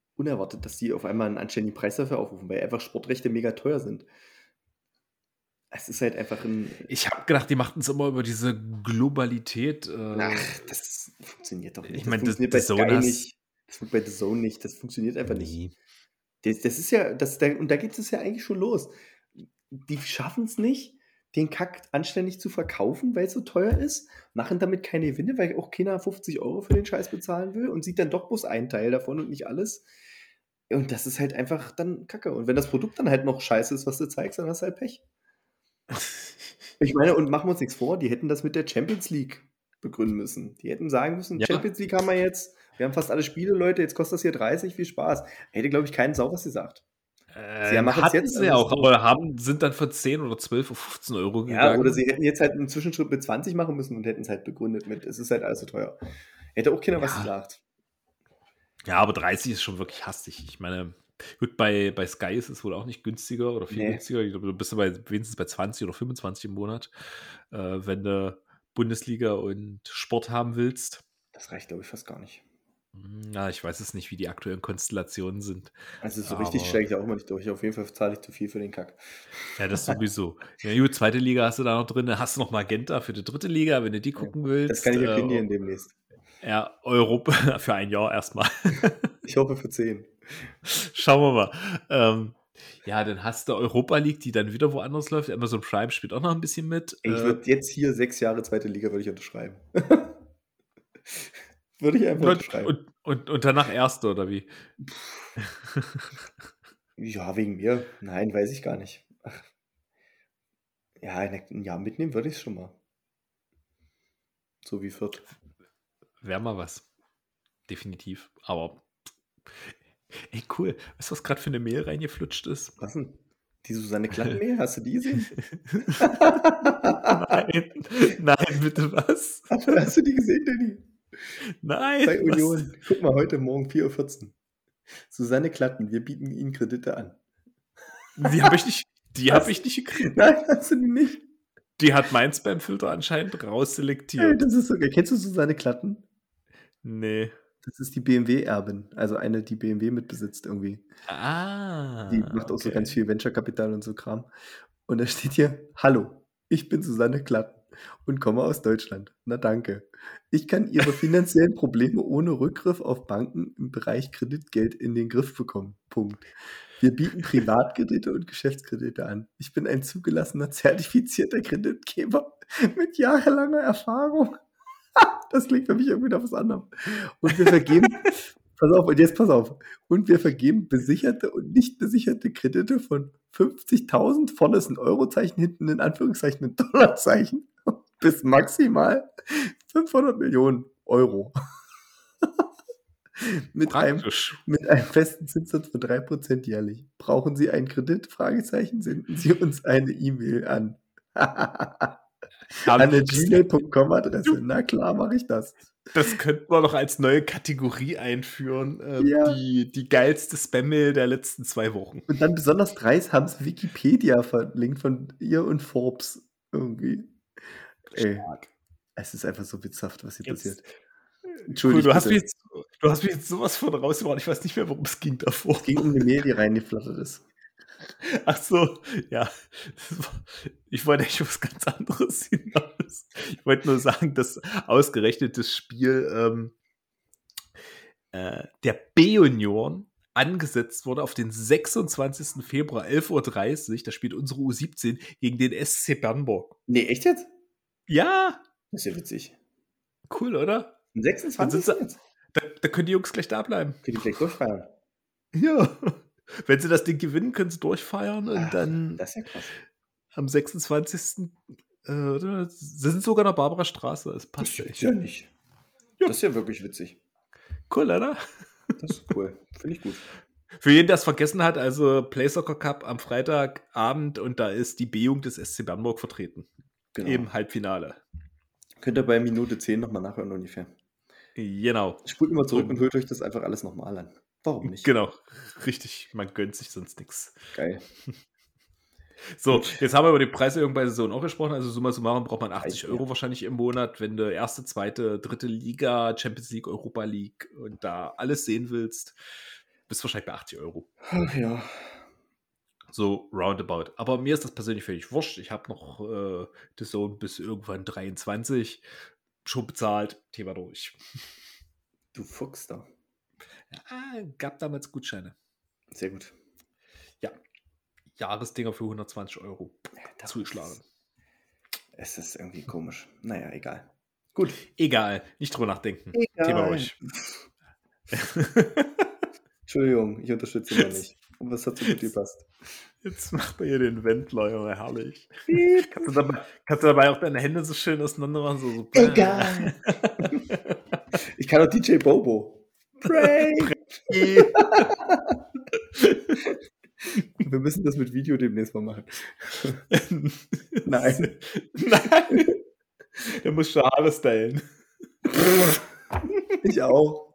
unerwartet, dass die auf einmal einen anständigen Preis dafür aufrufen, weil einfach Sportrechte mega teuer sind. Es ist halt einfach ein. Ich habe gedacht, die machten es immer über diese Globalität. Äh, Ach, das funktioniert doch nicht. ich Das meine, funktioniert The bei Zone Sky hast. nicht. Das wird bei The Zone nicht. Das funktioniert einfach nicht. Nee. Das, das ist ja, das, da, und da geht es ja eigentlich schon los. Die schaffen es nicht, den Kack anständig zu verkaufen, weil es so teuer ist, machen damit keine Gewinne, weil auch keiner fünfzig Euro für den Scheiß bezahlen will und sieht dann doch bloß einen Teil davon und nicht alles. Und das ist halt einfach dann Kacke. Und wenn das Produkt dann halt noch scheiße ist, was du zeigst, dann hast du halt Pech. Ich meine, und machen wir uns nichts vor, die hätten das mit der Champions League begründen müssen. Die hätten sagen müssen, Ja. Champions League haben wir jetzt, wir haben fast alle Spiele, Leute, jetzt kostet das hier dreißig, viel Spaß. Hätte, glaube ich, keinen Sau was gesagt. Äh, Sie machen's hatten jetzt, sie ja also auch, so- aber haben, sind dann für zehn oder zwölf oder fünfzehn Euro Ja, gegangen. oder sie hätten jetzt halt einen Zwischenschritt mit zwanzig machen müssen und hätten es halt begründet mit, es ist halt alles so teuer. Hätte auch keiner was Ja. gesagt. Ja, aber dreißig ist schon wirklich hastig. Ich meine, gut, bei, bei Sky ist es wohl auch nicht günstiger oder viel Nee. günstiger. Ich glaube, du bist ja bei, wenigstens bei zwanzig oder fünfundzwanzig im Monat, äh, wenn du Bundesliga und Sport haben willst. Das reicht, glaube ich, fast gar nicht. Hm, Ja, ich weiß es nicht, wie die aktuellen Konstellationen sind. Also so Aber- richtig steige ich da auch immer nicht durch. Auf jeden Fall zahle ich zu viel für den Kack. Ja, das sowieso. Ja, gut, zweite Liga hast du da noch drin. Hast du noch Magenta für die dritte Liga, wenn du die gucken willst. Das kann ich ja Äh, kündigen demnächst. Ja, Europa für ein Jahr erstmal. Ich hoffe für zehn. Schauen wir mal. Ähm, ja, dann hast du Europa League, die dann wieder woanders läuft. Amazon Prime spielt auch noch ein bisschen mit. Ich Äh, würde jetzt hier sechs Jahre zweite Liga würde ich unterschreiben. würde ich einfach und, unterschreiben. und, und, und danach erste, oder wie? Ja, wegen mir. Nein, weiß ich gar nicht. Ach. Ja, ein ein Jahr mitnehmen würde ich es schon mal. So wie Fürth. Wäre mal was. Definitiv. Aber. Ey, cool. Weißt du, was gerade für eine Mail reingeflutscht ist? Was denn? Die Susanne Klattenmehl, hast du die gesehen? Nein. Nein, bitte was? Hast du die gesehen, Danny? Nein. Bei was? Union. Guck mal, heute Morgen vier Uhr vierzehn. Susanne Klatten, wir bieten Ihnen Kredite an. Die habe ich nicht. Die Was? habe ich nicht gekriegt. Nein, hast du die nicht? Die hat mein Spam-Filter anscheinend Ey, rausselektiert. das ist so geil. Kennst du Susanne Klatten? Nee. Das ist die B M W-Erbin. Also eine, die B M W mitbesitzt irgendwie. Ah. Die macht auch so okay. ganz viel Venture-Kapital und so Kram. Und da steht hier, hallo, ich bin Susanne Klatten und komme aus Deutschland. Na danke. Ich kann Ihre finanziellen Probleme ohne Rückgriff auf Banken im Bereich Kreditgeld in den Griff bekommen. Punkt. Wir bieten Privatkredite und Geschäftskredite an. Ich bin ein zugelassener, zertifizierter Kreditgeber mit jahrelanger Erfahrung. Das klingt für mich irgendwie nach was anderem. Und wir vergeben, pass auf, und jetzt pass auf. Und wir vergeben besicherte und nicht besicherte Kredite von fünfzigtausend, vorne ist ein Eurozeichen, hinten in Anführungszeichen ein Dollarzeichen, bis maximal fünfhundert Millionen Euro. mit, einem, Praktisch. mit einem festen Zinssatz von drei Prozent jährlich. Brauchen Sie einen Kredit? Fragezeichen, senden Sie uns eine E-Mail an. An der gmail punkt com Adresse. Na klar, mache ich das. Das könnten wir doch als neue Kategorie einführen. Äh, Ja. die, die geilste Spam-Mail der letzten zwei Wochen. Und dann besonders dreist haben sie Wikipedia verlinkt von ihr und Forbes irgendwie. Ey, es ist einfach so witzhaft, was hier Jetzt- passiert. Cool, Entschuldigung. du hast, mich jetzt, du hast mich jetzt sowas von rausgebracht. Ich weiß nicht mehr, worum es ging davor. Es ging um eine Mail, die reingeflattert ist. Ach so, ja. Das war- Ich wollte eigentlich was ganz anderes hinaus. Ich wollte nur sagen, dass ausgerechnet das Spiel ähm, äh, der B-Union angesetzt wurde auf den sechsundzwanzigsten Februar, elf Uhr dreißig. Da spielt unsere U siebzehn gegen den S C Bernburg. Nee, echt jetzt? Ja, Das ist ja witzig. cool, oder? Am sechsundzwanzigsten Dann sind jetzt? Da, da können die Jungs gleich da bleiben. Können die gleich durchfeiern. Ja. Wenn sie das Ding gewinnen, können sie durchfeiern und Ach, dann Das ist ja krass. am sechsundzwanzigsten Äh, oder? Sie sind sogar nach Barbara Straße. Es Das passt ist echt. ja nicht. Ja. Das ist ja wirklich witzig. Cool, oder? Das ist cool. Finde ich gut. Für jeden, der es vergessen hat, also Playsoccer Cup am Freitagabend und da ist die B-Jugend des S C Bernburg vertreten. Genau. Im Halbfinale. Könnt ihr bei Minute zehn nochmal nachhören ungefähr. Genau. Spult immer zurück Und- und hört euch das einfach alles nochmal an. Warum nicht? Genau. Richtig. Man gönnt sich sonst nichts. Geil. So, jetzt haben wir über die Preiserhöhung bei Saison auch gesprochen. Also summa summarum braucht man achtzig Reicht, Euro ja. wahrscheinlich im Monat, wenn du erste, zweite, dritte Liga, Champions League, Europa League und da alles sehen willst. Bist wahrscheinlich bei achtzig Euro. Ach ja. So roundabout. Aber mir ist das persönlich völlig wurscht. Ich habe noch äh, The Zone bis irgendwann dreiundzwanzig schon bezahlt. Thema durch. Du Fuchs da. Ja, gab damals Gutscheine. Sehr gut. Ja. Jahresdinger für hundertzwanzig Euro Das zugeschlagen. ist- Es ist irgendwie komisch. Naja, egal. Gut. Egal, nicht drüber nachdenken. Egal. Thema durch. Entschuldigung, ich unterstütze ihn nicht. Und was hat so gut gepasst? Jetzt macht er hier den Wendler, Junge, herrlich. Piep. Kannst du, dabei, kannst du dabei auch deine Hände so schön auseinander machen? So, so Egal. Ich kann auch D J Bobo. Pray. Wir müssen das mit Video demnächst mal machen. Nein. Nein. Der muss schon Haare stylen. Ich auch.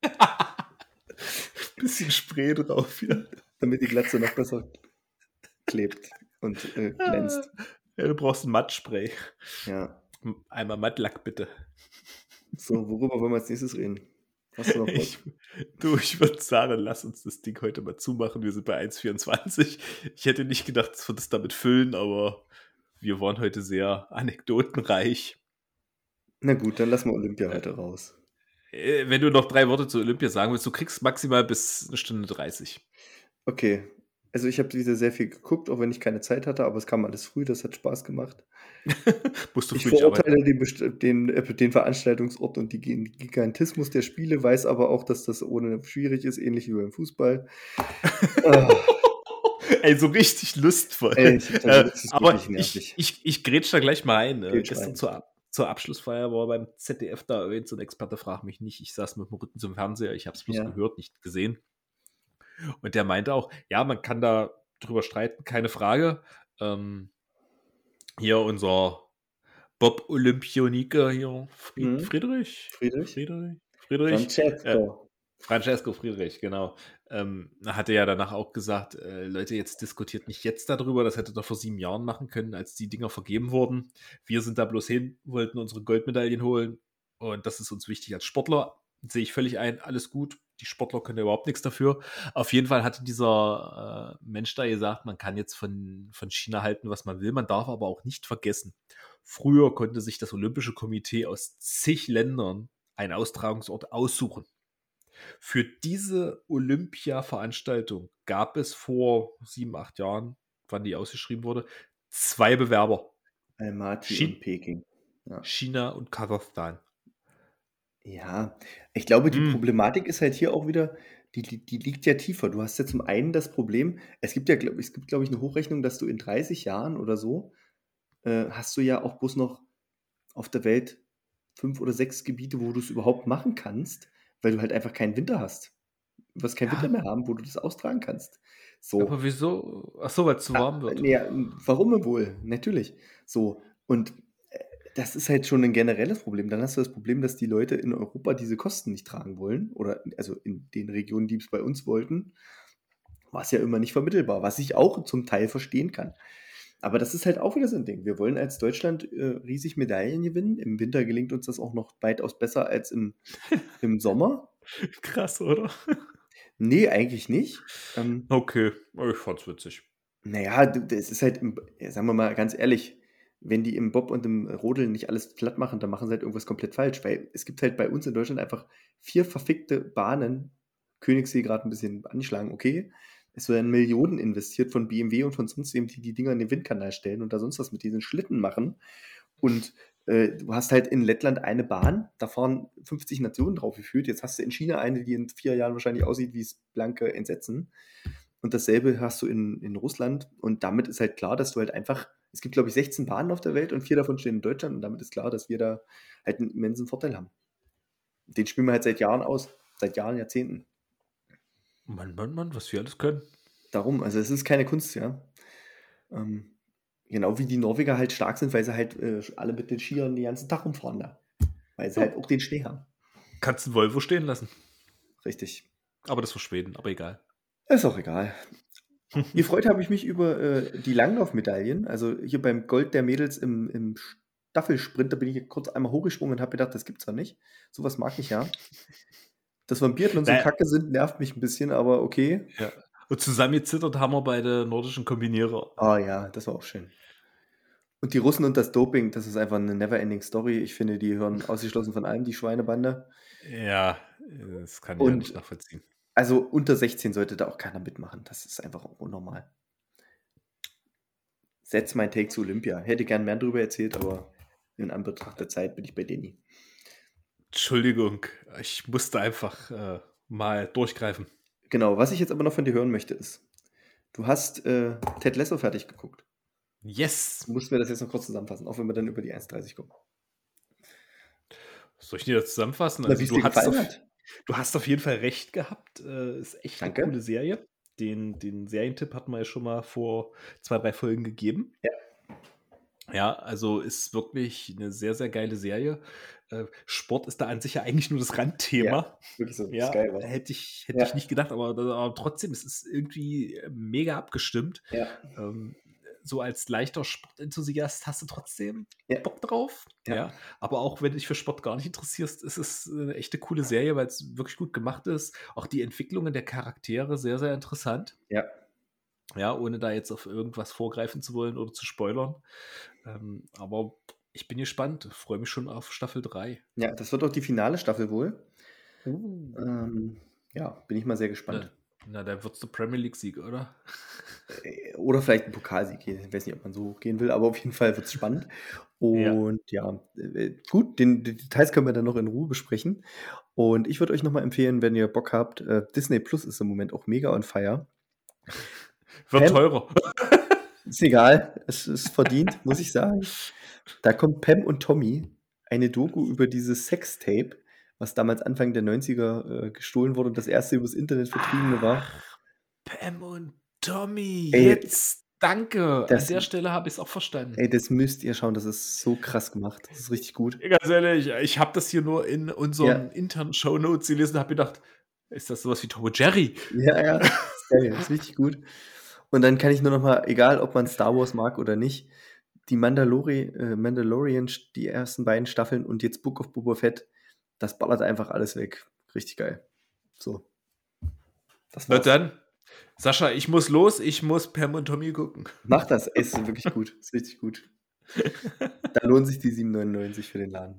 Bisschen Spray drauf hier. Damit die Glatze noch besser klebt und äh, glänzt. Ja, du brauchst ein Mattspray. Ja. Einmal Mattlack, bitte. So, worüber wollen wir als nächstes reden? Hast du noch was? Ich, du, ich würde sagen, lass uns das Ding heute mal zumachen. Wir sind bei eins vierundzwanzig. Ich hätte nicht gedacht, dass wir das damit füllen, aber wir waren heute sehr anekdotenreich. Na gut, dann lassen wir Olympia heute raus. Äh, Wenn du noch drei Worte zu Olympia sagen willst, du kriegst maximal bis eine Stunde dreißig. Okay. Also ich habe wieder sehr viel geguckt, auch wenn ich keine Zeit hatte, aber es kam alles früh, das hat Spaß gemacht. Musst du Ich früh nicht arbeiten. verurteile den, Best- den, äh, den Veranstaltungsort und die Gi- Gigantismus der Spiele, weiß aber auch, dass das ohne schwierig ist, ähnlich wie beim Fußball. Ah, Ey, so richtig lustvoll. Ey, ich- äh, das ist aber wirklich nervig. ich, ich, ich grätsch da gleich mal ein. Äh, Grätsch gestern rein. zur, Ab- zur Abschlussfeier war beim Z D F da irgend so ein Experte, frag mich nicht. Ich saß mit dem Rücken zum Fernseher, ich habe es bloß Ja. gehört, nicht gesehen. Und der meinte auch, ja, man kann da drüber streiten, keine Frage. Ähm, hier unser Bob Olympioniker hier, Fried, Mhm. Friedrich? Friedrich? Friedrich? Friedrich? Francesco. Francesco Friedrich, genau. Ähm, hatte ja danach auch gesagt, äh, Leute, jetzt diskutiert nicht jetzt darüber, das hätte doch vor sieben Jahren machen können, als die Dinger vergeben wurden. Wir sind da bloß hin, wollten unsere Goldmedaillen holen und das ist uns wichtig als Sportler. Sehe ich völlig ein, alles gut. Die Sportler können ja überhaupt nichts dafür. Auf jeden Fall hatte dieser äh, Mensch da gesagt, man kann jetzt von, von China halten, was man will, man darf aber auch nicht vergessen, früher konnte sich das Olympische Komitee aus zig Ländern einen Austragungsort aussuchen. Für diese Olympia-Veranstaltung gab es vor sieben, acht Jahren, wann die ausgeschrieben wurde, zwei Bewerber. Almaty Chi- und Peking. Ja. China und Kasachstan. Ja, ich glaube, die Mm. Problematik ist halt hier auch wieder, die, die, die liegt ja tiefer. Du hast ja zum einen das Problem, es gibt ja, glaub, es gibt, glaube ich, eine Hochrechnung, dass du in dreißig Jahren oder so, äh, hast du ja auch bloß noch auf der Welt fünf oder sechs Gebiete, wo du es überhaupt machen kannst, weil du halt einfach keinen Winter hast. Du wirst keinen Ja. Winter mehr haben, wo du das austragen kannst. So. Aber wieso? Ach so, weil es zu warm wird. Ja, warum wohl? Natürlich. So. Und äh, das ist halt schon ein generelles Problem. Dann hast du das Problem, dass die Leute in Europa diese Kosten nicht tragen wollen. Oder also in den Regionen, die es bei uns wollten, war es ja immer nicht vermittelbar, was ich auch zum Teil verstehen kann. Aber das ist halt auch wieder so ein Ding. Wir wollen als Deutschland äh, riesig Medaillen gewinnen. Im Winter gelingt uns das auch noch weitaus besser als im, im Sommer. Krass, oder? Nee, eigentlich nicht. Ähm, Okay, ich fand's witzig. Naja, d- das ist halt, im, ja, sagen wir mal ganz ehrlich, wenn die im Bob und im Rodeln nicht alles platt machen, dann machen sie halt irgendwas komplett falsch. Weil es gibt halt bei uns in Deutschland einfach vier verfickte Bahnen. Königssee gerade ein bisschen anschlagen, okay. Es werden Millionen investiert von B M W und von sonst wem, die die Dinger in den Windkanal stellen und da sonst was mit diesen Schlitten machen. Und äh, du hast halt in Lettland eine Bahn, da fahren fünfzig Nationen drauf geführt. Jetzt hast du in China eine, die in vier Jahren wahrscheinlich aussieht wie das blanke Entsetzen. Und dasselbe hast du in, in Russland. Und damit ist halt klar, dass du halt einfach, es gibt glaube ich sechzehn Bahnen auf der Welt und vier davon stehen in Deutschland. Und damit ist klar, dass wir da halt einen immensen Vorteil haben. Den spielen wir halt seit Jahren aus. Seit Jahren, Jahrzehnten. Mann, Mann, Mann, was wir alles können. Darum, also es ist keine Kunst, ja. Ähm, genau wie die Norweger halt stark sind, weil sie halt äh, alle mit den Skiern den ganzen Tag rumfahren da. Weil sie Ja. halt auch den Schnee haben. Kannst einen Volvo stehen lassen. Richtig. Aber das war Schweden, aber egal. Ist auch egal. Gefreut habe ich mich über äh, die Langlaufmedaillen. Also hier beim Gold der Mädels im, im Staffelsprint, da bin ich kurz einmal hochgesprungen und habe gedacht, das gibt's ja nicht. Sowas mag ich ja. Dass wir im Biathlon so Naja. kacke sind, nervt mich ein bisschen, aber okay. Ja. Und zusammengezittert haben wir bei der nordischen Kombinierer. Oh ja, das war auch schön. Und die Russen und das Doping, das ist einfach eine never-ending Story. Ich finde, die hören ausgeschlossen von allem, die Schweinebande. Ja, das kann ich ja nicht Und nachvollziehen. also unter sechzehn sollte da auch keiner mitmachen. Das ist einfach unnormal. Setz mein Take zu Olympia. Hätte gern mehr darüber erzählt, aber in Anbetracht der Zeit bin ich bei Danny. Entschuldigung, ich musste einfach äh, mal durchgreifen. Genau, was ich jetzt aber noch von dir hören möchte, ist, du hast äh, Ted Lasso fertig geguckt. Yes! Du musst mir das jetzt noch kurz zusammenfassen, auch wenn wir dann über die eins dreißig kommen. Soll ich dir das zusammenfassen? Na, Also wie es du dir hast, gefallen auf, hat. du hast auf jeden Fall recht gehabt. Äh, ist echt Danke. eine coole Serie. Den, den Serientipp hatten wir ja schon mal vor zwei, drei Folgen gegeben. Ja. Ja, also ist wirklich eine sehr, sehr geile Serie. Äh, Sport ist da an sich ja eigentlich nur das Randthema. Wirklich so, Ja, ist geil, was? hätte ich, hätte Ja. ich nicht gedacht, aber, aber trotzdem, es ist irgendwie mega abgestimmt. Ja. Ähm, so als leichter Sportenthusiast hast du trotzdem Ja. Bock drauf. Ja. Ja. Aber auch wenn du dich für Sport gar nicht interessierst, ist es eine echte coole Serie, weil es wirklich gut gemacht ist. Auch die Entwicklungen der Charaktere sehr, sehr interessant. Ja. Ja, ohne da jetzt auf irgendwas vorgreifen zu wollen oder zu spoilern. Ähm, aber ich bin gespannt, freue mich schon auf Staffel drei. Ja, das wird auch die finale Staffel wohl. Uh. Ähm, ja, bin ich mal sehr gespannt. Na, na da wird es der Premier League-Sieg, oder? Äh, Oder vielleicht ein Pokalsieg. Ich weiß nicht, ob man so gehen will, aber auf jeden Fall wird es spannend. Und ja, äh, gut, den, die Details können wir dann noch in Ruhe besprechen. Und ich würde euch nochmal empfehlen, wenn ihr Bock habt, äh, Disney Plus ist im Moment auch mega on fire. Wird Pam- teurer. Ist egal, es ist verdient, muss ich sagen. Da kommt Pam und Tommy, eine Doku über dieses Sextape, was damals Anfang der neunziger äh, gestohlen wurde und das erste übers Internet vertriebene war. Ach, Pam und Tommy, Ey, jetzt, danke. das- An der Stelle habe ich es auch verstanden. Ey, das müsst ihr schauen, das ist so krass gemacht. Das ist richtig gut. Ganz ehrlich, ich habe das hier nur in unseren Ja. internen Shownotes gelesen und habe gedacht, ist das sowas wie Tom und Jerry? Ja, ja, das ist geil, das ist richtig gut. Und dann kann ich nur noch mal, egal ob man Star Wars mag oder nicht, die Mandalori äh, Mandalorian, die ersten beiden Staffeln und jetzt Book of Boba Fett, das ballert einfach alles weg. Richtig geil. So. Das Na war's. dann, Sascha, ich muss los, ich muss Pam und Tommy gucken. Mach das, ey, ist wirklich gut. Ist richtig gut. Da lohnen sich die sieben neunundneunzig für den Laden.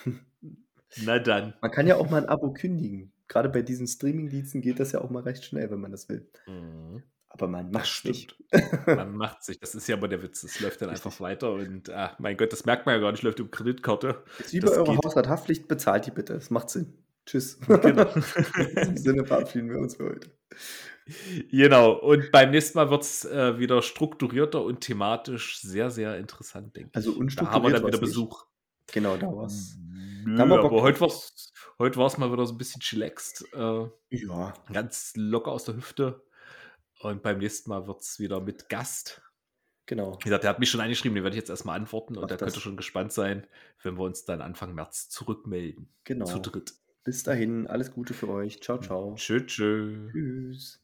Na dann. Man kann ja auch mal ein Abo kündigen. Gerade bei diesen Streaming-Diensten geht das ja auch mal recht schnell, wenn man das will. Aber man Das macht nicht. stimmt. Man macht sich, das ist ja aber der Witz. Es läuft dann Richtig. einfach weiter und, ah, mein Gott, das merkt man ja gar nicht, läuft über Kreditkarte. Ist wie Das bei eurer geht. Hausrathaftpflicht, bezahlt die bitte. Das macht Sinn. Tschüss. Genau. In diesem Sinne verabschieden wir uns für heute. Genau, und beim nächsten Mal wird es äh, wieder strukturierter und thematisch sehr, sehr interessant, denke ich. Also Da haben wir unstrukturiert dann wieder war's nicht. Besuch. Genau, da war's. Nö, Da haben wir Bock aber heute drauf. war's, heute war's mal wieder so ein bisschen chillaxed. Äh, Ja. ganz locker aus der Hüfte. Und beim nächsten Mal wird es wieder mit Gast. Genau. Wie gesagt, der hat mich schon angeschrieben, den werde ich jetzt erstmal antworten und Mach da das. könnt ihr schon gespannt sein, wenn wir uns dann Anfang März zurückmelden. Genau. Zu dritt. Bis dahin, alles Gute für euch. Ciao, ciao. Tschö, tschö. Tschüss.